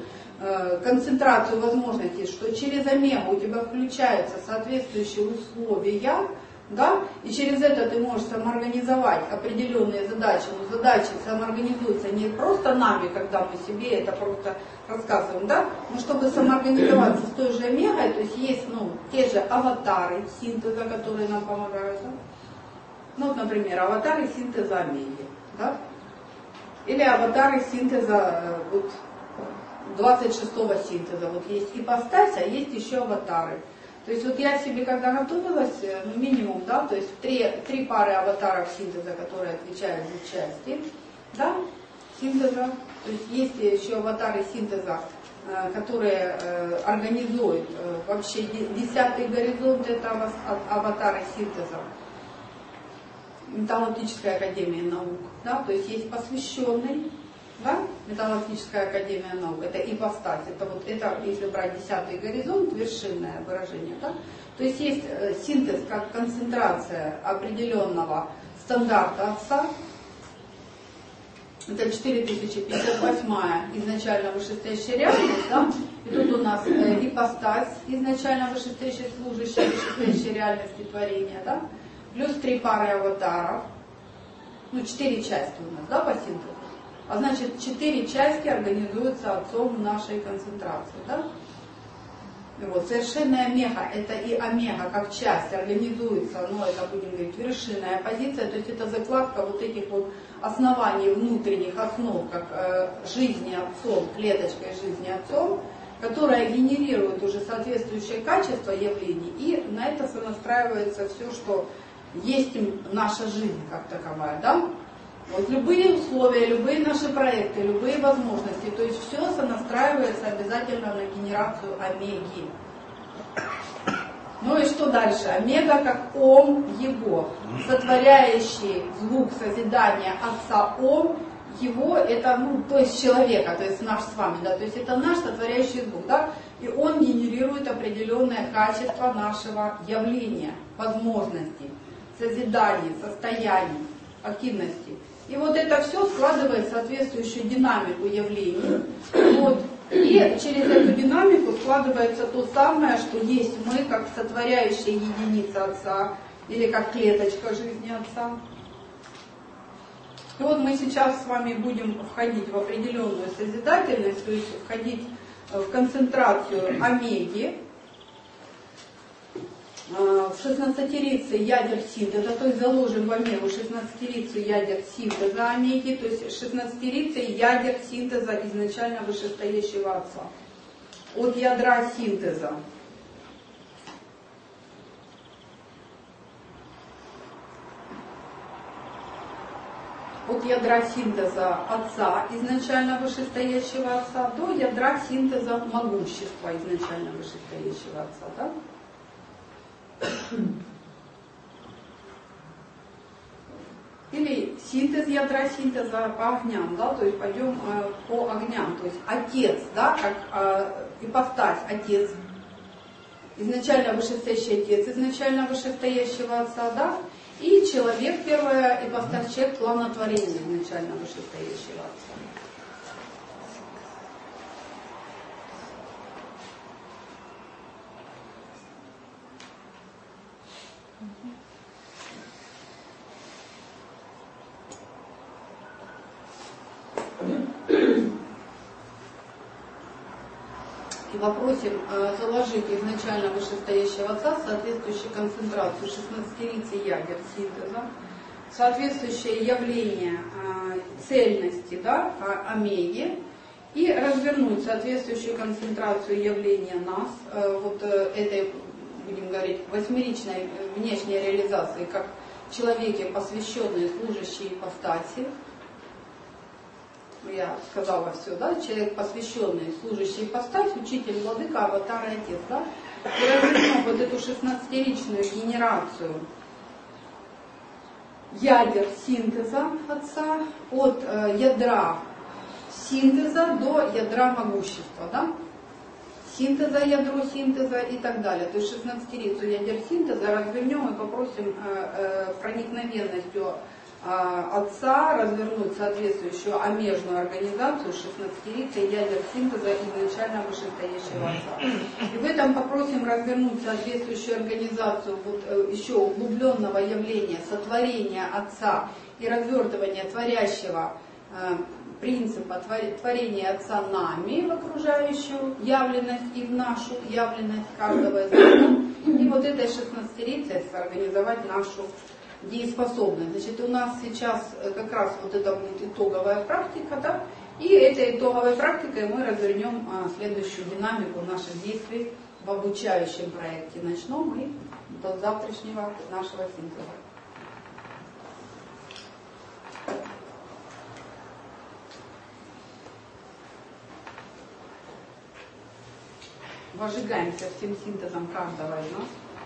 концентрацию возможностей, что через амебу у тебя включаются соответствующие условия, Да? И через это ты можешь самоорганизовать определенные задачи, но задачи самоорганизуются не просто нами, когда мы себе это просто рассказываем, да? Но чтобы самоорганизоваться с той же омегой, то есть есть те же аватары синтеза, которые нам помогают. Да? Ну, вот, например, аватары синтеза омеги. Да? Или аватары синтеза 26-го синтеза. Вот есть ипостась, а есть еще аватары. То есть вот я себе, когда готовилась, минимум, да, то есть три пары аватаров синтеза, которые отвечают за части, да, синтеза. То есть есть еще аватары синтеза, которые организуют вообще 10-й горизонт, это аватары синтеза. Металлургическая академия наук, да, то есть есть посвященный, да, Металлургическая академия наук, это ипостась, это если брать 10-й горизонт, вершинное выражение, да, то есть есть синтез как концентрация определенного стандарта отца, это 4058-я изначально вышестоящая реальность, да, и тут у нас ипостась изначально вышестоящая служащая вышестоящей реальности творения, да, плюс 3 пары аватаров, 4 части у нас, да, по синтезу. А значит, 4 части организуются отцом нашей концентрации. Да? И вот, совершенная омега, это и омега как часть организуется, это будем говорить, вершинная позиция, то есть это закладка вот этих вот оснований, внутренних основ, как жизни отцом, клеточкой жизни отцом, которая генерирует уже соответствующее качество явлений, и на это сонастраивается все, что есть наша жизнь как таковая. Да? Вот любые условия, любые наши проекты, любые возможности, то есть все сонастраивается обязательно на генерацию омеги. Ну и что дальше? Омега как ом его, сотворяющий звук созидания отца ом, его это, то есть человека, то есть наш с вами, да, то есть это наш сотворяющий звук, да, и он генерирует определенное качество нашего явления, возможностей, созиданий, состояний, активности. И вот это все складывает соответствующую динамику явлений. Вот. И через эту динамику складывается то самое, что есть мы, как сотворяющая единица Отца, или как клеточка жизни Отца. И вот мы сейчас с вами будем входить в определенную созидательность, то есть входить в концентрацию омеги, в 16-рицей ядер синтеза, то есть заложим в омегу 16-рицей ядер синтеза омеги, то есть 16-рицей ядер синтеза изначально вышестоящего отца. От ядра синтеза. От ядра синтеза отца, изначально вышестоящего отца, до ядра синтеза могущества, изначально вышестоящего отца. Да? Или синтез ядра синтеза по огням, да, то есть пойдем по огням, то есть отец, да, как ипостась отец, изначально вышестоящий отец, изначально вышестоящего отца, да, и человек, первая ипостась, человек плана творения, изначально вышестоящего отца. И попросим заложить изначально вышестоящего отца соответствующую концентрацию 16-рицей ядер синтеза, соответствующее явление цельности, да, омеги, и развернуть соответствующую концентрацию явления нас, вот этой, будем говорить, восьмеричной внешней реализации, как человеке, посвященные служащие ипостаси. Я сказала все, да, человек, посвященный, служащий ипостась, учитель, владыка, аватар и отец, да, и развернув вот эту 16-ричную генерацию ядер синтеза отца, от ядра синтеза до ядра могущества, да, синтеза, ядро синтеза и так далее. То есть 16-рицу ядер синтеза развернем и попросим проникновенностью Отца, развернуть соответствующую омежную организацию 16-рицей ядер синтеза изначально вышестоящего Отца. И в этом попросим развернуть соответствующую организацию еще углубленного явления сотворения Отца и развертывания творящего принципа творения Отца нами в окружающую явленность и в нашу явленность каждого из нас. И вот этой 16-рицей организовать нашу дееспособность. Значит, у нас сейчас как раз вот это будет итоговая практика, да? И этой итоговой практикой мы развернем следующую динамику наших действий в обучающем проекте ночном и до завтрашнего нашего синтеза. Возжигаемся всем синтезом каждого из нас.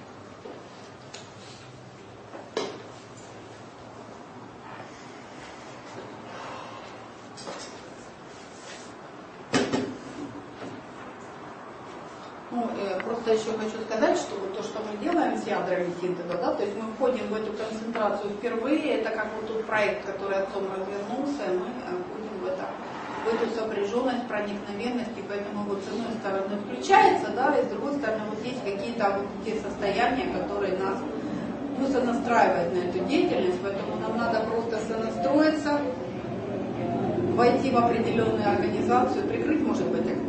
Просто еще хочу сказать, что вот то, что мы делаем с ядрами синтеза, да, то есть мы входим в эту концентрацию впервые, это как вот тот проект, который Отцом развернулся, и мы входим в эту сопряженность, проникновенность, и поэтому вот с одной стороны включается, да, и с другой стороны вот есть какие-то вот те состояния, которые нас просто настраивают на эту деятельность, поэтому нам надо просто сонастроиться, войти в определенную организацию, прикрыть, может быть, окно.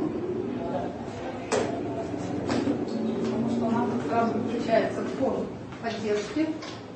Сразу включается фон поддержки.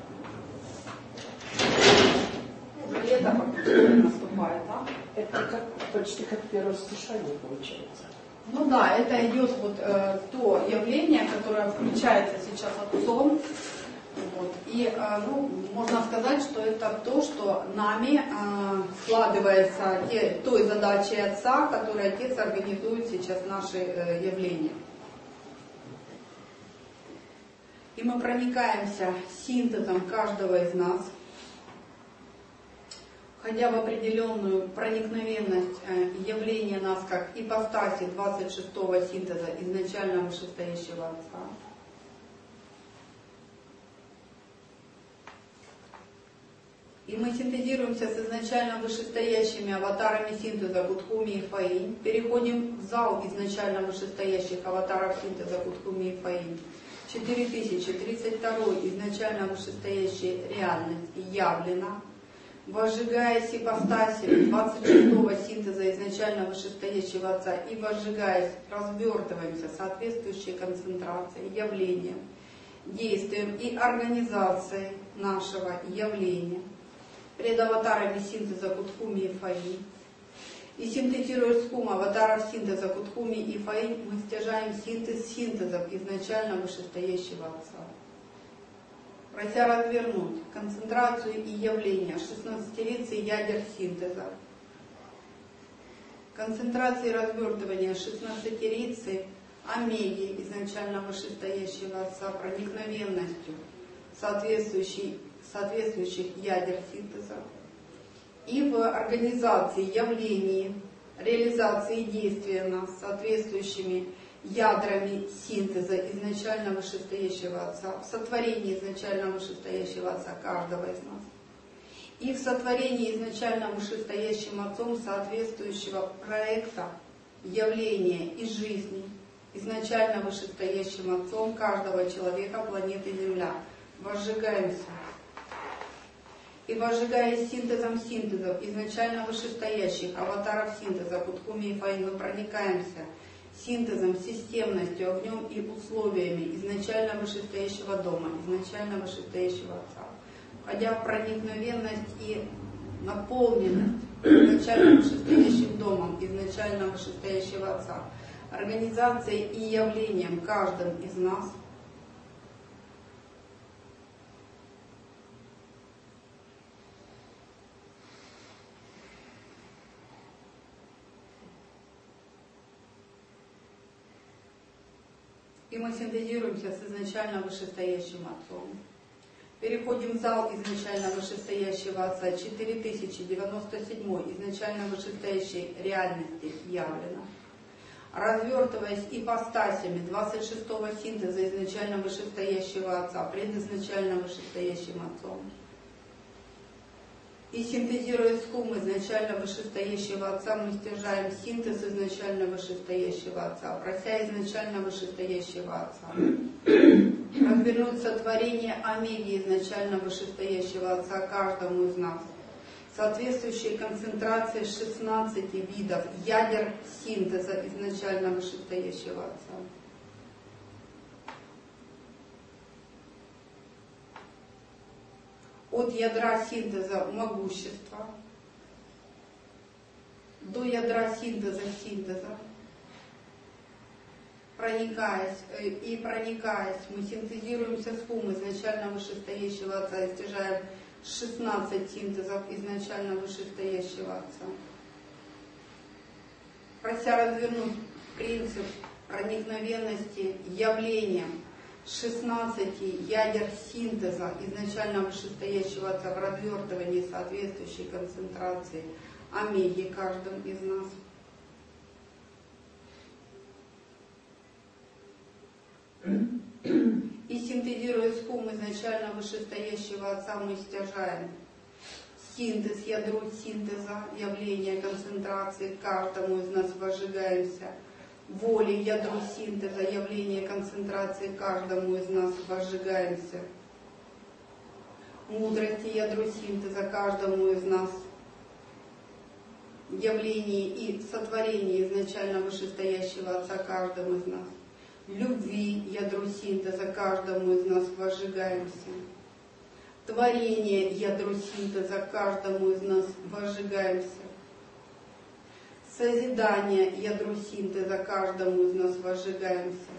Уже лето наступает, да? Это почти как первое слушание получается. Ну да, это идет вот то явление, которое включается сейчас Отцом. Вот. И можно сказать, что это то, что нами складывается той задачей Отца, которой Отец организует сейчас наши явления. И мы проникаемся синтезом каждого из нас, входя в определенную проникновенность явления нас как ипостаси 26-го синтеза изначально вышестоящего Отца. И мы синтезируемся с изначально вышестоящими аватарами синтеза Кутхуми и Фаинь. Переходим в зал изначально вышестоящих аватаров синтеза Кутхуми и Фаинь. 4032 изначально вышестоящей реальности явлена, возжигаясь ипостасями 26-го синтеза изначально вышестоящего Отца и возжигаясь, развертываемся соответствующей концентрацией, явлением, действием и организацией нашего явления пред аватарами синтеза Кутхуми и Фаинь. И синтезируя с кум аватаров синтеза Кутхуми и Фаинь, мы стяжаем синтез синтезов изначально вышестоящего Отца. Прося развернуть концентрацию и явление 16-рицей ядер синтеза, концентрации развертывания 16-рицей омеги изначально вышестоящего Отца, проникновенностью соответствующих ядер синтеза, и в организации явлений, реализации действия нас соответствующими ядрами синтеза изначально вышестоящего Отца, в сотворении изначально вышестоящего Отца каждого из нас, и в сотворении изначально вышестоящим Отцом соответствующего проекта, явления и жизни изначально вышестоящим Отцом каждого человека планеты Земля. Возжигаемся. И возжигаясь синтезом синтезов изначально вышестоящих аватаров синтеза Кутхуми и Фаинь, мы проникаемся синтезом, системностью, огнем и условиями изначально вышестоящего дома, изначально вышестоящего Отца, входя в проникновенность и наполненность изначально вышестоящим домом, изначально вышестоящего Отца, организацией и явлением каждым из нас. И мы синтезируемся с изначально вышестоящим Отцом. Переходим в зал изначально вышестоящего Отца 4097 изначально вышестоящей реальности явлено. Развертываясь ипостасями 26-го синтеза изначально вышестоящего Отца, предизначально вышестоящим Отцом. И синтезируя с хум изначально вышестоящего Отца, мы стяжаем синтез изначально вышестоящего Отца, прося изначально вышестоящего Отца. Развернуть сотворение омеги изначально вышестоящего Отца каждому из нас. Соответствующие концентрации 16 видов ядер синтеза изначально вышестоящего Отца. От ядра синтеза могущества до ядра синтеза, проникаясь, мы синтезируемся с хум изначально вышестоящего Отца и стяжаем 16 синтезов изначально вышестоящего Отца. Прося развернуть принцип проникновенности явлением 16 ядер синтеза изначально вышестоящего Отца в развертывании соответствующей концентрации омеги каждым из нас. И синтезируя с хум изначально вышестоящего Отца, мы стяжаем синтез, ядро синтеза, явление концентрации каждому из нас возжигаемся. Воли, ядро синтеза, явление концентрации каждому из нас возжигаемся. Мудрости, ядро синтеза каждому из нас. Явление и сотворение изначально вышестоящего Отца каждому из нас. Любви, ядро синтеза каждому из нас возжигаемся. Творение, ядро синтеза каждому из нас возжигаемся. Созидание, ядро синтеза каждому из нас возжигаемся.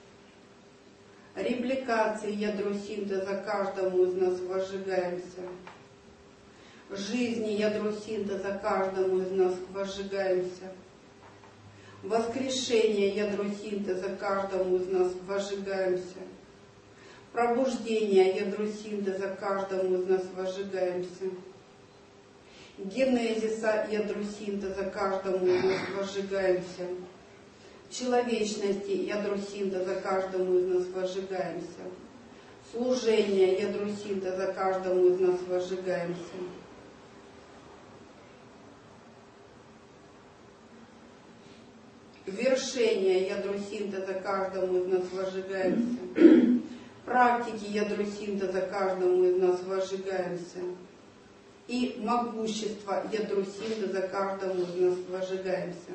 Репликации, ядро синтеза каждому из нас возжигаемся. Жизни, ядро синтеза каждому из нас возжигаемся. Воскрешение, ядро синтеза каждому из нас возжигаемся. Пробуждение, ядро синтеза каждому из нас возжигаемся. Генезиса, ядро синтеза каждому из нас возжигаемся. Человечности, ядро синтеза каждому из нас возжигаемся. Служение, ядро синтеза каждому из нас возжигаемся. Вершение, ядро синтеза каждому из нас возжигаемся. Практики, ядро синтеза каждому из нас возжигаемся. И могущество, ядро синтеза каждому из нас возжигаемся.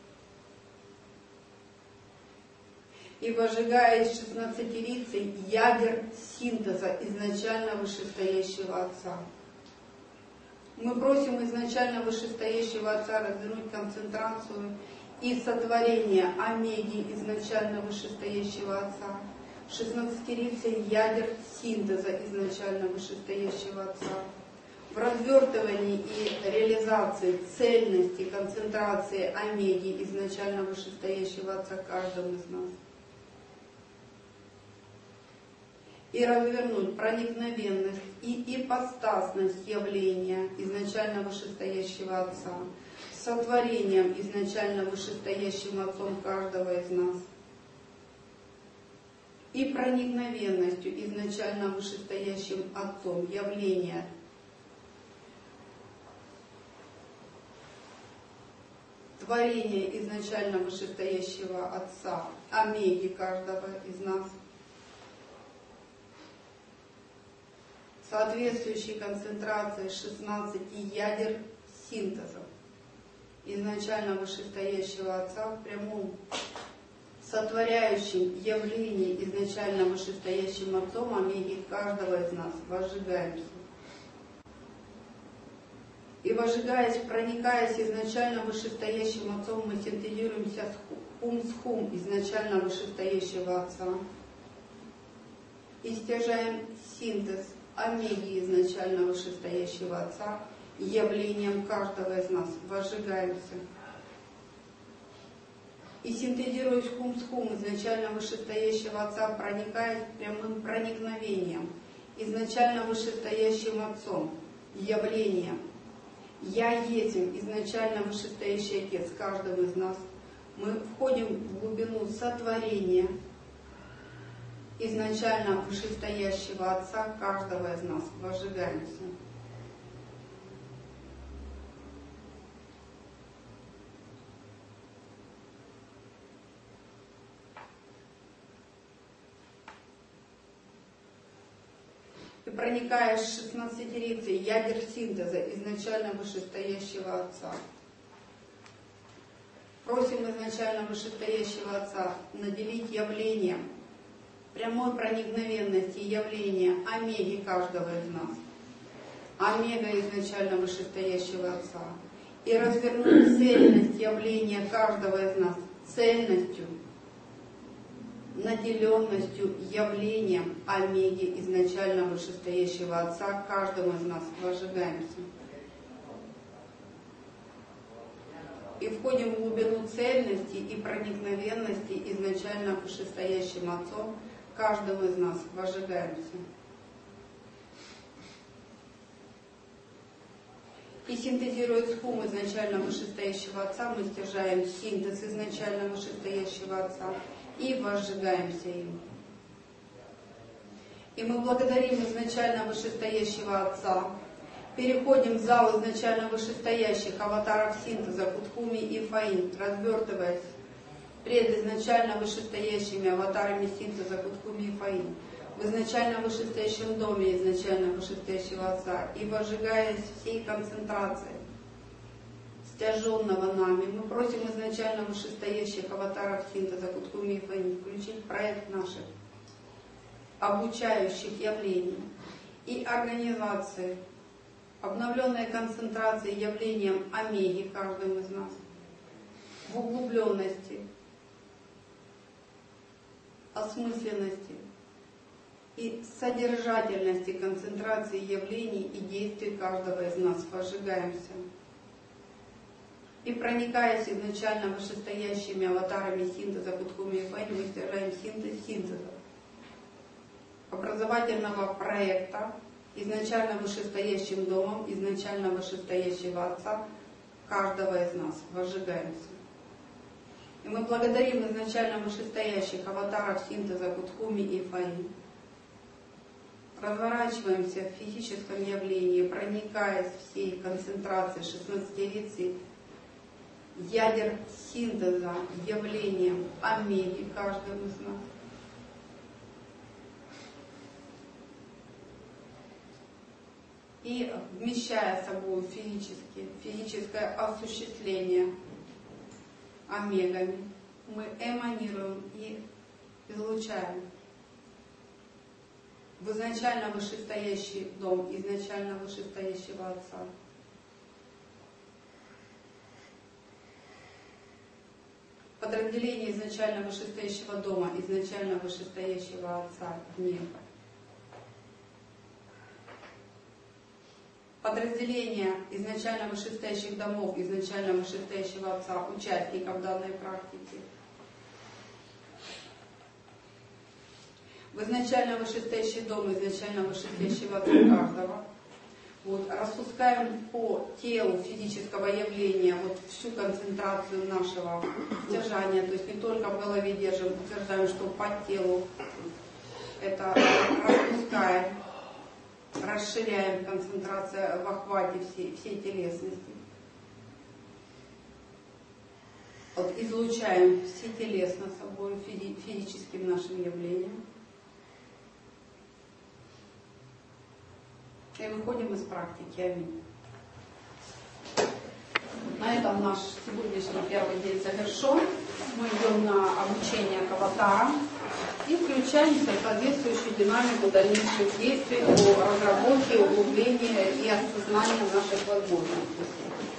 И возжигаясь 16-рицей ядер синтеза изначально вышестоящего Отца. Мы просим изначально вышестоящего Отца развернуть концентрацию и сотворение омеги изначально вышестоящего Отца. 16-рицей ядер синтеза изначально вышестоящего Отца. В развертывании и реализации цельности, концентрации омеги изначально вышестоящего Отца каждому из нас. И развернуть проникновенность и ипостасность явления изначально вышестоящего Отца, сотворением изначально вышестоящим Отцом каждого из нас. И проникновенностью изначально вышестоящим Отцом явления творение изначально вышестоящего Отца, омеги каждого из нас, соответствующей концентрации 16 ядер синтеза изначально вышестоящего Отца в прямом сотворяющем явлении изначально вышестоящим Отцом омеги каждого из нас возжигаемся. И возжигаясь, проникаясь изначально вышестоящим Отцом, мы синтезируемся с хум изначально вышестоящего Отца. И стяжаем синтез омеги изначально вышестоящего Отца явлением каждого из нас. Возжигаемся. И синтезируясь хум с хум изначально вышестоящего Отца, проникаясь прямым проникновением изначально вышестоящим Отцом явлением. Я етим, изначально вышестоящий Отец каждого из нас. Мы входим в глубину сотворения изначально вышестоящего Отца каждого из нас. Возжигаемся. проникая с 16-рицей ядер синтеза изначально вышестоящего Отца. Просим изначально вышестоящего Отца наделить явлением прямой проникновенности явления омеги каждого из нас, омега изначально вышестоящего Отца, и развернуть цельность явления каждого из нас цельностью, наделенностью явлением омеги изначально вышестоящего Отца каждому из нас возжигаемся. И входим в глубину цельности и проникновенности изначально вышестоящим Отцом каждому из нас возжигаемся. И синтезируя схум изначально вышестоящего Отца, мы стяжаем синтез изначально вышестоящего Отца и возжигаемся им. И мы благодарим изначально вышестоящего Отца, переходим в зал изначально вышестоящих аватаров синтеза Кутхуми и Фаин, развертываясь пред изначально вышестоящими аватарами синтеза Кутхуми и Фаин, в изначально вышестоящем доме изначально вышестоящего Отца, и возжигаясь всей концентрацией стяженного нами, мы просим изначально вышестоящих аватаров синтеза Кутхуми и Фаин включить проект наших обучающих явлений и организации, обновленной концентрации явлением омеги каждым из нас, в углубленности, осмысленности и содержательности концентрации явлений и действий каждого из нас возжигаемся. И проникаясь изначально вышестоящими аватарами синтеза Кутхуми и Фаин, мы стяжаем синтез синтеза, образовательного проекта, изначально вышестоящим домом, изначально вышестоящего Отца каждого из нас возжигаемся. И мы благодарим изначально вышестоящих аватаров синтеза Кутхуми и Фаин. Разворачиваемся в физическом явлении, проникаясь всей концентрацией 16-рицей ядер синтеза явлением омеги каждым из нас. И вмещая собой физическое осуществление омегами, мы эманируем и излучаем в изначально вышестоящий дом, изначально вышестоящего Отца. Подразделение изначально вышестоящего дома, изначально вышестоящего Отца в небо. Подразделение изначально вышестоящих домов, изначально вышестоящего Отца, участников данной практики. В изначально вышестоящий дом, изначально вышестоящего Отца каждого. Вот, распускаем по телу физического явления вот всю концентрацию нашего стяжания, то есть не только в голове держим, утверждаем, что по телу это распускаем. Расширяем концентрацию в охвате всей телесности. Вот, излучаем всетелесно собой, физическим нашим явлением. И выходим из практики. Аминь. На этом наш сегодняшний первый день завершен. Мы идем на обучение к аватарам и включаемся в соответствующую динамику дальнейших действий по разработке, углублению и осознанию наших возможностей.